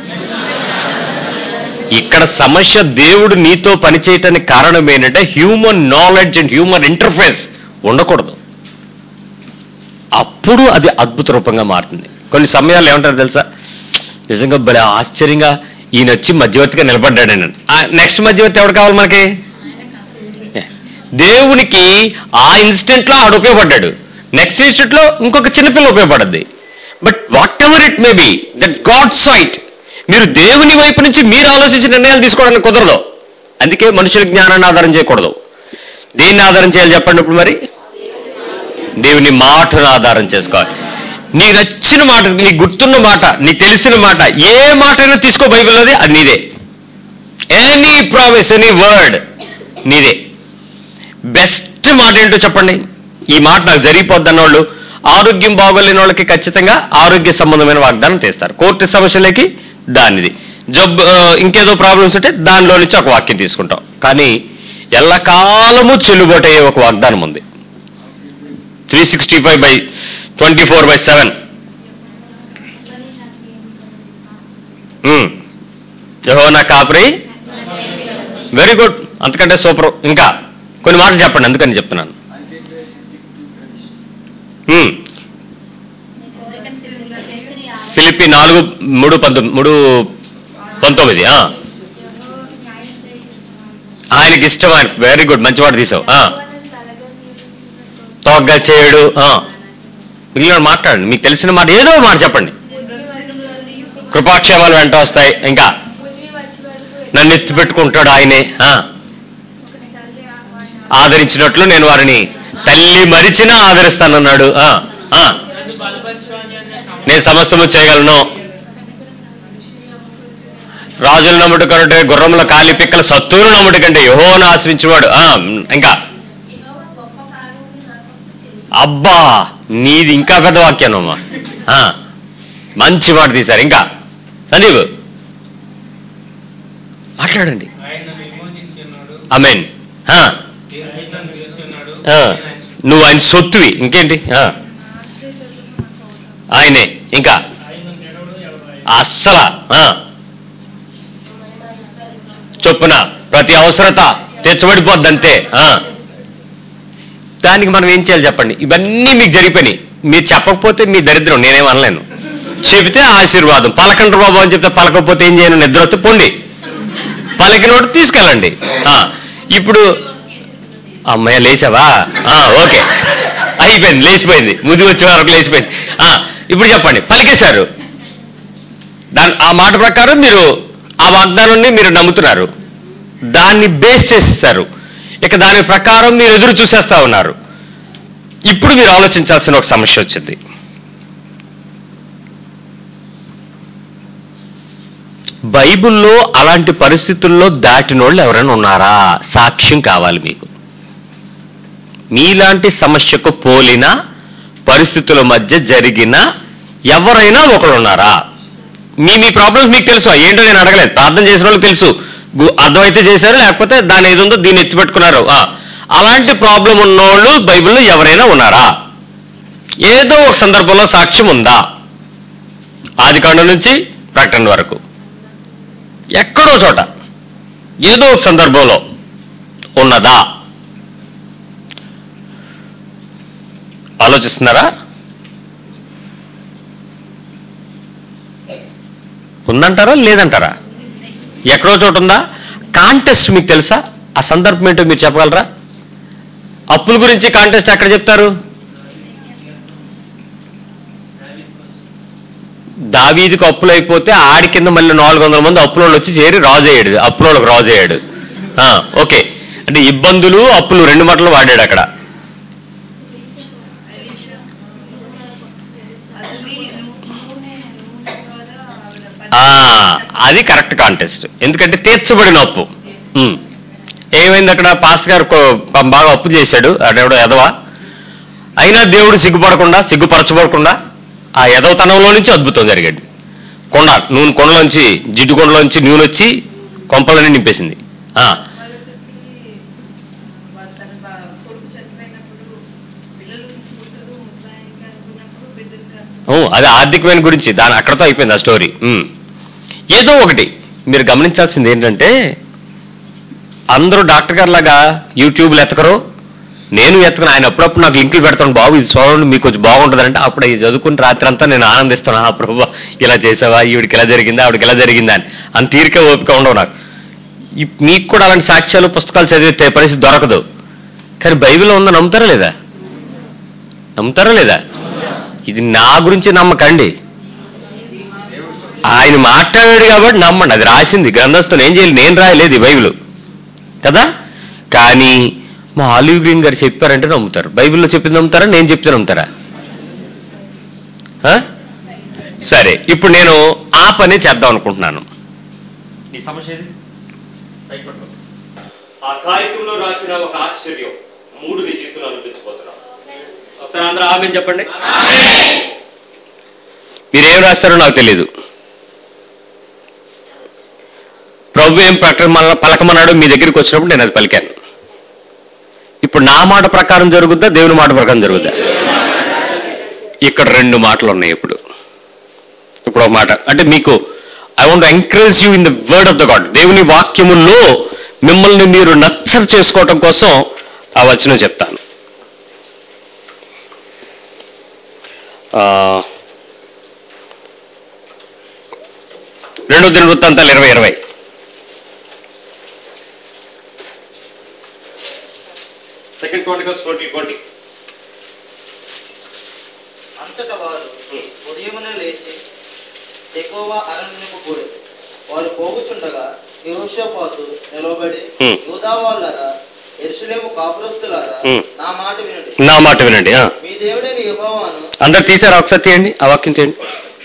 ఇక్కడ సమస్య, దేవుడు నీతో పనిచేయటానికి కారణం ఏంటంటే human knowledge and human interface ఉండకూడదు. అప్పుడు అది అద్భుత రూపంగా మారుతుంది. కొన్ని సమయాలు ఏమంటారు తెలుసా? నిజంగా భలే ఆశ్చర్యంగా ఈయన వచ్చి మధ్యవర్తిగా నిలబడ్డాడని. నెక్స్ట్ మధ్యవర్తి ఎవరు కావాలి మనకి? దేవునికి ఆ ఇన్స్టెంట్ లో ఆడు ఉపయోగపడ్డాడు, నెక్స్ట్ ఇన్స్టెంట్ లో ఇంకొక చిన్నపిల్ల ఉపయోగపడద్ది. But whatever it may be, that God sight. మీరు దేవుని వైపు నుంచి మీరు ఆలోచించి నిర్ణయాలు తీసుకోవడానికి కుదరదు. అందుకే మనుషుల జ్ఞానాన్ని ఆధారం చేయకూడదు. దేన్ని ఆధారం చేయాలి చెప్పండి ఇప్పుడు? మరి దేవుని మాటను ఆధారం చేసుకోవాలి. నీకు నచ్చిన మాట, నీకు గుర్తున్న మాట, నీకు తెలిసిన మాట, ఏ మాట అయినా తీసుకో బైబిల్లోది, అది నీదే. ఎనీ ప్రామిస్, ఎనీ వర్డ్ నీదే. బెస్ట్ మాట ఏంటో చెప్పండి. ఈ మాట నాకు జరిగిపోద్ది అన్నోళ్ళు, ఆరోగ్యం బాగోలేని వాళ్ళకి ఖచ్చితంగా ఆరోగ్య సంబంధమైన వాగ్దానం చేస్తారు. కోర్టు సమస్యలకి దానిది, జబ్బు ఇంకేదో ప్రాబ్లమ్స్ ఉంటే దానిలో నుంచి ఒక వాక్యం తీసుకుంటాం. కానీ ఎల్లకాలము చెల్లుబాటు అయ్యే ఒక వాగ్దానం ఉంది. Three sixty five by twenty four by seven యెహోవా నా కాపరి. వెరీ గుడ్, అంతకంటే సూపర్. ఇంకా కొన్ని మాటలు చెప్పండి, అందుకని చెప్తున్నాను. ఫిలిప్పీ నాలుగు మూడు పంతొమ్మిది మూడు పంతొమ్మిది ఆయనకి ఇష్టమైన. వెరీ గుడ్, మంచి మాట తీసావు. తోగ్గా చేయడు. మిగిలిన మాట్లాడండి, మీకు తెలిసిన మాట ఏదో మాట చెప్పండి. కృపాక్షేమాలు వెంట వస్తాయి. ఇంకా నన్ను ఎత్తి పెట్టుకుంటాడు ఆయనే. ఆదరించినట్లు నేను వారిని తల్లి మరిచినా ఆదరిస్తానన్నాడు. నేను సమస్తము చేయగలను. రాజుల నమ్ముడు కంటే గుర్రముల కాలి పిక్కల సత్తూరు నమ్ముడు కంటే యెహోవాను ఆశ్రయించేవాడు. ఇంకా అబ్బా, నీది ఇంకా పెద్ద వాక్యానమ్మా, మంచి మాట తీశారు. ఇంకా సందీప్ మాట్లాడండి. ఆమేన్. నువ్వు ఆయన సొత్తువి. ఇంకేంటి? ఆయనే. ఇంకా అస్సలా చొప్పున ప్రతి అవసరత తెచ్చబడిపోద్దంతే. దానికి మనం ఏం చేయాలి చెప్పండి? ఇవన్నీ మీకు జరిగిపోయినాయి, మీరు చెప్పకపోతే మీ దరిద్రం, నేనేం అనలేను. చెబితే ఆశీర్వాదం. పలకండి బాబు అని చెప్తే పలకపోతే ఏం చేయను? నిద్ర వస్తే పొండి, పలికినోడు తీసుకెళ్ళండి. ఇప్పుడు అమ్మాయి లేచావా? ఓకే, అయిపోయింది, లేచిపోయింది, ముది వచ్చే వరకు లేచిపోయింది. ఇప్పుడు చెప్పండి, పలికేశారు. దాని ఆ మాట ప్రకారం మీరు ఆ వాగ్దానాన్ని మీరు నమ్ముతున్నారు, దాన్ని బేస్ చేసేస్తారు. ఇక దాని ప్రకారం మీరు ఎదురు చూసేస్తా ఉన్నారు. ఇప్పుడు మీరు ఆలోచించాల్సిన ఒక సమస్య వచ్చింది. బైబిల్లో అలాంటి పరిస్థితుల్లో దాటినోళ్ళు ఎవరైనా ఉన్నారా? సాక్ష్యం కావాలి మీకు. మీలాంటి సమస్యకు పోలిన పరిస్థితుల మధ్య జరిగిన ఎవరైనా ఒకరు ఉన్నారా? మీ మీ ప్రాబ్లమ్స్ మీకు తెలుసు, ఏంటో నేను అడగలేదు. ప్రార్థన చేసిన వాళ్ళకి తెలుసు, అర్థమైతే చేశారు, లేకపోతే దాని ఏది ఉందో దీన్ని ఎత్తిపెట్టుకున్నారు. అలాంటి ప్రాబ్లం ఉన్నోళ్ళు బైబిల్లో ఎవరైనా ఉన్నారా? ఏదో ఒక సందర్భంలో సాక్ష్యం ఉందా? ఆదికాండం నుంచి ప్రకటన వరకు ఎక్కడో చోట ఏదో ఒక సందర్భంలో ఉన్నదా? ఆలోచిస్తున్నారా? ఉందంటారా లేదంటారా? ఎక్కడో చోట ఉందా? కాంటెస్ట్ మీకు తెలుసా? ఆ సందర్భం ఏంటో మీరు చెప్పగలరా? అప్పుల గురించి కాంటెస్ట్ ఎక్కడ చెప్తారు? దావీదుకు అప్పులు అయిపోతే ఆడి కింద మళ్ళీ నాలుగు వందల మంది అప్పులోళ్ళు వచ్చి చేరి రాజు అయ్యాడు, అప్పులోళ్ళకు రాజు అయ్యాడు. ఓకే, అంటే ఇబ్బందులు అప్పులు రెండు మాటలు వాడాడు అక్కడ. అది కరెక్ట్ కాంటెస్ట్, ఎందుకంటే తీర్చబడిన అప్పు. ఏమైంది అక్కడ? పాస్టర్ గారు బాగా అప్పు చేశాడు, అడెవడో ఎదవా. అయినా దేవుడు సిగ్గుపడకుండా సిగ్గుపరచబడకుండా ఆ ఎదవతనంలో నుంచి అద్భుతం జరిగాడు. కొండ నూనె కొండలోంచి జిడ్డు కొండలోంచి నూనె వచ్చి కొంపలని నింపేసింది. అది ఆర్థికమైన గురించి, దాని అక్కడతో అయిపోయింది ఆ స్టోరీ. ఏదో ఒకటి మీరు గమనించాల్సింది ఏంటంటే, అందరూ డాక్టర్ గారు లాగా యూట్యూబ్లు ఎతకరు, నేను ఎత్తుకుని ఆయన అప్పుడప్పుడు నాకు లింకులు పెడతాను, బాబు ఇది చూడండి మీకు కొంచెం బాగుంటుందంటే అప్పుడు ఇది చదువుకుని రాత్రి అంతా నేను ఆనందిస్తాను, ఆ ప్రభు ఇలా చేసావా, ఈవిడికి ఇలా జరిగిందా, ఆవిడికి ఇలా జరిగిందా అని. అంత తీరిక ఓపిక ఉండవు నాకు. మీకు కూడా అలాంటి సాక్ష్యాలు పుస్తకాలు చదివితే పరిస్థితి దొరకదు. కానీ బైబిల్లో ఉందా నమ్ముతారా లేదా? నమ్ముతారా లేదా? ఇది నా గురించి నమ్మకండి, ఆయన మాట్లాడాడు కాబట్టి నమ్మండి. అది రాసింది గ్రంథస్థులు, ఏం చేయాలి, నేను రాయలేదు ఈ బైబిల్ కదా. కానీ మా ఆలివ్ గ్రీన్ గారు చెప్పారంటే నమ్ముతారు. బైబిల్లో చెప్పింది నమ్ముతారా, నేను చెప్తే నమ్ముతారా? సరే, ఇప్పుడు నేను ఆ పని చేద్దాం అనుకుంటున్నాను. ఈ సమస్య ఆ కాగితంలో రాసిన ఒక ఆశ్చర్యం మూడు నీ జీవితంలో అనిపించబోతున్నాం. ఒకసారి అందరూ ఆమె చెప్పండి. మీరేం రాస్తారో నాకు తెలియదు. ప్రభు ఏం ప్రకటన పలకమన్నాడు మీ దగ్గరికి వచ్చినప్పుడు నేను అది పలికాను. ఇప్పుడు నా మాట ప్రకారం జరుగుద్దా, దేవుని మాట ప్రకారం జరుగుద్దా? ఇక్కడ రెండు మాటలు ఉన్నాయి. ఇప్పుడు ఇప్పుడు ఒక మాట అంటే మీకు I want encourage you in the word of the God. దేవుని వాక్యముల్లో మిమ్మల్ని మీరు నచ్చరు చేసుకోవటం కోసం ఆ వచనం చెప్తాను. రెండో దినవృత్తాంతాలు ఇరవై ఇరవై సెకండ్ క్రానికల్స్ ట్వంటీ ట్వంటీ. అంతటా వారు ఉదయమున లేచి తెకోవా అరణ్యముకు పోయారు. వారు పోగుచుండగా యెహోషాపాతు నిలబడి, యూదా వాళ్ళారా, యెరూషలేము కాపురస్తులారా, నా మాట వినండి, నా మాట వినండి. మీ దేవుడైన యెహోవాను. అందరు తీశారా? ఒకసారి తీయండి, ఆ వాక్యం తీయండి.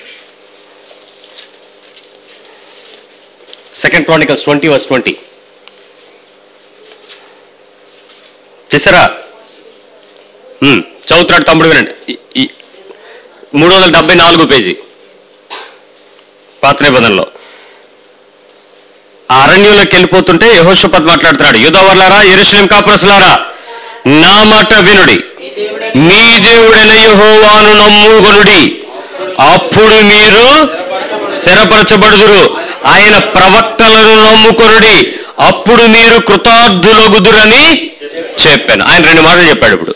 Second Chronicles twenty verse twenty తీసారా? చదువుతున్నాడు తమ్ముడు, వినండి. మూడు వందల డెబ్బై నాలుగు పేజీ పాత నిబంధనలో. ఆ అరణ్యంలోకి వెళ్ళిపోతుంటే యెహోషాపాతు మాట్లాడుతున్నాడు, యూదావర్లారా, యెరూషలేము కాపురస్తులారా, నా మాట వినుడి, మీ దేవుడైన యెహోవాను నమ్ముకొనుడి, అప్పుడు మీరు స్థిరపరచబడుదురు. ఆయన ప్రవక్తలను నమ్ముకొనుడి, అప్పుడు మీరు కృతార్థులగుదురని చెప్పాను. ఆయన రెండు మాటలు చెప్పాడు. ఇప్పుడు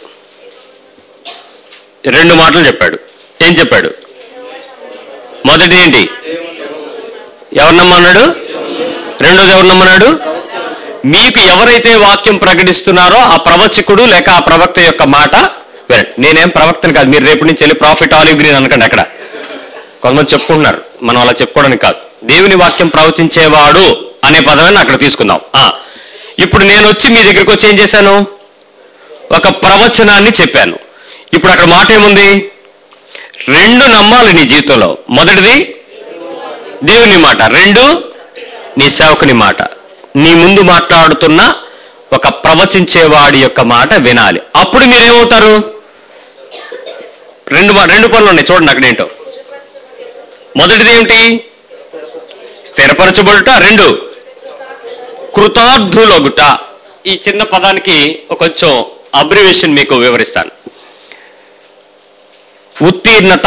రెండు మాటలు చెప్పాడు. ఏం చెప్పాడు? మొదటి ఏంటి? ఎవరు నమ్మన్నాడు? రెండోది ఎవరు నమ్మన్నాడు? మీకు ఎవరైతే వాక్యం ప్రకటిస్తున్నారో ఆ ప్రవచకుడు లేక ఆ ప్రవక్త యొక్క మాట వినండి. నేనేం ప్రవక్తని కాదు, మీరు రేపు నుంచి వెళ్ళి ప్రాఫిట్ ఆలివ్ గ్రీన్ అనకండి. అక్కడ కొంతమంది చెప్పుకుంటున్నారు, మనం అలా చెప్పుకోవడానికి కాదు. దేవుని వాక్యం ప్రవచించేవాడు అనే పదవిని అక్కడ తీసుకుందాం. ఇప్పుడు నేను వచ్చి మీ దగ్గరికి వచ్చి ఏం చేశాను? ఒక ప్రవచనాన్ని చెప్పాను. ఇప్పుడు అక్కడ మాట ఏముంది? రెండు నమ్మాలి నీ జీవితంలో. మొదటిది దేవుని మాట, రెండు నీ సేవకుని మాట. నీ ముందు మాట్లాడుతున్న ఒక ప్రవచించేవాడి యొక్క మాట వినాలి. అప్పుడు మీరేమవుతారు? రెండు రెండు పనులు ఉన్నాయి, చూడండి అక్కడ ఏంటో. మొదటిది ఏమిటి? స్థిరపరచబడుట, రెండు కృతార్థులగుట. ఈ చిన్న పదానికి కొంచెం అబ్రివేషన్ మీకు వివరిస్తాను. ఉత్తీర్ణత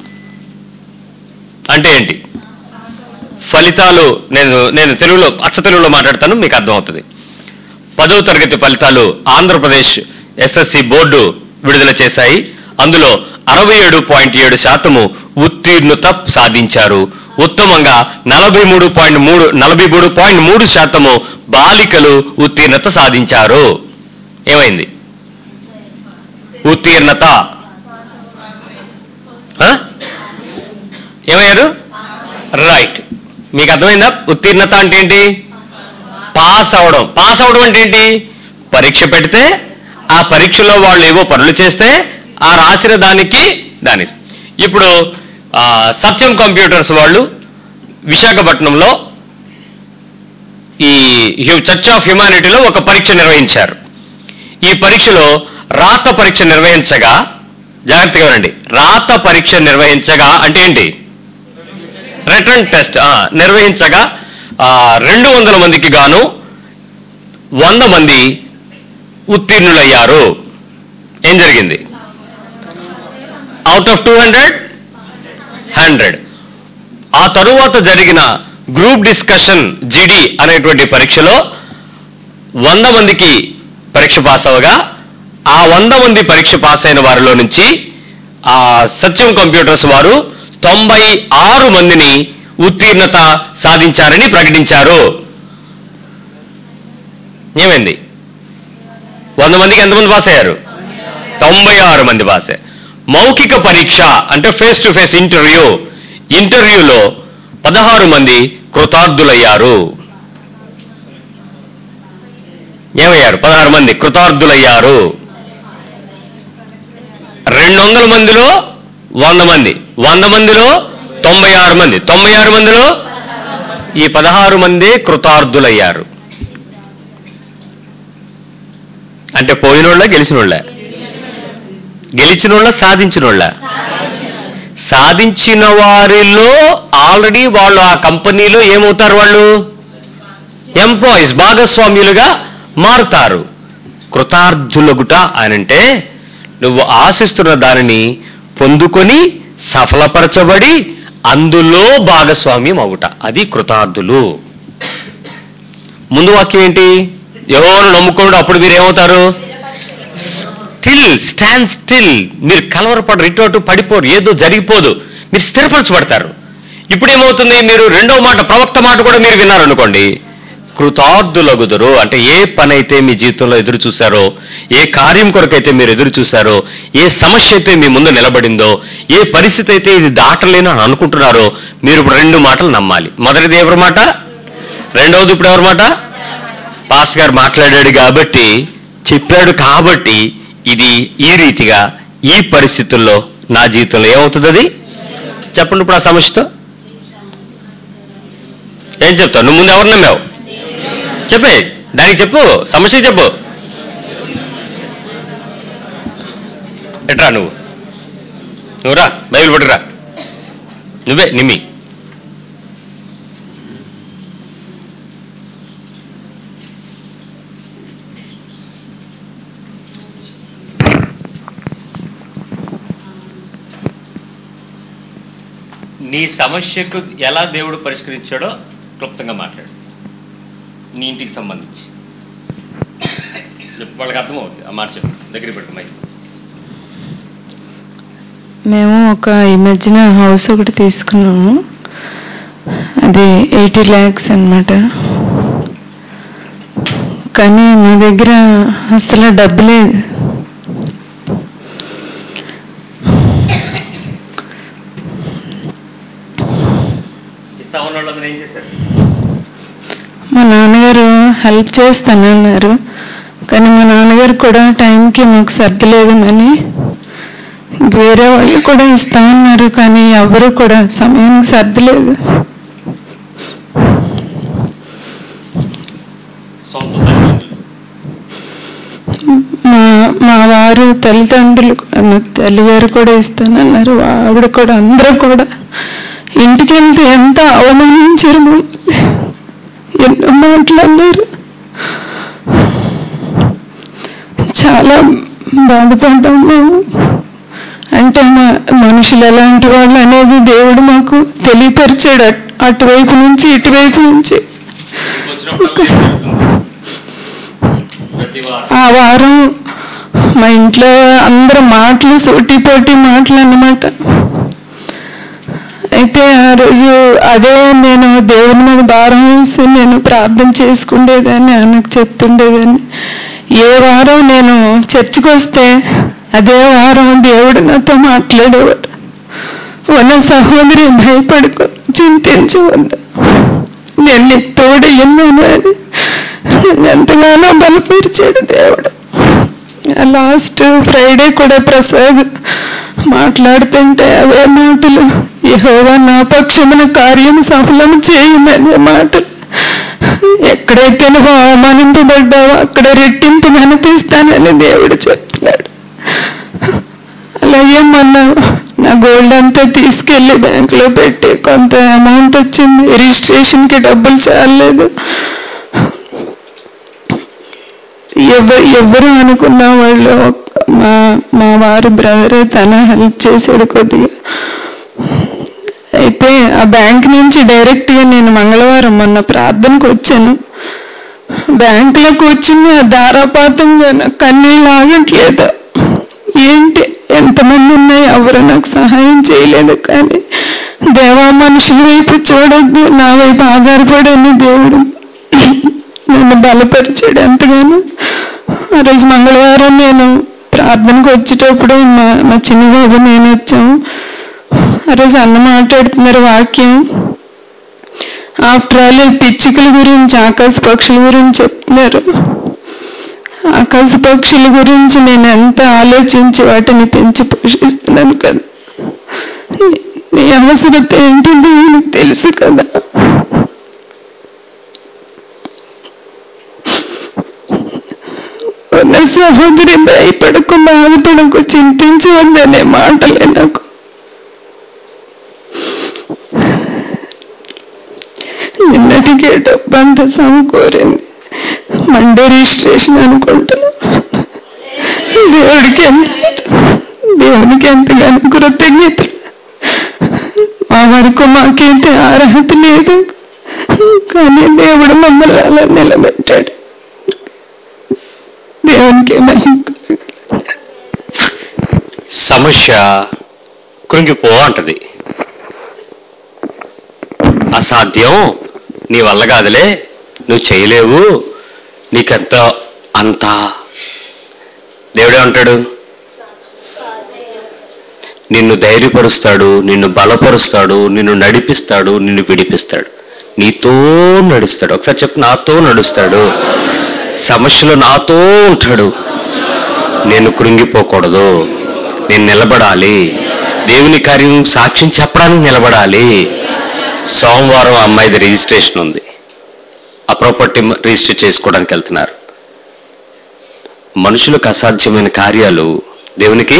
అంటే ఏంటి? ఫలితాలు. నేను నేను తెలుగులో అచ్చ తెలుగులో మాట్లాడతాను, మీకు అర్థమవుతుంది. పదవ తరగతి ఫలితాలు ఆంధ్రప్రదేశ్ ఎస్ఎస్సి బోర్డు విడుదల చేశాయి. అందులో అరవై ఏడు పాయింట్ ఏడు శాతము ఉత్తీర్ణత సాధించారు. ఉత్తమంగా నలభై మూడు పాయింట్ మూడు నలభై మూడు పాయింట్ మూడు శాతము బాలికలు ఉత్తీర్ణత సాధించారు. ఏమైంది? ఉత్తీర్ణత ఏమయ్యారు? రైట్. మీకు అర్థమైందా? ఉత్తీర్ణత అంటే ఏంటి? పాస్ అవడం. పాస్ అవడం అంటే ఏంటి? పరీక్ష పెడితే ఆ పరీక్షలో వాళ్ళు ఏవో పనులు చేస్తే ఆ రాసిన దానికి దాని. ఇప్పుడు సత్యం కంప్యూటర్స్ వాళ్ళు విశాఖపట్నంలో ఈ చర్చ్ ఆఫ్ హ్యుమానిటీలో ఒక పరీక్ష నిర్వహించారు. ఈ పరీక్షలో రాత పరీక్ష నిర్వహించగా, జాగ్రత్తగా వినండి, రాత పరీక్ష నిర్వహించగా అంటే ఏంటి? రిటర్న్ టెస్ట్ నిర్వహించగా రెండు వందల మందికి గాను వంద మంది ఉత్తీర్ణులయ్యారు. ఏం జరిగింది? Out of two hundred hundred. ఆ తరువాత జరిగిన గ్రూప్ డిస్కషన్ జిడి అనేటువంటి పరీక్షలో వంద మందికి పరీక్ష పాస్ అవగా ఆ వంద మంది పరీక్ష పాస్ అయిన వారిలో నుంచి ఆ సత్యం కంప్యూటర్స్ వారు తొంభై ఆరు మందిని ఉత్తీర్ణత సాధించారని ప్రకటించారు. ఏమైంది? వంద మందికి ఎంతమంది పాస్ అయ్యారు? తొంభై ఆరు మంది పాస్ అయ్యారు. మౌఖిక పరీక్ష అంటే ఫేస్ టు ఫేస్ ఇంటర్వ్యూ ఇంటర్వ్యూలో పదహారు మంది కృతార్థులయ్యారు. ఏమయ్యారు? పదహారు మంది కృతార్థులయ్యారు. రెండు వందల మందిలో వంద మంది, వంద మందిలో తొంభై ఆరు మంది, తొంభై ఆరు మందిలో ఈ పదహారు మంది కృతార్థులయ్యారు. అంటే పోయినోళ్ళ గెలిచినోళ్ళ? గెలిచినోళ్ళ సాధించినోళ్ళ? సాధించిన వారిలో ఆల్రెడీ వాళ్ళు ఆ కంపెనీలో ఏమవుతారు? వాళ్ళు ఎంప్లాయీస్, భాగస్వామ్యులుగా మారుతారు. కృతార్థులగుట అనంటే నువ్వు ఆశిస్తున్న దానిని పొందుకొని సఫలపరచబడి అందులో భాగస్వామ్యం అవుట, అది కృతార్థులు. ముందు వాక్యం ఏంటి? ఎవరు నమ్ముకోండి అప్పుడు మీరు ఏమవుతారు? Still, stand still. మీరు కలవరపడరు, ఇటు అటు పడిపోరు, ఏదో జరిగిపోదు, మీరు స్థిరపరచబడతారు. ఇప్పుడు ఏమవుతుంది? మీరు రెండో మాట, ప్రవక్త మాట కూడా మీరు విన్నారనుకోండి, కృతార్థులగుదురు. అంటే ఏ పని అయితే మీ జీవితంలో ఎదురు చూశారో, ఏ కార్యం కొరకైతే మీరు ఎదురు చూశారో, ఏ సమస్య అయితే మీ ముందు నిలబడిందో, ఏ పరిస్థితి అయితే ఇది దాటలేను అని అనుకుంటున్నారో, మీరు ఇప్పుడు రెండు మాటలు నమ్మాలి. మొదటిది ఎవరి మాట? రెండవది ఇప్పుడు ఎవరి మాట? పాస్టర్ గారు మాట్లాడాడు కాబట్టి, చెప్పాడు కాబట్టి ఇది ఈ రీతిగా ఈ పరిస్థితుల్లో నా జీవితంలో ఏమవుతుంది? అది చెప్పండి. ఇప్పుడు ఆ సమస్యతో ఏం చెప్తావు? నువ్వు ముందు ఎవరు నమ్మావు? చెప్పే, దానికి చెప్పు, సమస్య చెప్పు. ఎట్రా నువ్వు నువ్వురా, బైబిల్ పట్టురా, నువ్వే నిమ్మి. నీ సమస్యకు ఎలా దేవుడు పరిష్కరించాడో క్లుప్తంగా మాట్లాడు, నీ ఇంటికి సంబంధించి చెప్పు, వాళ్ళకి అర్థమవుతుంది. ఆ మాట చెప్పు, దగ్గర పెట్టు మైక్. మేము ఒక ఈ మధ్యన హౌస్ ఒకటి తీసుకున్నాము, అది ఎయిటీ ల్యాక్స్ అన్నమాట. కానీ మా దగ్గర అసలు డబ్బు లేదు. మా నాన్నగారు హెల్ప్ చేస్తానన్నారు, కానీ మా నాన్నగారు కూడా టైంకి మాకు సర్దలేదమని వేరే వాళ్ళు కూడా ఇస్తామన్నారు, కానీ ఎవరు కూడా సమయానికి సర్దలేదు. మా మా వారు తల్లిదండ్రులు, తల్లిగారు కూడా ఇస్తానన్నారు, ఆవిడ కూడా, అందరూ కూడా. ఇంటికి వెళ్తే ఎంత అవమానించారు, ఎన్నో మాట్లాడారు. చాలా బాధపడ్డాం మేము. అంటే మా మనుషులు ఎలాంటి వాళ్ళు అనేది దేవుడు మాకు తెలియపరిచాడు, అటువైపు నుంచి ఇటువైపు నుంచి. ఆ వారం మా ఇంట్లో అందరూ మాటలు, సూటిపోటి మాటలు అన్నమాట. అయితే ఆ రోజు అదే నేను దేవుని మీద భారం వేసి నేను ప్రార్థన చేసుకుండేదాన్ని, ఆయనకు చెప్తుండేదాన్ని. ఏ వారం నేను చర్చికి వస్తే అదే వారం దేవుడు నాతో మాట్లాడేవాడు. వన సహోదరి భయపడుకో, చింతించవద్దు, నేను నీకు తోడయ్యున్నాను అని ఎంతగానో బలపరిచాడు దేవుడు. లాస్ట్ ఫ్రైడే కూడా ప్రసాద్ మాట్లాడుతుంటే అవే మాటలు, యెహోవా నా పక్షమున కార్యం సఫలం చేయమనే మాటలు. ఎక్కడైతే నువ్వు అవమానింపబడ్డావో అక్కడ రెట్టింపు కనిపిస్తానని దేవుడు చెప్తున్నాడు. అలాగే మొన్న నా గోల్డ్ అంతా తీసుకెళ్లి బ్యాంకులో పెట్టి కొంత అమౌంట్ వచ్చింది. రిజిస్ట్రేషన్ కి డబ్బులు చాలలేదు. ఎవరు ఎవరు అనుకున్న వాళ్ళు మా మా వారి బ్రదర్ తన హెల్ప్ చేశాడు కొద్దిగా. అయితే ఆ బ్యాంక్ నుంచి డైరెక్ట్ గా నేను మంగళవారం మొన్న ప్రార్థనకు వచ్చాను. బ్యాంకులో కూర్చుని ఆ ధారాపాతంగా నాకు కన్నీళ్ళు ఆగట్లేదు. ఏంటి ఎంతమంది ఉన్నాయి, ఎవరు నాకు సహాయం చేయలేదు. కానీ దేవా మనుషుల వైపు చూడొద్దు, నా వైపు ఆధారపడని దేవుడు నన్ను బలపరిచాడు ఎంతగానో. ఆ రోజు మంగళవారం నేను ప్రార్థనకు వచ్చేటప్పుడు మా మా చిన్న బాబు నేను వచ్చాము. ఆ రోజు అన్న మాట్లాడుతున్నారు వాక్యం. ఆఫ్టర్ ఆల్ పిచ్చుకల గురించి, ఆకాశ పక్షుల గురించి చెప్తున్నారు. ఆకాశ పక్షుల గురించి నేను ఎంత ఆలోచించి వాటిని పెంచి పోషిస్తున్నాను కదా. నీ అవసరత ఏంటిది నాకు తెలుసు కదా. నా సహోదరి భయపడకు, బాధపడకు, చింతించవద్దనే మాటలే నాకు. నిన్నటికే డబ్బు అంతా సమకూరింది. మండే రిజిస్ట్రేషన్ అనుకుంటున్నా. దేవుడికి ఎంత దేవునికి ఎంతగానో కృతజ్ఞతలు. మా వరకు మాకైతే అర్హత లేదు, కానీ దేవుడు మమ్మల్ని అలా నిలబెట్టాడు. దేవునికి సమస్య కృంగిపో అంటది. అసాధ్యం, నీ వల్ల కాదులే, నువ్వు చేయలేవు, నీకెంత అంతా. దేవుడే అంటాడు, నిన్ను ధైర్యపరుస్తాడు, నిన్ను బలపరుస్తాడు, నిన్ను నడిపిస్తాడు, నిన్ను విడిపిస్తాడు, నీతో నడుస్తాడు. ఒకసారి చెప్పు, నాతో నడుస్తాడు. సమస్యలో నాతో ఉంటాడు. నేను కృంగిపోకూడదు, నేను నిలబడాలి, దేవుని కార్యం సాక్ష్యం చెప్పడానికి నిలబడాలి. సోమవారం అమ్మాయిది రిజిస్ట్రేషన్ ఉంది, ఆ ప్రాపర్టీ రిజిస్టర్ చేసుకోవడానికి వెళ్తున్నారు. మనుషులకు అసాధ్యమైన కార్యాలు దేవునికి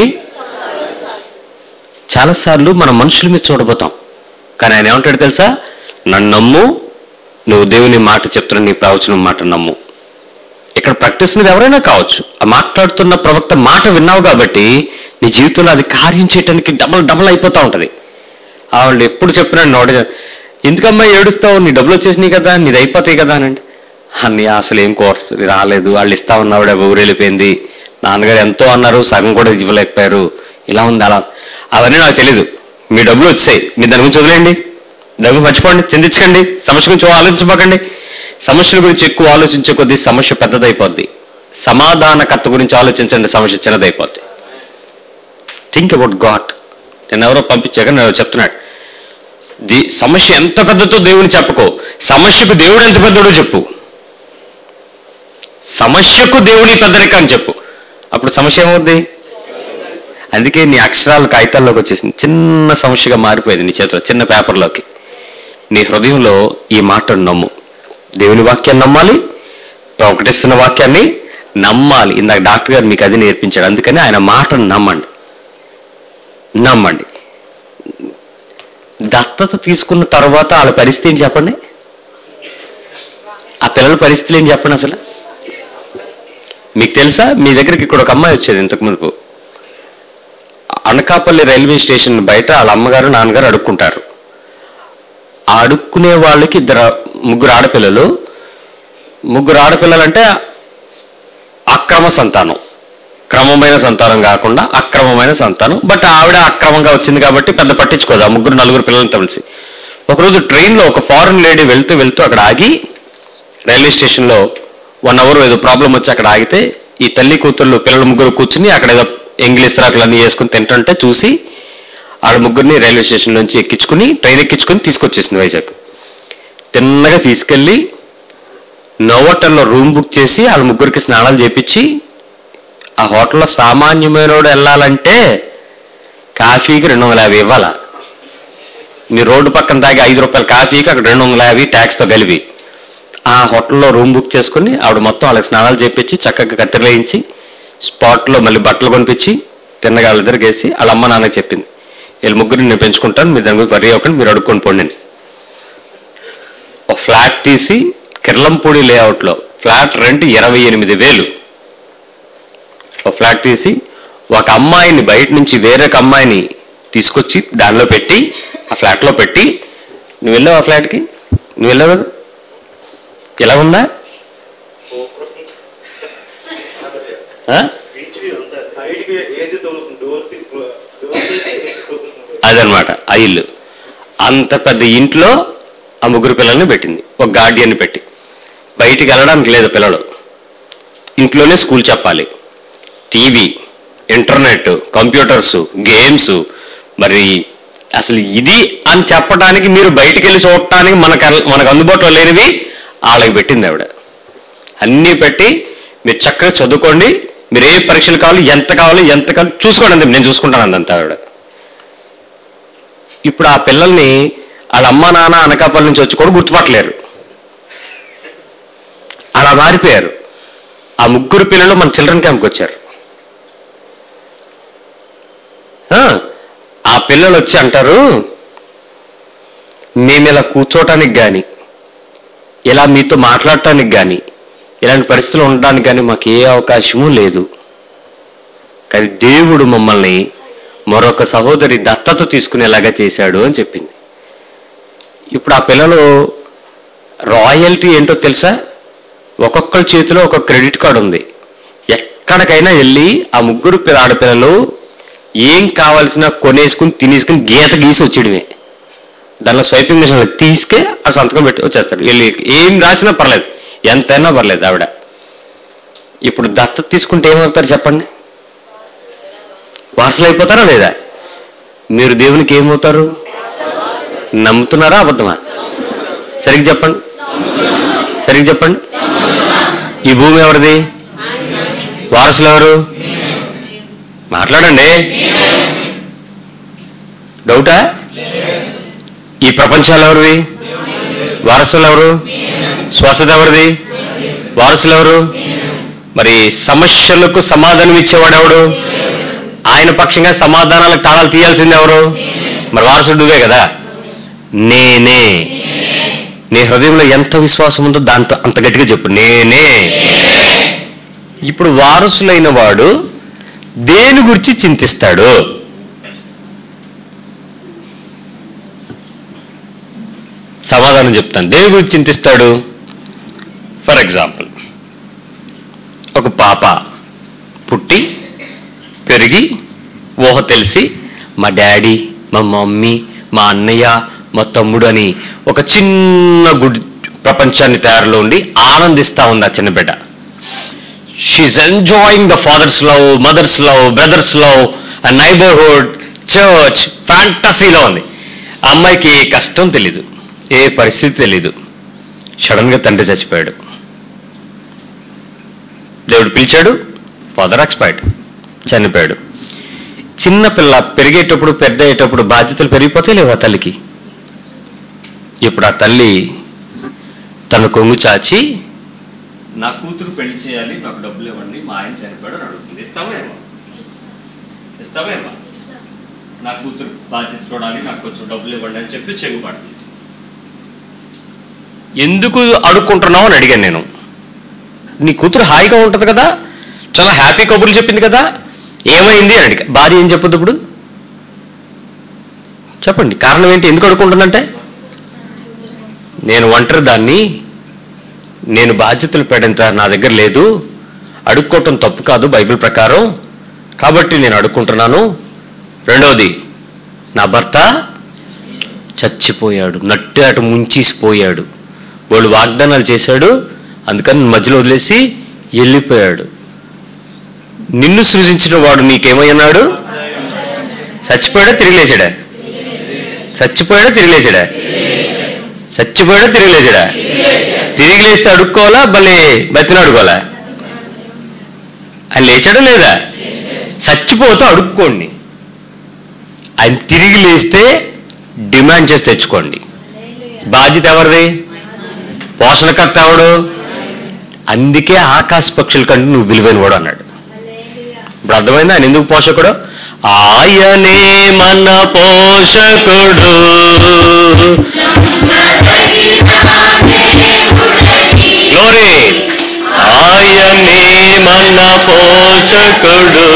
చాలాసార్లు మనం మనుషుల మీద చూడబోతాం. కానీ ఆయన ఏమంటాడు తెలుసా, నన్ను నమ్ము, నువ్వు దేవుని మాట చెప్తున్న నీ ప్రవచనం మాట నమ్ము. ఇక్కడ ప్రకటిస్తున్నది ఎవరైనా కావచ్చు. ఆ మాట్లాడుతున్న ప్రవక్త మాట విన్నావు కాబట్టి నీ జీవితంలో అది కార్యం చేయడానికి డబల్ డబల్ అయిపోతూ ఉంటది. వాళ్ళు ఎప్పుడు చెప్పినాడు నోట, ఎందుకమ్మా ఏడుస్తావు, నీ డబ్బులు వచ్చేసినాయి కదా, నీది అయిపోతాయి కదా అనండి. అన్ని అసలు ఏం కోర్స్ రాలేదు, వాళ్ళు ఇస్తా ఉన్నావిడ ఊరెళ్ళిపోయింది, నాన్నగారు ఎంతో అన్నారు, సగం కూడా ఇవ్వలేకపోయారు, ఇలా ఉంది అలా. అవన్నీ నాకు తెలీదు. మీ డబ్బులు వచ్చాయి, మీరు దాని గురించి వదిలేయండి, డబ్బులు మర్చిపోండి, చింతించకండి, సమస్య గురించి ఆలోచించబోకండి. సమస్యల గురించి ఎక్కువ ఆలోచించే కొద్దీ సమస్య పెద్దదైపోద్ది. సమాధానకర్త గురించి ఆలోచించండి, సమస్య చిన్నదైపోద్ది. Think about God. నేను ఎవరో పంపించాక నేను చెప్తున్నాడు, సమస్య ఎంత పెద్దదో దేవుని చెప్పుకో, సమస్యకు దేవుడు ఎంత పెద్దడో చెప్పు. సమస్యకు దేవుని పెద్దరిక అని చెప్పు, అప్పుడు సమస్య ఏమవుద్ది. అందుకే నీ అక్షరాలు కాగితాల్లోకి వచ్చేసింది, చిన్న సమస్యగా మారిపోయింది నీ చేతిలో, చిన్న పేపర్లోకి. నీ హృదయంలో ఈ మాటను నమ్ము, దేవుని వాక్యాన్ని నమ్మాలి, ప్రకటిస్తున్న వాక్యాన్ని నమ్మాలి. ఇందాక డాక్టర్ గారు మీకు అది నేర్పించాడు, అందుకని ఆయన మాటను నమ్మండి నమ్మండి దత్తత తీసుకున్న తర్వాత వాళ్ళ పరిస్థితి ఏం చెప్పండి, ఆ పిల్లల పరిస్థితులు ఏం చెప్పండి. అసలు మీకు తెలుసా, మీ దగ్గరికి ఇక్కడ ఒక అమ్మాయి వచ్చేది ఇంతకు మునుపు. అనకాపల్లి రైల్వే స్టేషన్ బయట వాళ్ళ అమ్మగారు నాన్నగారు అడుక్కుంటారు. ఆ అడుక్కునే వాళ్ళకి ఇద్దరు ముగ్గురు ఆడపిల్లలు. ముగ్గురు ఆడపిల్లలంటే అక్రమ సంతానం, క్రమమైన సంతానం కాకుండా అక్రమమైన సంతానం. బట్ ఆవిడ అక్రమంగా వచ్చింది కాబట్టి పెద్ద పట్టించుకోదు. ఆ ముగ్గురు నలుగురు పిల్లలతో కలిసి ఒకరోజు ట్రైన్లో ఒక ఫారెన్ లేడీ వెళ్తూ వెళ్తూ అక్కడ ఆగి, రైల్వే స్టేషన్లో వన్ అవర్ ఏదో ప్రాబ్లం వచ్చి అక్కడ ఆగితే ఈ తల్లి కూతుళ్ళు పిల్లల ముగ్గురు కూర్చుని అక్కడ ఏదో ఇంగ్లీష్ తరాకులన్నీ వేసుకుని తింటుంటే చూసి వాళ్ళ ముగ్గురిని రైల్వే స్టేషన్ నుంచి ఎక్కించుకుని ట్రైన్ ఎక్కించుకుని తీసుకొచ్చేసింది వైజాగ్. తిన్నగా తీసుకెళ్లి నోవోటల్లో రూమ్ బుక్ చేసి వాళ్ళ ముగ్గురికి స్నానాలు చేపించి, ఆ హోటల్లో సామాన్యమైనోడు వెళ్ళాలంటే కాఫీకి రెండు వందల యాభై ఇవ్వాలా. మీ రోడ్డు పక్కన తాగి ఐదు రూపాయల కాఫీకి అక్కడ రెండు వందల యాభై ట్యాక్స్తో కలిపి ఆ హోటల్లో రూమ్ బుక్ చేసుకుని ఆవిడ మొత్తం వాళ్ళకి స్నానాలు చేపించి చక్కగా కత్తిరలేయించి స్పాట్లో మళ్ళీ బట్టలు కొనిపించి తిన్నగా వాళ్ళ దగ్గరికి వేసి వాళ్ళ అమ్మ నాన్నకి చెప్పింది, వీళ్ళు ముగ్గురిని నేను పెంచుకుంటాను, మీరు దాని గురించి వరి అవ్వకండి, మీరు అడుక్కొని పోండి అని. ఒక ఫ్లాట్ తీసి కిర్లంపూడి లేఅవుట్లో ఫ్లాట్ రెంట్ ఇరవై ఎనిమిది వేలు. ఒక ఫ్లాట్ తీసి ఒక అమ్మాయిని బయట నుంచి వేరొక అమ్మాయిని తీసుకొచ్చి దానిలో పెట్టి ఆ ఫ్లాట్లో పెట్టి, నువ్వు వెళ్ళావు ఆ ఫ్లాట్కి, నువ్వు వెళ్ళావు కదా, ఎలా ఉందా? అదనమాట ఆ ఇల్లు. అంత పెద్ద ఇంట్లో ఆ ముగ్గురు పిల్లల్ని పెట్టింది, ఒక గార్డియన్ని పెట్టి. బయటికి వెళ్ళడానికి లేదు పిల్లలు, ఇంట్లోనే స్కూల్ చెప్పాలి, టీవీ, ఇంటర్నెట్, కంప్యూటర్స్, గేమ్స్. మరి అసలు ఇది అని చెప్పడానికి, మీరు బయటికి వెళ్ళి చూడటానికి మనకు మనకు అందుబాటులో లేనివి వాళ్ళకి పెట్టింది ఆవిడ. అన్నీ పెట్టి మీరు చక్కగా చదువుకోండి, మీరు ఏ పరీక్షలు కావాలి, ఎంత కావాలి, ఎంత కావాలి చూసుకోండి, అంతే నేను చూసుకుంటాను అందంతా ఆవిడ. ఇప్పుడు ఆ పిల్లల్ని వాళ్ళ అమ్మ నాన్న అనకాపల్లి నుంచి వచ్చి కూడా గుర్తుపట్టలేరు, అలా మారిపోయారు. ఆ ముగ్గురు పిల్లలు మన చిల్డ్రన్ క్యాంప్కి వచ్చారు. ఆ పిల్లలు వచ్చి అంటారు, మేము ఇలా కూర్చోటానికి కానీ, ఇలా మీతో మాట్లాడటానికి కానీ, ఇలాంటి పరిస్థితులు ఉండడానికి కానీ మాకు ఏ అవకాశము లేదు. కానీ దేవుడు మమ్మల్ని మరొక సహోదరి దత్తత తీసుకునేలాగా చేశాడు అని చెప్పింది. ఇప్పుడు ఆ పిల్లలు రాయల్టీ ఏంటో తెలుసా? ఒక్కొక్కరి చేతిలో ఒక క్రెడిట్ కార్డు ఉంది. ఎక్కడికైనా వెళ్ళి ఆ ముగ్గురు ఆడపిల్లలు ఏం కావాల్సిన కొనేసుకుని తినేసుకుని గీత గీసి వచ్చేయడమే. దానిలో స్వైపింగ్ మిషన్ తీసుకే ఆ సంతకం పెట్టి వచ్చేస్తాడు. వెళ్ళి ఏం రాసినా పర్లేదు, ఎంతైనా పర్లేదు ఆవిడ. ఇప్పుడు దత్తత తీసుకుంటే ఏమవుతారు చెప్పండి? వారసులు అయిపోతారా లేదా? మీరు దేవునికి ఏమవుతారు? నమ్ముతున్నారా అబద్ధమా? సరిగ్గా చెప్పండి, సరిగ్గా చెప్పండి. ఈ భూమి ఎవరిది? వారసులు ఎవరు? మాట్లాడండి. డౌటా? ఈ ప్రపంచాలు ఎవరివి? వారసులు ఎవరు? స్వస్థత ఎవరిది? వారసులు ఎవరు? మరి సమస్యలకు సమాధానం ఇచ్చేవాడు ఎవడు? ఆయన పక్షంగా సమాధానాలకు తాళాలు తీయాల్సింది ఎవరు? మరి వారసుడు నువ్వే కదా. నేనే. నీ హృదయంలో ఎంత విశ్వాసం ఉందో దాంతో అంత గట్టిగా చెప్పు, నేనే. ఇప్పుడు వారసులైన వాడు దేని గురించి చింతిస్తాడు? సమాధానం చెప్తాను. దేని గురించి చింతిస్తాడు? ఫర్ ఎగ్జాంపుల్, ఒక పాప పుట్టి పెరిగి ఊహ తెలిసి మా డాడీ, మా మమ్మీ, మా అన్నయ్య, మా తమ్ముడు అని ఒక చిన్న గుడి ప్రపంచాన్ని తయారులో ఉండి ఆనందిస్తా ఉంది ఆ చిన్న బిడ్డ. She is enjoying the father's love, mother's love, brother's love, neighbourhood, church, ఫ్యాంటసీలో ఉంది. ఆ అమ్మాయికి ఏ కష్టం తెలీదు, ఏ పరిస్థితి తెలీదు. సడన్ గా తండ్రి చచ్చిపోయాడు. దేవుడు పిలిచాడు, ఫాదర్ ఎక్స్పైర్డ్, చనిపోయాడు. చిన్నపిల్ల పెరిగేటప్పుడు పెద్ద అయ్యేటప్పుడు బాధ్యతలు పెరిగిపోతాయి లేవా తల్లికి? ఇప్పుడు ఆ తల్లి తన కొంగు చాచి నా కూతురు పెళ్లి చేయాలి, నాకు డబ్బులు ఇవ్వండి, మా ఆయన చనిపోయాడు అని అడుగుతుంది. ఇస్తావేమో? ఇస్తావేమో? నా కూతురు బాధ్యత చూడాలి, నాకు కొంచెం డబ్బులు ఇవ్వండి అని చెప్పి చెగుపడుతుంది. ఎందుకు అడుక్కుంటున్నావు అని అడిగాను నేను. నీ కూతురు హాయిగా ఉంటుంది కదా, చాలా హ్యాపీ కబుర్లు చెప్పింది కదా, ఏమైంది అని అడిగా. భార్య ఏం చెప్పదు ఇప్పుడు? చెప్పండి, కారణం ఏంటి? ఎందుకు అడుక్కుంటుందంటే, నేను ఒంటరి దాన్ని, నేను బాధ్యతలు పెట్టేంత నా దగ్గర లేదు, అడుక్కోవటం తప్పు కాదు బైబిల్ ప్రకారం, కాబట్టి నేను అడుక్కుంటున్నాను. రెండవది, నా భర్త చచ్చిపోయాడు, నట్టు అటు ముంచేసిపోయాడు, వాళ్ళు వాగ్దానాలు చేశాడు, అందుకని మధ్యలో వదిలేసి వెళ్ళిపోయాడు. నిన్ను సృజించిన వాడు నీకేమయ్యన్నాడు? చచ్చిపోయాడా తిరిగి లేచాడా? చచ్చిపోయాడా తిరిగి లేచాడా? చచ్చిపోయాడా తిరిగి లేచాడా? తిరిగి లేస్తే అడుక్కోవాలా, మళ్ళీ బతిని అడుకోవాలా? ఆయన లేచాడా లేదా? చచ్చిపోతూ అడుక్కోండి. ఆయన తిరిగి లేస్తే డిమాండ్ చేసి తెచ్చుకోండి. బాధ్యత ఎవరిది? పోషణకర్త ఎవడు? అందుకే ఆకాశ పక్షుల కంటే నువ్వు విలువైన వాడు అన్నాడు. ఇప్పుడు అర్థమైంది ఆయన ఎందుకు పోషకుడు. ఆయనే మన పోషకుడు, గ్లోరీ. ఆయనే మన పోషకుడు,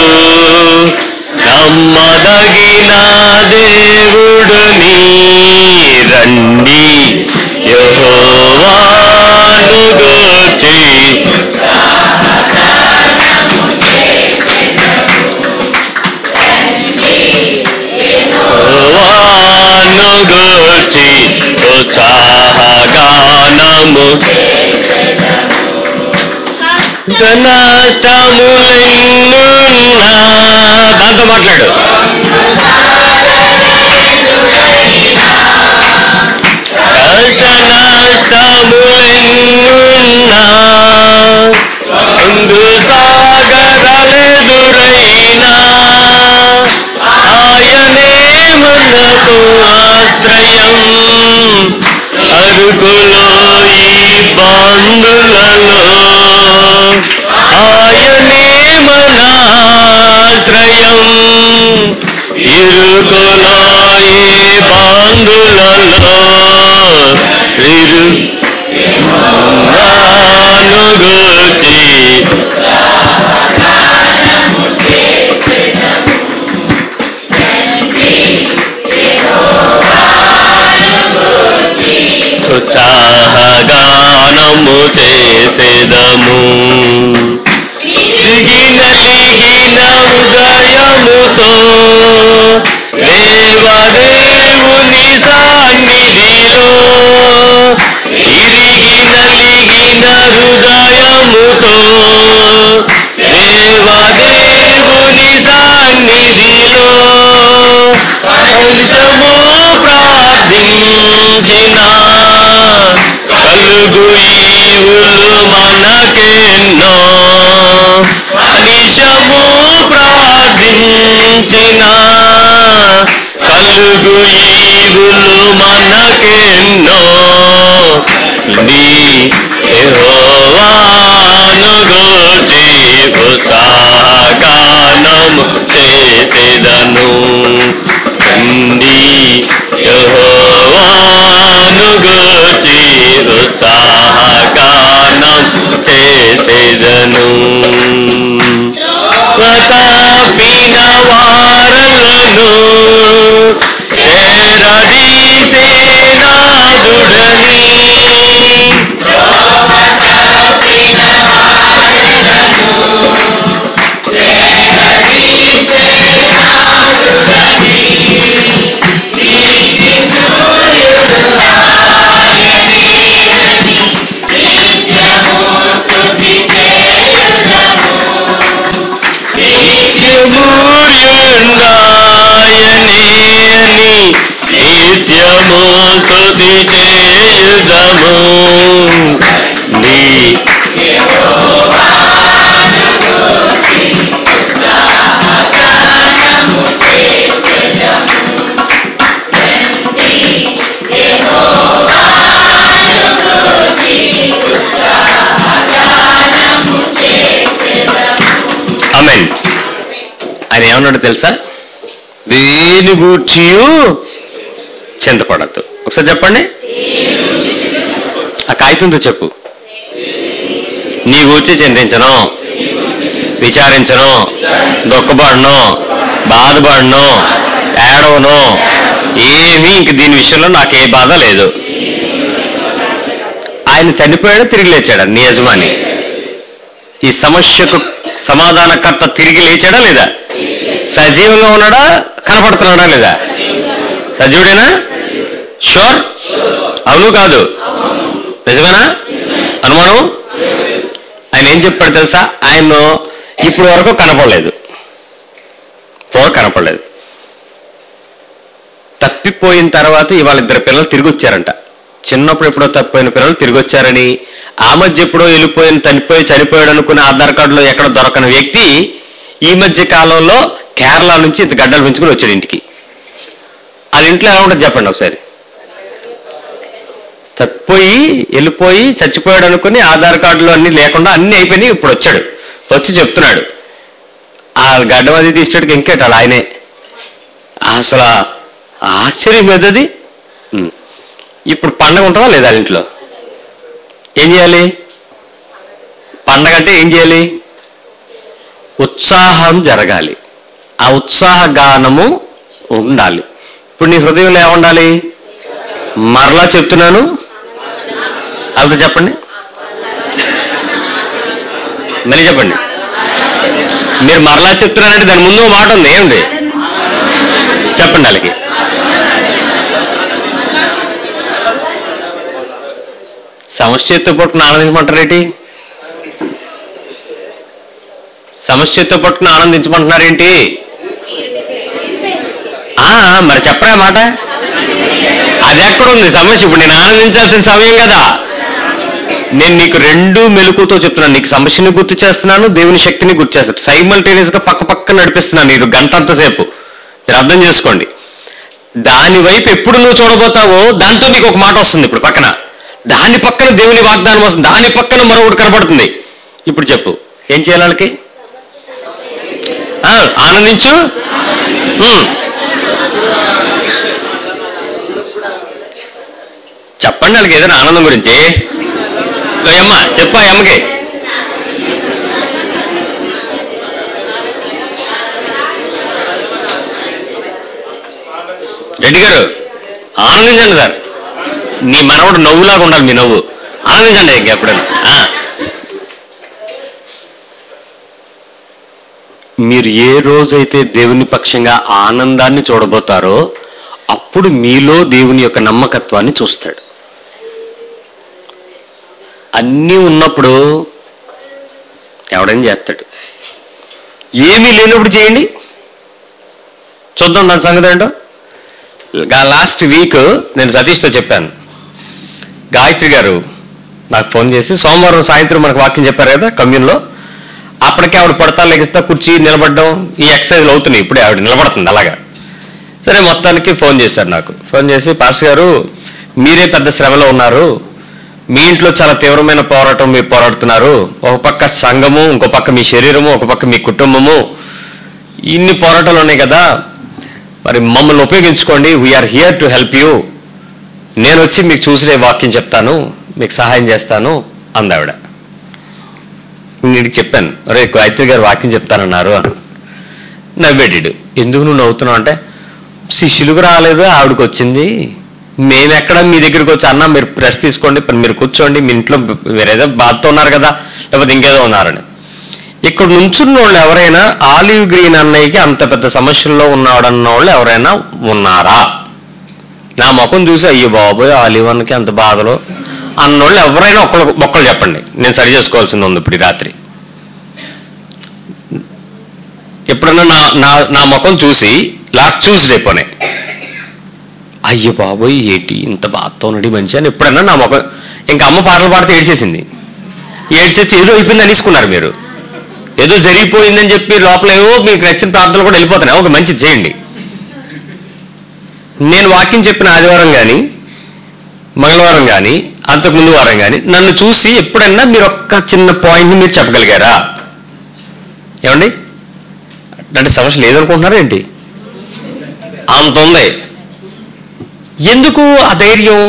నమ్మదగిన దేవుడుని రండి యెహోవాను గూర్చి యెహోవాను గూర్చి ఉత్సాహగానము నష్టములెన్నున్నా, దాంతో మాట్లాడు. కష్ట నష్టములెన్నున్నా, అందు సాగరాలెదురైనా, ఆయనే మనకు ఆశ్రయం. అరుకులో ఈ బంధులలో ఆయనే మన ఆశ్రయం. ఇరుకులో ఈ బంధులలో ఇరు నాను గూర్చి ఉత్సాహగానము చేసేదము. దిగినలిగిన హృదయముతో దేవదేవుని సన్నిధిలో, ఇరిగినలిగిన హృదయముతో దేవదేవుని సన్నిధిలో అంశము ప్రార్థించిన కలుగు ఈవులు మనకెన్నో. నిశము ప్రార్థించిన కలుగు ఈవులు మనకెన్నో. నీ యెహోవాను గూర్చి ఉత్సాహగానము చేసేదను. రండి యెహోవాను గూర్చి ఉత్సాహగానం చేసేదను. తప్పిన వారలను చేరదీసే నాదుడని, నిత్యము స్తుతి చేయుదము. నీ ఆమేన్. ఆయన ఏమన్నాడు తెలుసా? దేని గూర్చి చింతపడద్దు. ఒకసారి చెప్పండి, ఆ కాగితంతో చెప్పు. నీ గూర్చి చింతించను, విచారించను, దుఃఖపడను, బాధపడను, ఏడవను, ఏమీ ఇంక దీని విషయంలో నాకు ఏ బాధ లేదు. ఆయన చనిపోయాడు, తిరిగి లేచాడా నీ యజమాని? ఈ సమస్యకు సమాధానకర్త తిరిగి లేచాడా లేదా? సజీవంగా ఉన్నాడా, కనపడుతున్నాడా లేదా? సజీవుడేనా? షూర్? అవును కాదు? నిజమేనా? అనుమానం? ఆయన ఏం చెప్పాడు తెలుసా? ఆయన ఇప్పుడు వరకు కనపడలేదు, ఇప్పుడు కనపడలేదు. తప్పిపోయిన తర్వాత ఇవాళ ఇద్దరు పిల్లలు తిరిగి వచ్చారంట. చిన్నప్పుడు ఎప్పుడో తప్పిపోయిన పిల్లలు తిరిగి వచ్చారని, ఆ మధ్య ఎప్పుడో వెళ్ళిపోయిన చనిపోయి చనిపోయాడు అనుకున్న ఆధార్ కార్డులో ఎక్కడ దొరకని వ్యక్తి ఈ మధ్య కాలంలో కేరళ నుంచి ఇంత గడ్డలు పెంచుకుని వచ్చాడు ఇంటికి. అది ఇంట్లో ఎలా ఉంటుంది చెప్పండి ఒకసారి. తప్పిపోయి వెళ్ళిపోయి చచ్చిపోయాడు అనుకుని ఆధార్ కార్డులో అన్ని లేకుండా అన్ని అయిపోయినాయి, ఇప్పుడు వచ్చాడు. వచ్చి చెప్తున్నాడు, ఆ గడ్డం అది తీసేటికి ఇంకేటాలి ఆయనే. అసలు ఆశ్చర్యం పెద్దది. ఇప్పుడు పండగ ఉంటుందా లేదా ఇంట్లో? ఏం చేయాలి? పండగ అంటే ఏం చేయాలి? ఉత్సాహం జరగాలి, ఆ ఉత్సాహ గానము ఉండాలి. ఇప్పుడు నీ హృదయంలో ఏముండాలి? మరలా చెప్తున్నాను, వాళ్ళతో చెప్పండి, మళ్ళీ చెప్పండి. మీరు మరలా చెప్తున్నారంటే దాని ముందు మాట ఉంది, ఏముంది చెప్పండి వాళ్ళకి. సమస్యతో పట్టుకుని ఆనందించమంటారేంటి? సమస్యతో పట్టుకుని ఆనందించమంటున్నారేంటి? మరి చెప్పరా మాట? అది ఎక్కడుంది సమస్య? ఇప్పుడు నేను ఆనందించాల్సిన సమయం కదా. నేను నీకు రెండు మెలకుతో చెప్తున్నాను. నీకు సమస్యని గుర్తు చేస్తున్నాను, దేవుని శక్తిని గుర్తు చేస్తాను. సైమల్టేనియస్ గా పక్క పక్క నడిపిస్తున్నాను నీకు గంట అంతసేపు. మీరు అర్థం చేసుకోండి. దాని వైపు ఎప్పుడు నువ్వు చూడబోతావో దాంతో నీకు ఒక మాట వస్తుంది. ఇప్పుడు పక్కన దాని పక్కన దేవుని వాగ్దానం వస్తుంది, దాని పక్కన మరొకటి కనబడుతుంది. ఇప్పుడు చెప్పు, ఏం చేయాలి వాళ్ళకి? ఆనందించు. చెప్పండి వాళ్ళకి ఏదైనా ఆనందం గురించి. అమ్మ చెప్పా అమ్మకి. రెడ్డి గారు ఆనందించండి సార్. నీ మనవడు నవ్వులాగా ఉండాలి, మీ నవ్వు. ఆనందించండి ఇంకెప్పుడైనా. మీరు ఏ రోజైతే దేవుని పక్షంగా ఆనందాన్ని చూడబోతారో అప్పుడు మీలో దేవుని యొక్క నమ్మకత్వాన్ని చూస్తాడు. అన్నీ ఉన్నప్పుడు ఎవడని చేస్తాడు. ఏమీ లేనప్పుడు చేయండి, చూద్దాం దాని సంగతి ఏంటో. లాస్ట్ వీక్ నేను సతీష్తో చెప్పాను. గాయత్రి గారు నాకు ఫోన్ చేసి సోమవారం సాయంత్రం మనకు వాక్యం చెప్పారు కదా కమ్యూన్లో. అప్పటికే ఆవిడ పడతా లెగిస్తా కుర్చీ నిలబడడం ఈ ఎక్సర్సైజ్లు అవుతున్నాయి. ఇప్పుడే ఆవిడ నిలబడుతుంది అలాగా. సరే మొత్తానికి ఫోన్ చేశారు నాకు. ఫోన్ చేసి, పాస్టర్ గారు మీరే పెద్ద శ్రమలో ఉన్నారు, మీ ఇంట్లో చాలా తీవ్రమైన పోరాటం మీరు పోరాడుతున్నారు. ఒక పక్క సంఘము, ఇంకో పక్క మీ శరీరము, ఒక పక్క మీ కుటుంబము, ఇన్ని పోరాటాలు ఉన్నాయి కదా, మరి మమ్మల్ని ఉపయోగించుకోండి. We are here to help you. నేను వచ్చి మీకు చూసే వాక్యం చెప్తాను, మీకు సహాయం చేస్తాను అందావిడ. నేను చెప్పాను, అరే గాయత్రి గారు వాక్యం చెప్తానన్నారు అని. నవ్వేడు. ఎందుకు నువ్వు నవ్వుతున్నావు అంటే, శిష్యులకు రాలేదు, ఆవిడకి వచ్చింది. మేమెక్కడ మీ దగ్గరికి వచ్చి అన్నా మీరు ప్రెస్ తీసుకోండి, మీరు కూర్చోండి, మీ ఇంట్లో మీరేదో బాధతో ఉన్నారు కదా, లేకపోతే ఇంకేదో ఉన్నారని. ఇక్కడ నుంచున్న వాళ్ళు ఎవరైనా ఆలివ్ గ్రీన్ అన్నయ్యకి అంత పెద్ద సమస్యల్లో ఉన్నాడన్న వాళ్ళు ఎవరైనా ఉన్నారా? నా ముఖం చూసి అయ్యో బాబోయ్ ఆలివ్ అన్నకి అంత బాధలో అన్నోళ్ళు ఎవరైనా ఒక్కళ్ళు ఒక్కళ్ళు చెప్పండి. నేను సరి చేసుకోవాల్సింది ఉంది ఇప్పుడు ఈ రాత్రి. ఎప్పుడన్నా నా నా నా ముఖం చూసి లాస్ట్ ట్యూస్డే పోనే అయ్యో బాబోయ్ ఏంటి ఇంత బాధతో ఉన్నాడు మంచి అని ఎప్పుడన్నా నా ముఖం, ఇంకా అమ్మ పాటలు పాడితే ఏడ్చేసింది. ఏడ్చేసి ఏదో అయిపోయింది అనేసుకున్నారు మీరు. ఏదో జరిగిపోయిందని చెప్పి లోపల ఏవో మీకు నచ్చిన ప్రార్థనలు కూడా వెళ్ళిపోతున్నాయి. ఒక మంచిది చేయండి. నేను వాక్యం చెప్పిన ఆదివారం కానీ మంగళవారం కానీ అంతకుముందు వారం కానీ నన్ను చూసి ఎప్పుడన్నా మీరు ఒక్క చిన్న పాయింట్ని మీరు చెప్పగలిగారా? ఏమండి అంటే సమస్య లేదనుకుంటున్నారా ఏంటి? అంత ఉంది. ఎందుకు ఆ ధైర్యం?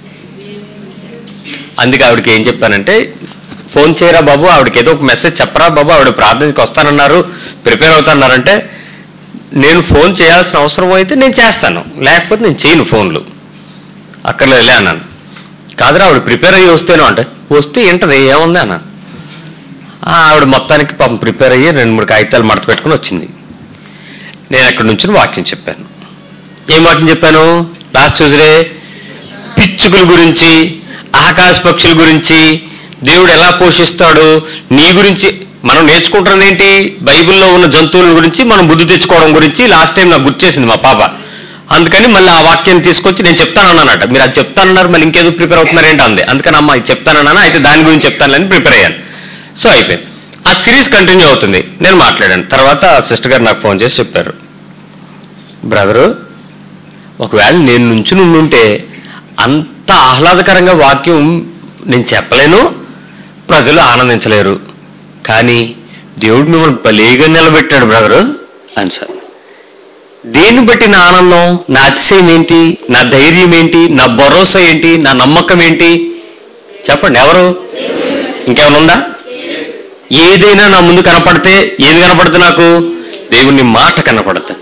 అందుకే ఆవిడకి ఏం చెప్పానంటే, ఫోన్ చేయరా బాబు, ఆవిడకి ఏదో ఒక మెసేజ్ చెప్పరా బాబు, ఆవిడ ప్రార్థనకి వస్తానన్నారు, ప్రిపేర్ అవుతాన్నారంటే, నేను ఫోన్ చేయాల్సిన అవసరం అయితే నేను చేస్తాను, లేకపోతే నేను చేయను ఫోన్లు, అక్కర్లేదులే అన్నాను. కాదురా ఆవిడ ప్రిపేర్ అయ్యి వస్తేనో అంటే, వస్తే ఏంటది ఏముంది అన్న. ఆవిడ మొత్తానికి పాపం ప్రిపేర్ అయ్యి రెండు మూడు కాగితాలు మడత పెట్టుకుని వచ్చింది. నేను అక్కడి నుంచి వాక్యం చెప్పాను. ఏం వాక్యం చెప్పాను? లాస్ట్ ట్యూస్డే పిచ్చుకుల గురించి, ఆకాశ పక్షుల గురించి, దేవుడు ఎలా పోషిస్తాడు, నీ గురించి మనం నేర్చుకుంటున్నది ఏంటి? బైబిల్లో ఉన్న జంతువుల గురించి మనం బుద్ధి తెచ్చుకోవడం గురించి లాస్ట్ టైం నాకు గుర్తు చేసింది మా పాప. అందుకని మళ్ళీ ఆ వాక్యాన్ని తీసుకొచ్చి నేను చెప్తానన్నానట. మీరు అది చెప్తానన్నారు, మళ్ళీ ఇంకేదో ప్రిపేర్ అవుతున్నారేంటి అంది. అందుకని అమ్మ ఇది చెప్తానన్నా, అయితే దాని గురించి చెప్తానని ప్రిపేర్ అయ్యాను. సో అయిపోయింది. ఆ సిరీస్ కంటిన్యూ అవుతుంది. నేను మాట్లాడాను. తర్వాత సిస్టర్ గారు నాకు ఫోన్ చేసి చెప్పారు, బ్రదరు ఒకవేళ నేను నుంచి నుండుంటే అంత ఆహ్లాదకరంగా వాక్యం నేను చెప్పలేను, ప్రజలు ఆనందించలేరు, కానీ దేవుడు మిమ్మల్ని భలేగా నిలబెట్టాడు బ్రదరు అని సార్. దేన్ని బట్టి నా ఆనందం, నా అతిశయం ఏంటి, నా ధైర్యం ఏంటి, నా భరోసా ఏంటి, నా నమ్మకం ఏంటి చెప్పండి? ఎవరు? ఇంకేమైనా ఉందా? ఏదైనా నా ముందు కనపడితే ఏది కనపడుతుంది? నాకు దేవుని మాట కనపడుతుంది.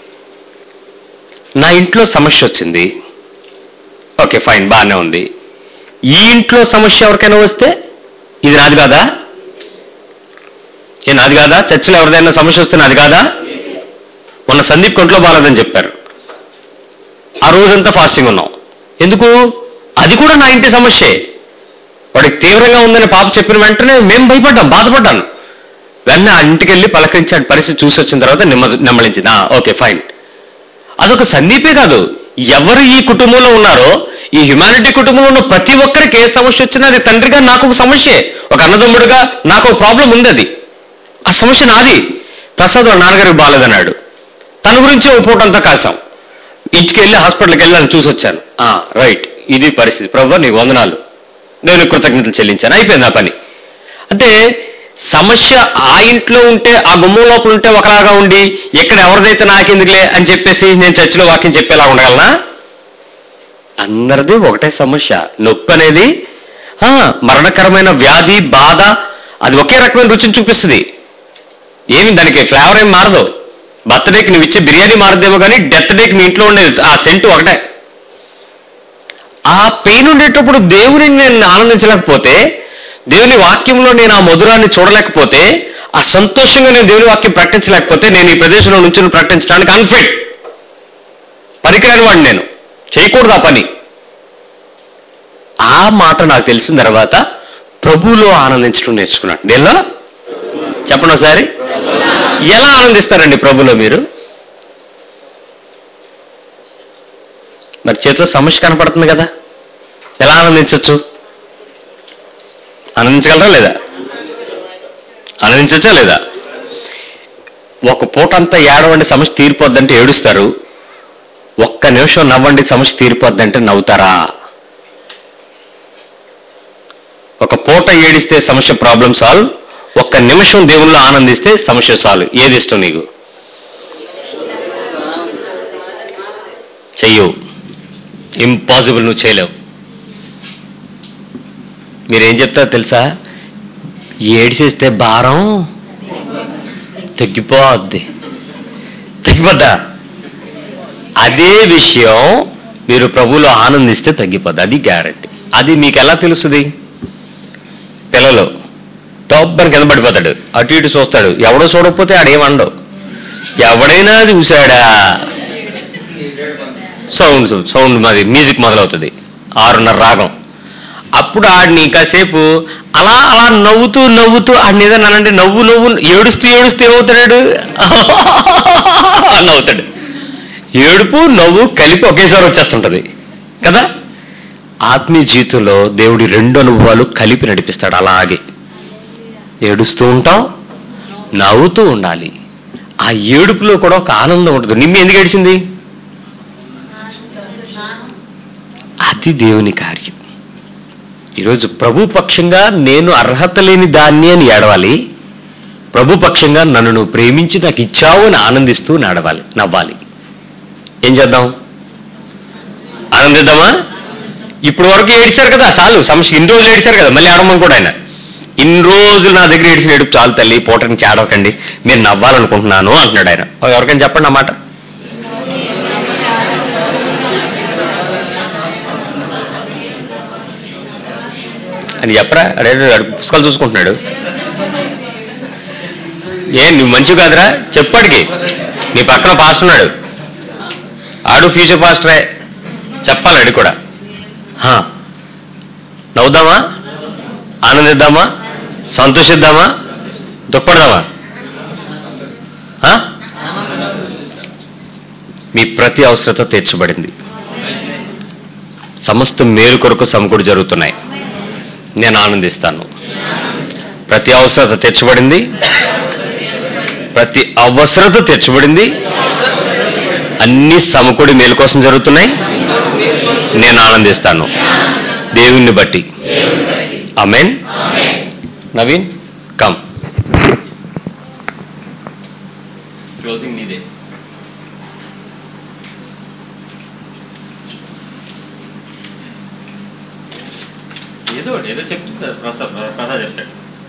నా ఇంట్లో సమస్య వచ్చింది, ఓకే ఫైన్, బాగానే ఉంది. ఈ ఇంట్లో సమస్య ఎవరికైనా వస్తే ఇది నాది కాదా? ఏ నాది కాదా? చర్చిలో ఎవరిదైనా సమస్య వస్తే నాది కాదా? మొన్న సందీప్ కొంట్లో బాగాలేదని చెప్పారు, ఆ రోజంతా ఫాస్టింగ్ ఉన్నాం. ఎందుకు? అది కూడా నా ఇంటి సమస్యే. వాడికి తీవ్రంగా ఉందని పాప చెప్పిన వెంటనే మేము భయపడ్డాం, బాధపడ్డాను. వెన్న ఆ ఇంటికి వెళ్ళి పలకరించి ఆ పరిస్థితి చూసి వచ్చిన తర్వాత నెమ్మ నెమ్మలించింది. Okay fine. అదొక సందీపే కాదు, ఎవరు ఈ కుటుంబంలో ఉన్నారో, ఈ హ్యుమానిటీ కుటుంబంలో ఉన్న ప్రతి ఒక్కరికి ఏ సమస్య వచ్చినా అది తండ్రిగా నాకు ఒక సమస్యే, ఒక అన్నదమ్ముడుగా నాకు ఒక ప్రాబ్లం ఉంది. అది ఆ సమస్య నాది. ప్రసాద్ వాళ్ళ నాన్నగారికి బాగాలేదన్నాడు, తన గురించి ఒక పూట అంతా కాసాం. ఇంటికి వెళ్ళి హాస్పిటల్కి వెళ్ళాను, చూసి వచ్చాను. రైట్, ఇది పరిస్థితి. ప్రభువా నీకు వందనాలు, నేను కృతజ్ఞతలు చెల్లించాను, అయిపోయింది ఆ పని. అంటే సమస్య ఆ ఇంట్లో ఉంటే, ఆ గుమ్మం లోపల ఉంటే ఒకలాగా ఉండి, ఎక్కడ ఎవరిదైతే నాకెందుకులే అని చెప్పేసి నేను చర్చిలో వాక్యం చెప్పేలా ఉండగలనా? అందరిది ఒకటే సమస్య. నొప్పి అనేది మరణకరమైన వ్యాధి, బాధ, అది ఒకే రకమైన రుచిని చూపిస్తుంది. ఏమి దానికి ఫ్లేవర్ ఏం మారదు. బర్త్డేకి నువ్వు ఇచ్చే బిర్యానీ మారదేమో కానీ డెత్ డేకి మీ ఇంట్లో ఉండే ఆ సెంటు ఒకటే. ఆ పెయిన్ ఉండేటప్పుడు దేవుని నేను ఆనందించలేకపోతే, దేవుని వాక్యంలో నేను ఆ మధురాన్ని చూడలేకపోతే, ఆ సంతోషంగా నేను దేవుని వాక్యం ప్రకటించలేకపోతే, నేను ఈ ప్రదేశంలో నుంచి ప్రకటించడానికి అన్ఫిట్, పనికిరాని వాడిని, నేను చేయకూడదు ఆ పని. ఆ మాట నాకు తెలిసిన తర్వాత ప్రభువులో ఆనందించడం నేర్చుకున్నాను. దేనిలో చెప్పండి ఒకసారి? ఎలా ఆనందిస్తారండి ప్రభులో మీరు? మరి చేతిలో సమస్య కనపడుతుంది కదా, ఎలా ఆనందించవచ్చు? ఆనందించగలరా లేదా? ఆనందించచ్చా లేదా? ఒక పూట అంతా ఏడవండి సమస్య తీరిపోద్దంటే ఏడుస్తారు, ఒక్క నిమిషం నవ్వండి సమస్య తీరిపోద్దంటే నవ్వుతారా? ఒక పూట ఏడిస్తే సమస్య ప్రాబ్లం సాల్వ్, ఒక్క నిమిషం దేవుల్లో ఆనందిస్తే సమస్య సాల్వ్. ఏది ఇష్టం నీకు? చెయ్యవు, ఇంపాసిబుల్, నువ్వు చేయలేవు. మీరేం చెప్తారో తెలుసా? ఏడిచేస్తే భారం తగ్గిపోద్ది. తగ్గిపోద్దా? అదే విషయం మీరు ప్రభువులో ఆనందిస్తే తగ్గిపోద్ది. అది గ్యారెంటీ. అది మీకు ఎలా తెలుస్తుంది? పిల్లలు తొబ్బని కింద పడిపోతాడు, అటు ఇటు చూస్తాడు, ఎవడో చూడకపోతే ఆడేమండవు. ఎవడైనా చూశాడా? సౌండ్ సౌండ్ మాది మ్యూజిక్ మొదలవుతుంది, ఆరున్నర రాగం. అప్పుడు ఆడిని కాసేపు అలా అలా నవ్వుతూ నవ్వుతూ ఆడిని ఏదన్నా అంటే నవ్వు నవ్వు ఏడుస్తూ ఏడుస్తూ ఏమవుతాడు? నవ్వుతాడు. ఏడుపు నవ్వు కలిపి ఒకేసారి వచ్చేస్తుంటది కదా. ఆత్మీయ జీవితంలో దేవుడి రెండు అనుభవాలు కలిపి నడిపిస్తాడు. అలాగే ఏడుస్తూ ఉంటాం, నవ్వుతూ ఉండాలి. ఆ ఏడుపులో కూడా ఒక ఆనందం ఉంటుంది. నిమ్మి ఎందుకు ఏడిచింది? అది దేవుని కార్యం. ఈరోజు ప్రభు పక్షంగా నేను అర్హత లేని దాన్ని అని ఏడవాలి, ప్రభు పక్షంగా నన్ను నువ్వు ప్రేమించి నాకు ఇచ్చావు అని ఆనందిస్తూ నడవాలి, నవ్వాలి. ఏం చేద్దాం? ఆనందిద్దామా? ఇప్పుడు వరకు ఏడిచారు కదా, చాలు. సమస్య ఇన్ని రోజులు ఏడిచారు కదా, మళ్ళీ ఆడమని కూడా ఆయన ఇన్ని రోజులు నా దగ్గర ఏడిచిన ఏడుపు చాలు తల్లి, పూటని చేడవకండి, మీరు నవ్వాలనుకుంటున్నాను అంటున్నాడు ఆయన. ఎవరికైనా చెప్పండి అన్నమాట. అని చెప్పరా? అడే పుస్తకాలు చూసుకుంటున్నాడు. ఏ నువ్వు మంచివి కాదురా చెప్పాడికి. నీ పక్కన పాస్టర్ ఉన్నాడు, ఆడు ఫ్యూచర్ పాస్టరే, చెప్పాలి అడి కూడా. నవ్వుదామా? ఆనందిద్దామా? సంతోషిద్దామా? దుఃఖపడదామా? మీ ప్రతి అవసరత తీర్చబడింది. సమస్త మేలు కొరకు సమకూడి జరుగుతున్నాయి. నేను ఆనందిస్తాను. ప్రతి అవసరత తీర్చబడింది, ప్రతి అవసరత తీర్చబడింది, అన్ని సమకూడి మేలు కోసం జరుగుతున్నాయి. నేను ఆనందిస్తాను దేవుణ్ణి బట్టి. ఆమేన్. నవీన్ కమ్. క్లోజింగ్ నీదే. ఏదో ఏదో చెప్తుంది ప్రసాద్ ప్రసాద్ చెప్తాడు.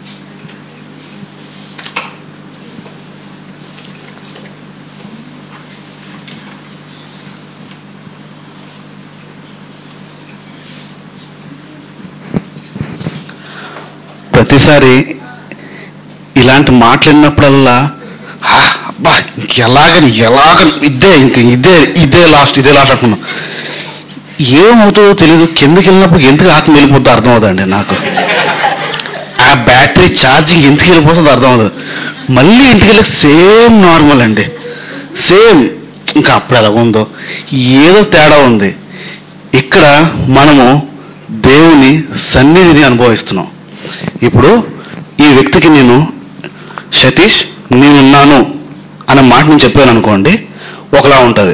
ప్రతిసారి ఇలాంటి మాట్లాడినప్పుడల్లా అబ్బా ఇంకెలాగని ఎలాగని ఇదే ఇంక ఇదే ఇదే లాస్ట్ ఇదే లాస్ట్ అనుకున్నాం. ఏమవుతుందో తెలియదు. కిందకి వెళ్ళినప్పుడు ఎందుకు ఆత్మ వెళ్ళిపోతుందో అర్థం అవుతుందండి నాకు. ఆ బ్యాటరీ ఛార్జింగ్ ఎందుకు వెళ్ళిపోతుందో అర్థం అవుతుంది. మళ్ళీ ఇంటికి వెళ్ళి సేమ్ నార్మల్ అండి, సేమ్. ఇంకా అప్పుడు ఎలా ఉందో ఏదో తేడా ఉంది. ఇక్కడ మనము దేవుని సన్నిధిని అనుభవిస్తున్నాం. ఇప్పుడు ఈ వ్యక్తికి నేను సతీష్ నేనున్నాను అనే మాట నేను చెప్పాను అనుకోండి, ఒకలా ఉంటుంది.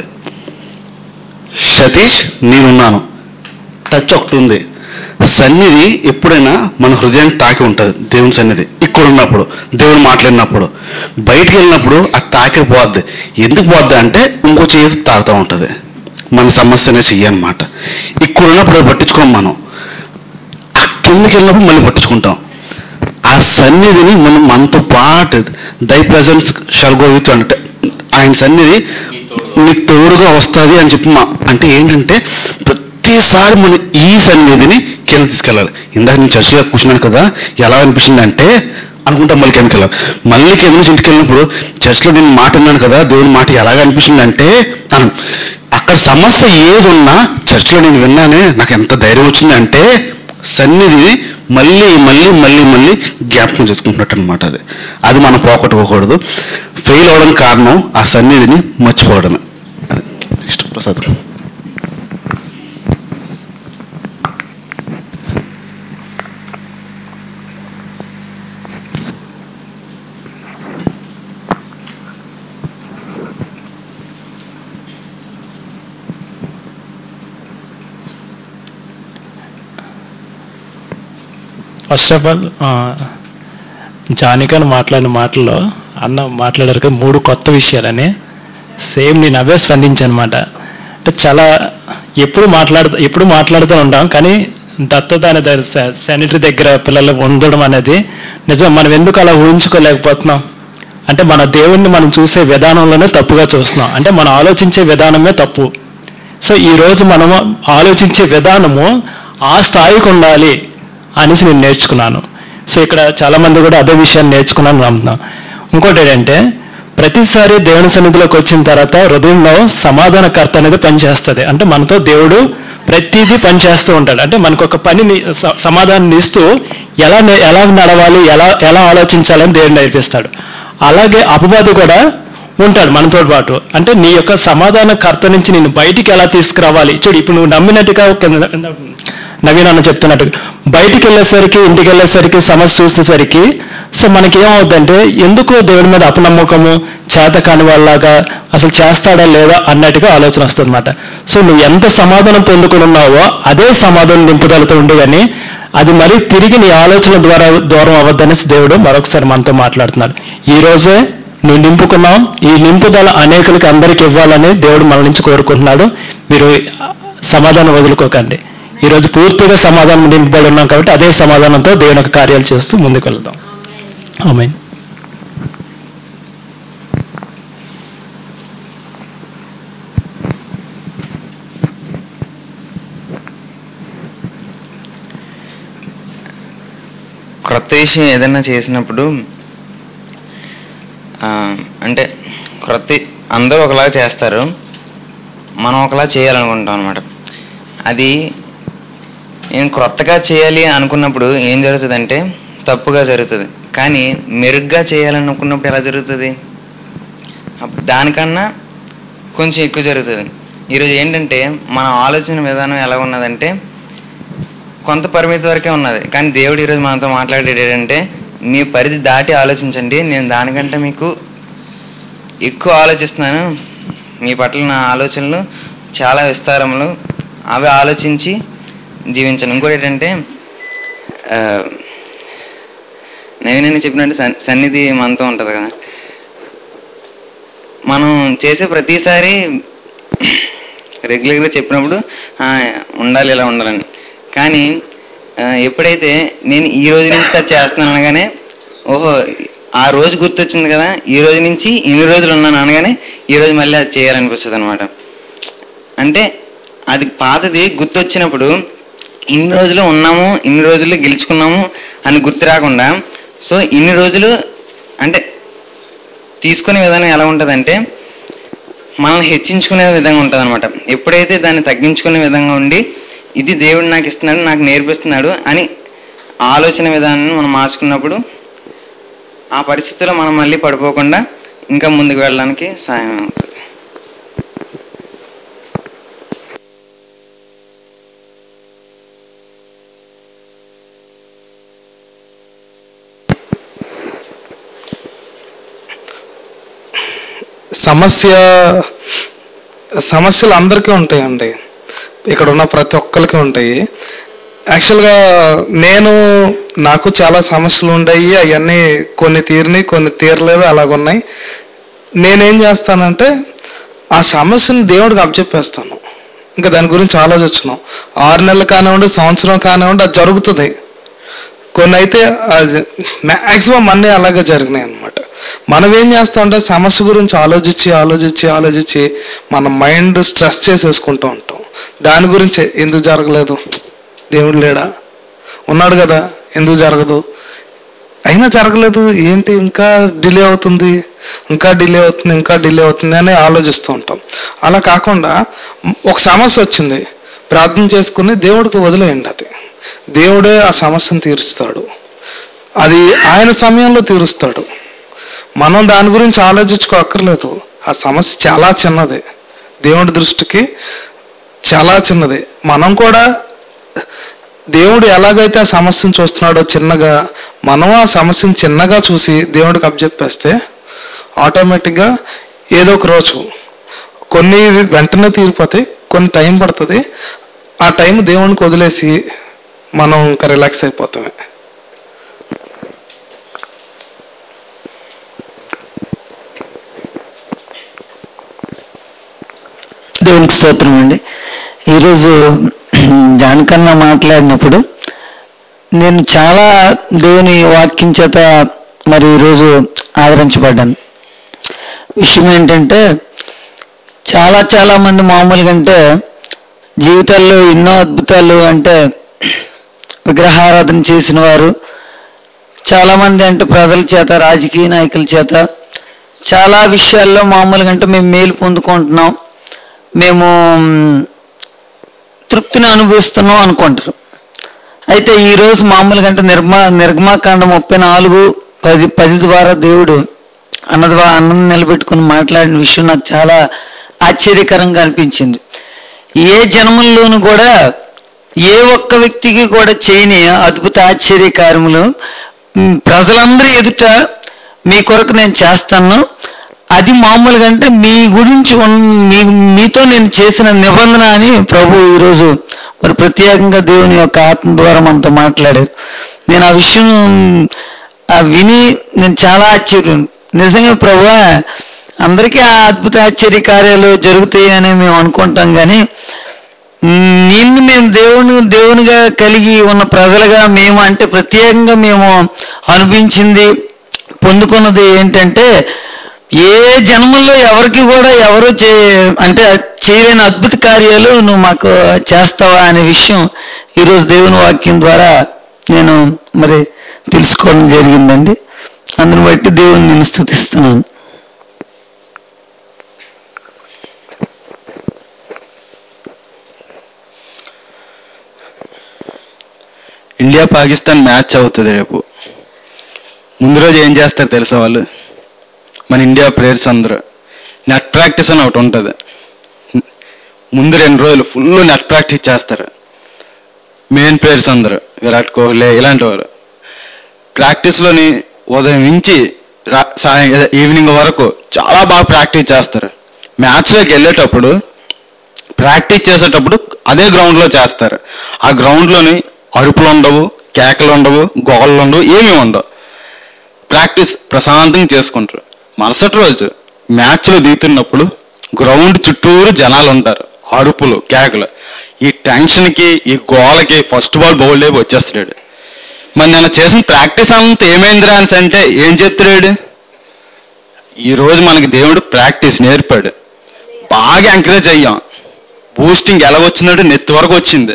సతీష్ నేనున్నాను టచ్ ఒకటి ఉంది. సన్నిధి ఎప్పుడైనా మన హృదయాన్ని తాకి ఉంటుంది. దేవుని సన్నిధి ఇక్కడ ఉన్నప్పుడు, దేవుడు మాట్లాడినప్పుడు. బయటికి వెళ్ళినప్పుడు అది తాకి పోద్ది. ఎందుకు పోద్ది అంటే ఇంకో చేతి తాగుతూ ఉంటుంది. మన సమస్య అనే చెయ్యి అనమాట. ఇక్కడ ఉన్నప్పుడు పట్టించుకోం మనం. ఆ కిందకి వెళ్ళినప్పుడు మళ్ళీ పట్టించుకుంటాం. ఆ సన్నిధిని మనం మనతో పాటు దై ప్రెజెన్స్ షల్ గో విత్ అంటే ఆయన సన్నిధి నీకు తోడుగా వస్తుంది అని చెప్పి మా అంటే ఏంటంటే ప్రతిసారి మనం ఈ సన్నిధిని కింద తీసుకెళ్ళాలి. ఇందాక నేను చర్చిలో కూర్చున్నాను కదా, ఎలా అనిపించింది అంటే అనుకుంటా మళ్ళీ కిందకి వెళ్ళాలి. మళ్ళీ కింద నుంచి ఇంటికి వెళ్ళినప్పుడు చర్చిలో నేను మాట విన్నాను కదా, దేవుని మాట ఎలాగ అనిపించింది అంటే అను అక్కడ సమస్య ఏది ఉన్నా చర్చిలో నేను విన్నానే నాకు ఎంత ధైర్యం వచ్చిందంటే సన్నిధిని మళ్ళీ మళ్ళీ మళ్ళీ మళ్ళీ జ్ఞాపకం చేసుకుంటున్నట్టు అనమాట. అది అది మనం పోగొట్టుకోకూడదు. ఫెయిల్ అవడం కారణం ఆ సన్నిధిని మర్చిపోవడమే. Next Prasad. First of all జానికన్ మాట్లాడిన మాటల్లో అన్న మాట్లాడారు కదా మూడు కొత్త విషయాలని, సేమ్ నేను అవే స్పందించాను అనమాట. అంటే చాలా ఎప్పుడు మాట్లాడుతూ ఎప్పుడు మాట్లాడుతూ ఉంటాం, కానీ దత్తత అనే శానిటరీ దగ్గర పిల్లలు ఉండడం అనేది నిజం. మనం ఎందుకు అలా ఊహించుకోలేకపోతున్నాం అంటే మన దేవుణ్ణి మనం చూసే విధానంలోనే తప్పుగా చూస్తున్నాం. అంటే మనం ఆలోచించే విధానమే తప్పు. సో ఈరోజు మనము ఆలోచించే విధానము ఆ స్థాయికి ఉండాలి అనేసి నేను నేర్చుకున్నాను. సో ఇక్కడ చాలా మంది కూడా అదే విషయాన్ని నేర్చుకున్నాను నమ్ముతున్నాం. ఇంకోటి ఏంటంటే ప్రతిసారి దేవుని సన్నిధిలోకి వచ్చిన తర్వాత హృదయంలో సమాధానకర్త అనేది పనిచేస్తుంది. అంటే మనతో దేవుడు ప్రతిదీ పనిచేస్తూ ఉంటాడు. అంటే మనకు ఒక పనిని సమాధానం ఇస్తూ ఎలా ఎలా నడవాలి, ఎలా ఎలా ఆలోచించాలని దేవుడు నేర్పిస్తాడు. అలాగే అపవాది కూడా ఉంటాడు మనతో పాటు. అంటే నీ యొక్క సమాధానకర్త నుంచి నేను బయటికి ఎలా తీసుకురావాలి. చూడు ఇప్పుడు నువ్వు నమ్మినట్టుగా నవీన్ అన్న చెప్తున్నట్టు బయటికి వెళ్ళేసరికి ఇంటికి వెళ్ళేసరికి సమస్య చూసేసరికి సో మనకేమవుద్దంటే ఎందుకు దేవుడి మీద అపనమ్మకము, చేత కాని వాళ్ళలాగా అసలు చేస్తాడా లేదా అన్నట్టుగా ఆలోచన వస్తుంది అనమాట. సో నువ్వు ఎంత సమాధానం పొందుకుని ఉన్నావో అదే సమాధానం నింపుదలతో ఉండు, కానీ అది మరీ తిరిగి నీ ఆలోచన ద్వారా దూరం అవ్వద్దనేసి దేవుడు మరొకసారి మనతో మాట్లాడుతున్నాడు. ఈ రోజే నువ్వు నింపుకున్నాం, ఈ నింపుదల అనేకులకి అందరికి ఇవ్వాలని దేవుడు మన నుంచి కోరుకుంటున్నాడు. మీరు సమాధానం వదులుకోకండి. ఈరోజు పూర్తిగా సమాధానం నింపబడి ఉన్నాం కాబట్టి అదే సమాధానంతో దేవుని యొక్క కార్యాలు చేస్తూ ముందుకు వెళ్దాం. ఆమేన్. క్రొత్త విషయం ఏదైనా చేసినప్పుడు అంటే క్రొత్త అందరూ ఒకలాగా చేస్తారు, మనం ఒకలా చేయాలనుకుంటాం అనమాట. అది నేను క్రొత్తగా చేయాలి అనుకున్నప్పుడు ఏం జరుగుతుందంటే తప్పుగా జరుగుతుంది. కానీ మెరుగ్గా చేయాలనుకున్నప్పుడు ఎలా జరుగుతుంది, దానికన్నా కొంచెం ఎక్కువ జరుగుతుంది. ఈరోజు ఏంటంటే మన ఆలోచన విధానం ఎలా ఉన్నదంటే కొంత పరిమితి వరకే ఉన్నది. కానీ దేవుడు ఈరోజు మనతో మాట్లాడేది ఏంటంటే మీ పరిధి దాటి ఆలోచించండి, నేను దానికంటే మీకు ఎక్కువ ఆలోచిస్తున్నాను, మీ పట్ల నా ఆలోచనలు చాలా విస్తారములు, అవి ఆలోచించి జీవించండి. ఇంకోటి ఏంటంటే నేను చెప్పినట్టు సన్నిధి మనతో ఉంటుంది కదా, మనం చేసే ప్రతిసారి రెగ్యులర్గా చెప్పినప్పుడు "ఆ, ఉండాలి ఇలా ఉండాలని", కానీ ఆ, ఎప్పుడైతే నేను ఈ రోజు నుంచి అది చేస్తున్నాను అనగానే ఓహో ఆ రోజు గుర్తొచ్చింది కదా, ఈ రోజు నుంచి ఇన్ని రోజులు ఉన్నాను అనగానే ఈ రోజు మళ్ళీ అది చేయాలనిపిస్తుంది అనమాట. అంటే అది పాతది గుర్తొచ్చినప్పుడు ఇన్ని రోజులు ఉన్నాము, ఇన్ని రోజులు గెలుచుకున్నాము అని గుర్తు రాకుండా, సో ఇన్ని రోజులు అంటే తీసుకునే విధానం ఎలా ఉంటుందంటే మనల్ని హెచ్చించుకునే విధంగా ఉంటుంది అనమాట. ఎప్పుడైతే దాన్ని తగ్గించుకునే విధంగా ఉండి ఇది దేవుడు నాకు ఇస్తున్నాడు, నాకు నేర్పిస్తున్నాడు అని ఆలోచన విధానాన్ని మనం మార్చుకున్నప్పుడు ఆ పరిస్థితుల్లో మనం మళ్ళీ పడిపోకుండా ఇంకా ముందుకు వెళ్ళడానికి సాయం అవుతుంది. సమస్య సమస్యలు అందరికీ ఉంటాయండి, ఇక్కడ ఉన్న ప్రతి ఒక్కరికి ఉంటాయి. యాక్చువల్గా నేను నాకు చాలా సమస్యలు ఉన్నాయి, అవన్నీ కొన్ని తీరినాయి కొన్ని తీరలేదు అలాగున్నాయి. నేనేం చేస్తానంటే ఆ సమస్యను దేవుడికి అప్పచెప్పేస్తాను, ఇంకా దాని గురించి ఆలోచించను. ఆరు నెలలు కానివ్వండి, సంవత్సరం కానివ్వండి, అది జరుగుతుంది. కొన్ని అయితే మ్యాక్సిమం అన్నీ అలాగే జరిగినాయి అనమాట. మనం ఏం చేస్తామంటే సమస్య గురించి ఆలోచించి ఆలోచించి ఆలోచించి మన మైండ్ స్ట్రెస్ చేసేసుకుంటూ ఉంటాం. దాని గురించే ఎందుకు జరగలేదు, దేవుడు లేడా, ఉన్నాడు కదా, ఎందుకు జరగదు, అయినా జరగలేదు ఏంటి, ఇంకా డిలే అవుతుంది ఇంకా డిలే అవుతుంది ఇంకా డిలే అవుతుంది అని ఆలోచిస్తూ ఉంటాం. అలా కాకుండా ఒక సమస్య వచ్చింది, ప్రార్థన చేసుకుని దేవుడికి వదిలేయండి, అది దేవుడే ఆ సమస్యను తీరుస్తాడు, అది ఆయన సమయంలో తీరుస్తాడు. మనం దాని గురించి ఆలోచించుకోక్కర్లేదు. ఆ సమస్య చాలా చిన్నది, దేవుడి దృష్టికి చాలా చిన్నది. మనం కూడా దేవుడు ఎలాగైతే ఆ సమస్యను చూస్తున్నాడో చిన్నగా, మనం ఆ సమస్యను చిన్నగా చూసి దేవుడికి అప్పచెప్పేస్తే ఆటోమేటిక్గా ఏదో ఒక రోజు కొన్ని వెంటనే తీరిపోతాయి, కొన్ని టైం పడుతుంది. ఆ టైం దేవునికి వదిలేసి మనం ఇంకా రిలాక్స్ అయిపోతామే. దేవునికి స్తోత్రం అండి. ఈరోజు జానకన్న మాట్లాడినప్పుడు నేను చాలా దేవుని వాక్యం చేత మరి ఈరోజు ఆదరించబడ్డాను. విషయం ఏంటంటే చాలా చాలా మంది మామూలుగా అంటే జీవితాల్లో ఎన్నో అద్భుతాలు అంటే విగ్రహారాధన చేసిన వారు చాలామంది అంటే ప్రజల చేత, రాజకీయ నాయకుల చేత చాలా విషయాల్లో మామూలుగా అంటే మేము మేలు పొందుకుంటున్నాం, మేము తృప్తిని అనుభవిస్తున్నాం అనుకుంటారు. అయితే ఈరోజు మామూలుగా అంటే నిర్మా నిర్గమాకాండ ముప్పై నాలుగు పది పది ద్వారా దేవుడు అన్న ద్వారా అన్నం నిలబెట్టుకుని మాట్లాడిన విషయం నాకు చాలా ఆశ్చర్యకరంగా అనిపించింది. ఏ జన్మల్లోనూ కూడా ఏ ఒక్క వ్యక్తికి కూడా చేయని అద్భుత ఆశ్చర్య కార్యములు ప్రజలందరి ఎదుట మీ కొరకు నేను చేస్తాను, అది మామూలుగా అంటే మీ గురించి మీ మీతో నేను చేసిన నిబంధన అని ప్రభు ఈరోజు మరి ప్రత్యేకంగా దేవుని యొక్క ఆత్మ ద్వారా మనతో మాట్లాడారు. నేను ఆ విషయం ఆ విని నేను చాలా ఆశ్చర్యం, నిజంగా ప్రభు అందరికీ ఆ అద్భుత ఆశ్చర్య కార్యాలు జరుగుతాయి అని మేము అనుకుంటాం, కానీ నిన్ను మేము దేవుని దేవునిగా కలిగి ఉన్న ప్రజలుగా మేము అంటే ప్రత్యేకంగా మేము అనిపించింది పొందుకున్నది ఏంటంటే ఏ జన్మల్లో ఎవరికి కూడా ఎవరు చే అంటే చేయలేని అద్భుత కార్యాలు నువ్వు మాకు చేస్తావా అనే విషయం ఈరోజు దేవుని వాక్యం ద్వారా నేను మరి తెలుసుకోవడం జరిగిందండి. అందుని బట్టి దేవుని నేను స్తుతిస్తున్నాను. ఇండియా పాకిస్తాన్ మ్యాచ్ అవుతుంది రేపు. ముందు రోజు ఏం చేస్తారు తెలుసా వాళ్ళు, మన ఇండియా ప్లేయర్స్ అందరూ నెట్ ప్రాక్టీస్ అని ఒకటి ఉంటుంది. ముందు రెండు రోజులు ఫుల్ నెట్ ప్రాక్టీస్ చేస్తారు. మెయిన్ ప్లేయర్స్ అందరూ విరాట్ కోహ్లీ ఇలాంటి వారు ప్రాక్టీస్లోని ఉదయం నుంచి సాయం ఈవినింగ్ వరకు చాలా బాగా ప్రాక్టీస్ చేస్తారు. మ్యాచ్లోకి వెళ్ళేటప్పుడు ప్రాక్టీస్ చేసేటప్పుడు అదే గ్రౌండ్లో చేస్తారు. ఆ గ్రౌండ్లోని అరుపులు ఉండవు, కేకలు ఉండవు, గోళ్ళు ఉండవు, ఏమీ ఉండవు. ప్రాక్టీస్ ప్రశాంతంగా చేసుకుంటారు. మరుసటి రోజు మ్యాచ్లో దిగుతున్నప్పుడు గ్రౌండ్ చుట్టూరు జనాలు ఉంటారు, అరుపులు కేకలు. ఈ టెన్షన్కి ఈ గోలకి ఫస్ట్ బాల్ బౌల్ అయిపోయి వచ్చేస్తున్నాడు. మరి నేను చేసిన ప్రాక్టీస్ అంతా ఏమైందిరా అని అంటే ఏం చెప్తున్నాడు? ఈరోజు మనకి దేవుడు ప్రాక్టీస్ నేర్పాడు, బాగా ఎంకరేజ్ అయ్యాం. బూస్టింగ్ ఎలా వచ్చిందంటే నెత్తి వరకు వచ్చింది.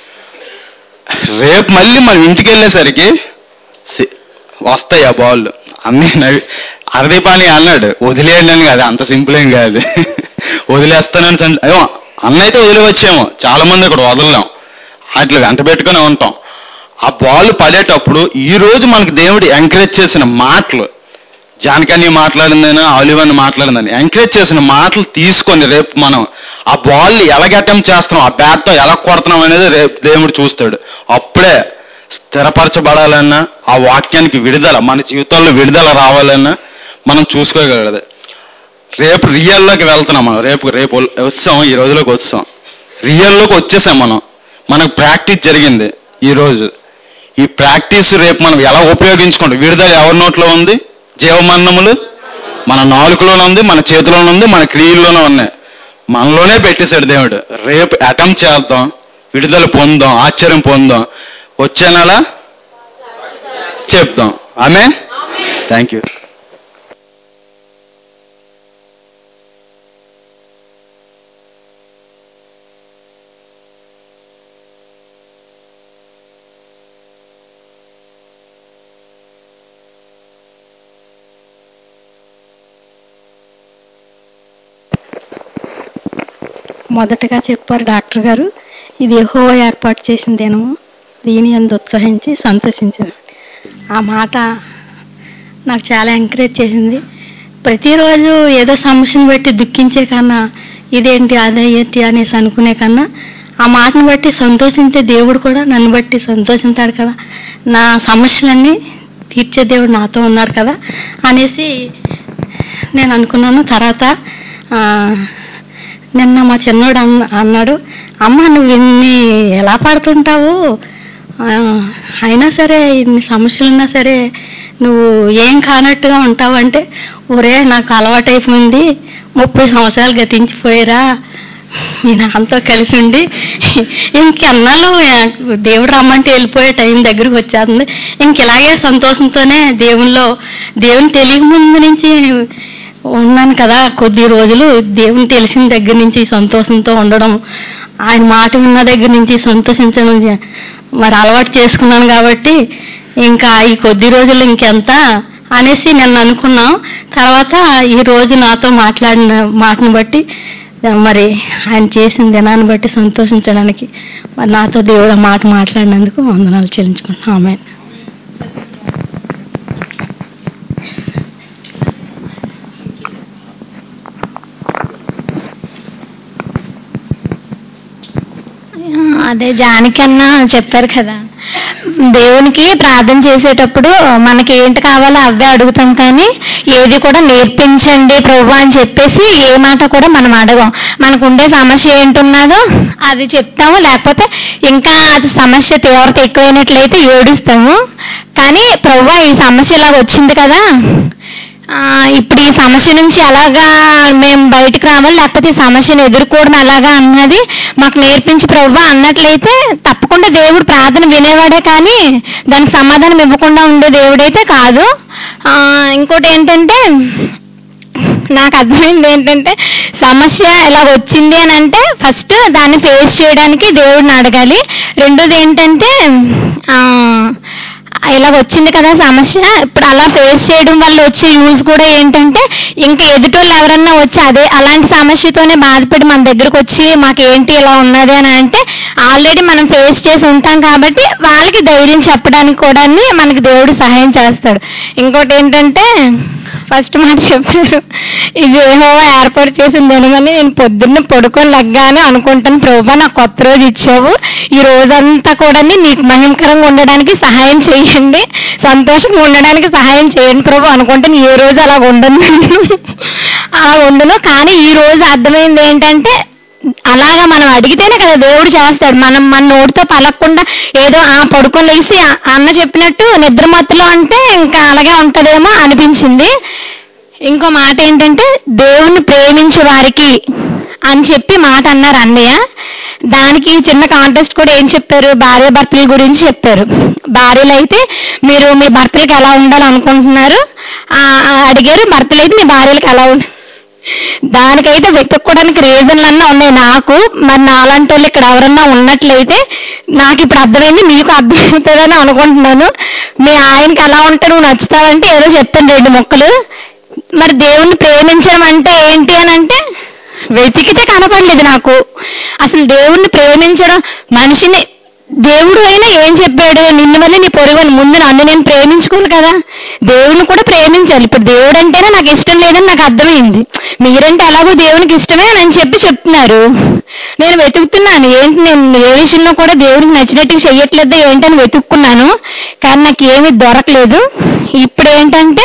రేపు మళ్ళీ మనం ఇంటికి వెళ్ళేసరికి వస్తాయి ఆ బాల్ అన్నీ. అరదీపాని అన్నాడు వదిలేయండి అని కాదు, అంత సింపుల్ ఏం కాదు. వదిలేస్తానని అయ్యో అన్న అయితే వదిలేవచ్చేమో, చాలా మంది ఇక్కడ వదలలేం, అట్లా వెంట పెట్టుకునే ఉంటాం. ఆ బాల్ పడేటప్పుడు ఈ రోజు మనకు దేవుడు ఎంకరేజ్ చేసిన మాటలు, జానకని మాట్లాడిందని ఆలివని మాట్లాడిందని ఎంకరేజ్ చేసిన మాటలు తీసుకొని రేపు మనం ఆ బాల్ ఎలాగ అటెంప్ట్ చేస్తున్నాం, ఆ బ్యాట్తో ఎలా కొడుతున్నాం అనేది రేపు దేవుడు చూస్తాడు. అప్పుడే స్థిరపరచబడాలన్నా, ఆ వాక్యానికి విడుదల మన జీవితంలో విడుదల రావాలన్నా మనం చూసుకోగలదు. రేపు రియల్లోకి వెళ్తున్నాం మనం. రేపు రేపు వస్తాం, ఈ రోజులోకి వస్తాం, రియల్లోకి వచ్చేసాం మనం. మనకు ప్రాక్టీస్ జరిగింది ఈరోజు. ఈ ప్రాక్టీస్ రేపు మనం ఎలా ఉపయోగించుకుంటాం? విడుదల ఎవరి నోట్లో ఉంది? జీవమన్నములు మన నాలుకలోనే ఉంది, మన చేతిలోనే ఉంది, మన క్రియల్లోనే ఉన్నాయి. మనలోనే పెట్టేశాడు దేవుడు. రేపు అటెంప్ట్ చేద్దాం, విడుదల పొందాం, ఆశ్చర్యం పొందాం. వచ్చే నెల చెప్తాం. ఆమేన్. Thank you. మొదటగా చెప్పారు డాక్టర్ గారు, ఇది యెహోవా ఏర్పాటు చేసిందేనో దీని అందు ఉత్సహించి సంతోషించాను. ఆ మాట నాకు చాలా ఎంకరేజ్ చేసింది. ప్రతిరోజు ఏదో సమస్యను బట్టి దుఃఖించే కన్నా ఇదేంటి అదే ఏంటి అనేసి అనుకునే కన్నా ఆ మాటను బట్టి సంతోషించే దేవుడు కూడా నన్ను బట్టి సంతోషించాడు కదా, నా సమస్యలన్నీ తీర్చే దేవుడు నాతో ఉన్నాడు కదా అనేసి నేను అనుకున్నాను. తర్వాత నిన్న మా చిన్నోడు అన్న అన్నాడు, అమ్మ నువ్వు ఇన్ని ఎలా పడుతుంటావు, అయినా సరే ఇన్ని సమస్యలున్నా సరే నువ్వు ఏం కానట్టుగా ఉంటావు అంటే, ఒరే నాకు అలవాటైపోయింది, ముప్పై సంవత్సరాలు గతించిపోయారా మీ నాన్నతో కలిసి ఉండి, ఇంకెన్నాళ్ళు దేవుడు రమ్మంటే వెళ్ళిపోయే టైం దగ్గరకు వచ్చేస్తుంది, ఇంక ఇలాగే సంతోషంతోనే దేవుల్లో దేవుని తెలియక ముందు నుంచి ఉన్నాను కదా, కొద్ది రోజులు దేవుని తెలిసిన దగ్గర నుంచి సంతోషంతో ఉండడం, ఆయన మాట విన్న దగ్గర నుంచి సంతోషించడం మరి అలవాటు చేసుకున్నాను కాబట్టి ఇంకా ఈ కొద్ది రోజులు ఇంకెంత అనేసి నేను అనుకున్నాం. తర్వాత ఈ రోజు నాతో మాట్లాడిన మాటను బట్టి మరి ఆయన చేసిన దినాన్ని బట్టి సంతోషించడానికి మరి నాతో దేవుడు మాట మాట్లాడినందుకు వందనాలు చెల్లించుకుంటున్నాం. ఆమేన్. అదే జానకన్నా చెప్పారు కదా, దేవునికి ప్రార్థన చేసేటప్పుడు మనకి ఏంటి కావాలో అవే అడుగుతాం, కానీ ఏది కూడా నేర్పించండి ప్రభు అని చెప్పేసి ఏ మాట కూడా మనం అడగం. మనకు ఉండే సమస్య ఏంటున్నదో అది చెప్తాము, లేకపోతే ఇంకా అది సమస్య తీవ్రత ఎక్కువైనట్లయితే ఏడుస్తాము. కానీ ప్రభు ఈ సమస్య ఇలా వచ్చింది కదా, ఇప్పుడు ఈ సమస్య నుంచి ఎలాగా మేము బయటకు రావాలి, లేకపోతే ఈ సమస్యను ఎదుర్కోవడం ఎలాగా అన్నది మాకు నేర్పించి ప్రభు అన్నట్లయితే తప్పకుండా దేవుడు ప్రార్థన వినేవాడే, కానీ దానికి సమాధానం ఇవ్వకుండా ఉండే దేవుడైతే కాదు. ఇంకోటి ఏంటంటే నాకు అర్థమైంది ఏంటంటే, సమస్య ఇలా వచ్చింది అని అంటే ఫస్ట్ దాన్ని ఫేస్ చేయడానికి దేవుడిని అడగాలి. రెండోది ఏంటంటే ఇలా వచ్చింది కదా సమస్య, ఇప్పుడు అలా ఫేస్ చేయడం వల్ల వచ్చే యూజ్ కూడా ఏంటంటే, ఇంకా ఎదుటోళ్ళు ఎవరన్నా వచ్చి అదే అలాంటి సమస్యతోనే బాధపడి మన దగ్గరకు వచ్చి మాకేంటి ఇలా ఉన్నది అని అంటే ఆల్రెడీ మనం ఫేస్ చేసి ఉంటాం కాబట్టి వాళ్ళకి ధైర్యం చెప్పడానికి కూడా మనకి దేవుడు సహాయం చేస్తాడు. ఇంకోటి ఏంటంటే ఫస్ట్ మాట చెప్పారు, ఇది యెహోవా ఏర్పాటు చేసింది అనగానే నేను పొద్దున్న పడుకొని లగ్గానే అనుకుంటాను, ప్రభా నాకు కొత్త రోజు ఇచ్చావు, ఈ రోజంతా కూడా నీకు మహిమకరంగా ఉండడానికి సహాయం చేయండి, సంతోషంగా ఉండడానికి సహాయం చేయండి ప్రభు అనుకుంటాను. ఏ రోజు అలా ఉండను అలా ఉండను. కానీ ఈ రోజు అర్థమైంది ఏంటంటే, అలాగా మనం అడిగితేనే కదా దేవుడు చేస్తాడు. మనం మన నోటితో పలకకుండా ఏదో ఆ పడుకొని లేసి అన్న చెప్పినట్టు నిద్రమత్తులో అంటే ఇంకా అలాగే ఉంటదేమో అనిపించింది. ఇంకో మాట ఏంటంటే దేవుణ్ణి ప్రేమించే వారికి అని చెప్పి మాట అన్నారు అన్నయ్య. దానికి చిన్న కాంటెస్ట్ కూడా ఏం చెప్పారు, భార్య భర్తల గురించి చెప్పారు. భార్యలు అయితే మీరు మీ భర్తలకు ఎలా ఉండాలనుకుంటున్నారు అడిగారు, భర్తలు అయితే మీ భార్యలకు ఎలా ఉండాలి. దానికైతే వెతుక్కోవడానికి రీజన్లు అన్నా ఉన్నాయి నాకు. మరి నాలాంటి వాళ్ళు ఇక్కడ ఎవరన్నా ఉన్నట్లయితే నాకు ఇప్పుడు అర్థమైంది, మీకు అర్థమవుతుందని అనుకుంటున్నాను. మీ ఆయనకి ఎలా ఉంటే నువ్వు నచ్చుతావంటే ఏదో చెప్తాను రెండు మొక్కలు. మరి దేవుణ్ణి ప్రేమించడం అంటే ఏంటి అని అంటే వెతికితే కనపడలేదు నాకు. అసలు దేవుణ్ణి ప్రేమించడం, మనిషిని దేవుడు అయినా ఏం చెప్పాడు, నిన్ను వల్ల నీ పొరుగుని ముందు నన్ను నేను ప్రేమించుకోను కదా, దేవుని కూడా ప్రేమించాలి. ఇప్పుడు దేవుడు అంటేనే నాకు ఇష్టం లేదని నాకు అర్థమైంది. మీరంటే ఎలాగో దేవునికి ఇష్టమే అని చెప్పి చెప్తున్నారు. నేను వెతుకుతున్నాను ఏంటి, నేను ఏ విషయంలో కూడా దేవుడికి నచ్చినట్టుగా చెయ్యట్లేదు ఏంటని వెతుక్కున్నాను, కానీ నాకు ఏమీ దొరకలేదు. ఇప్పుడు ఏంటంటే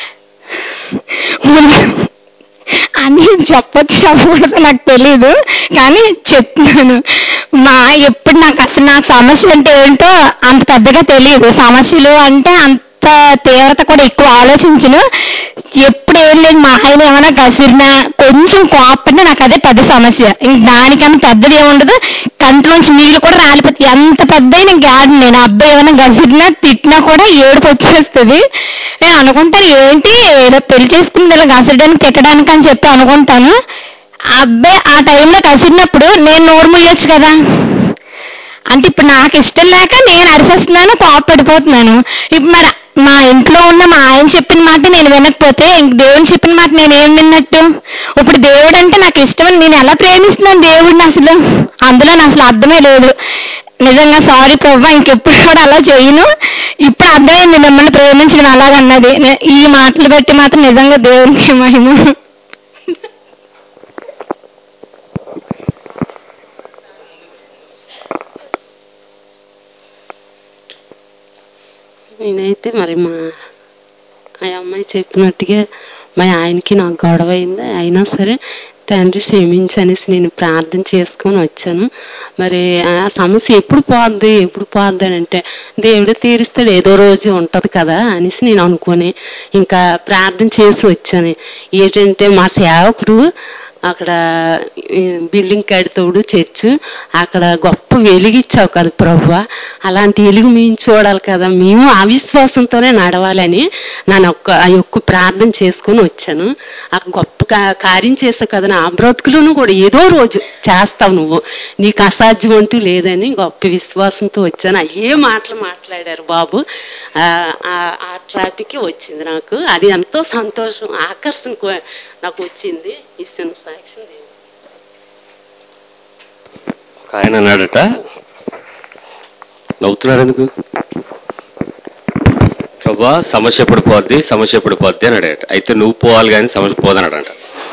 అని చెప్పొచ్చు చెప్పకూడదు నాకు తెలీదు, కానీ చెప్తున్నాను. మా ఎప్పుడు నాకు అసలు నాకు సమస్య అంటే ఏంటో అంత పెద్దగా తెలియదు. సమస్యలు అంటే అంత తీవ్రత కూడా ఎక్కువ ఆలోచించను. ఎప్పుడు ఏం లేదు, మా ఆయన ఏమైనా కసిరినా కొంచెం కోపడినా నాకు అదే పెద్ద సమస్య. ఇంక దానికన్నా పెద్దది ఏముండదు, కంట్లోంచి నీళ్ళు కూడా రాలిపోతాయి. ఎంత పెద్ద ఇంక ఆడు నేను అబ్బాయి ఏమైనా గసిరినా తిట్టినా కూడా ఏడుపు వచ్చేస్తుంది. నేను అనుకుంటాను ఏంటి ఏదో పెళ్లి చేసుకుంది ఇలా గసరడానికి తిట్టడానికి అని చెప్పి అనుకుంటాను. ఆ అబ్బాయి ఆ టైంలో కసిరినప్పుడు నేను నోరు ముయ్యొచ్చు కదా, అంటే ఇప్పుడు నాకు ఇష్టం లేక నేను అరిసేస్తున్నాను, కోపపడిపోతున్నాను. ఇప్పుడు మరి మా ఇంట్లో ఉన్న మా ఆయన చెప్పిన మాట నేను వినకపోతే ఇంక దేవుని చెప్పిన మాట నేనేం విన్నట్టు? ఇప్పుడు దేవుడు అంటే నాకు ఇష్టమని నేను ఎలా ప్రేమిస్తున్నాను దేవుడిని, అసలు అందులో అసలు అర్థమే లేదు. నిజంగా సారీ ప్రభా, ఇంకెప్పుడు కూడా అలా చేయను. ఇప్పుడు అర్థమైంది మిమ్మల్ని ప్రేమించడం అలాగన్నది. ఈ మాటలు బట్టి మాత్రం నిజంగా దేవునికి మహిమ. నేనైతే మరి మా ఆ అమ్మాయి చెప్పినట్టుగా మా ఆయనకి నాకు గొడవ అయింది, అయినా సరే తండ్రి క్షమించనేసి నేను ప్రార్థన చేసుకొని వచ్చాను. మరి ఆ సమస్య ఎప్పుడు పోద్ది ఎప్పుడు పోద్ది అని అంటే దేవుడు తీరుస్తాడు, ఏదో రోజు ఉంటుంది కదా అనేసి నేను అనుకొని ఇంకా ప్రార్థన చేసి వచ్చాను. ఏంటంటే మా సేవకుడు అక్కడ బిల్డింగ్ కడితోడు చర్చ్, అక్కడ గొప్ప వెలిగిచ్చావు కదా ప్రభువా, అలాంటి వెలుగు మేము చూడాలి కదా, మేము అవిశ్వాసంతోనే నడవాలని నేను ఒక్క ఆ యొక్క ప్రార్థన చేసుకొని వచ్చాను. ఆ గొప్ప కార్యం చేసావు కదా, నా బ్రతుకులను కూడా ఏదో రోజు చేస్తావు నువ్వు, నీకు అసాధ్యం అంటూ లేదని గొప్ప విశ్వాసంతో వచ్చాను. అయ్యే మాటలు మాట్లాడారు బాబు. ఆ ట్రాఫిక్ వచ్చింది నాకు, అది ఎంతో సంతోషం ఆకర్షణ నాకు వచ్చింది. ఇస్తున్న సాక్ష్యం ఒక ఆయన అన్నాడట, నవ్వుతున్నారు ఎందుకు, ప్రభా సమస్య పడిపోద్ది సమస్య పడిపోద్ది అని అడిగాట. అయితే నువ్వు పోవాలి కానీ సమస్య పోదన్నాడంట.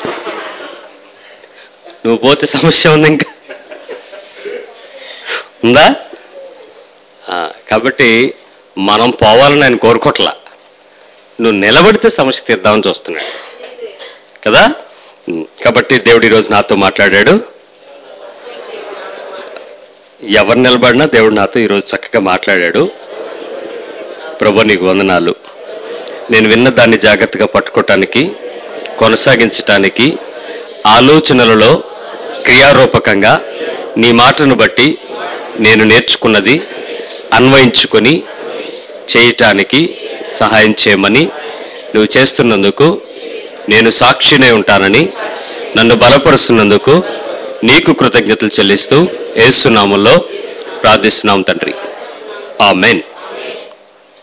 నువ్వు పోతే సమస్య ఉంది ఇంకా ఉందా? కాబట్టి మనం పోవాలని ఆయన కోరుకోట్లా, నువ్వు నిలబడితే సమస్య తీద్దామని చూస్తున్నాడు కదా. కాబట్టి దేవుడు ఈరోజు నాతో మాట్లాడాడు. ఎవరు నిలబడినా దేవుడు నాతో ఈరోజు చక్కగా మాట్లాడాడు. ప్రభు నీకు వందనాలు. నేను విన్న దాన్ని జాగ్రత్తగా పట్టుకోవటానికి, కొనసాగించటానికి, ఆలోచనలలో క్రియారూపకంగా నీ మాటను బట్టి నేను నేర్చుకున్నది అన్వయించుకొని చేయటానికి సహాయం చేయమని, నువ్వు చేస్తున్నందుకు నేను సాక్షినే ఉంటానని, నన్ను బలపరుస్తున్నందుకు నీకు కృతజ్ఞతలు చెల్లిస్తూ యేసు నామములో ప్రార్థిస్తున్నాం తండ్రి. ఆమేన్.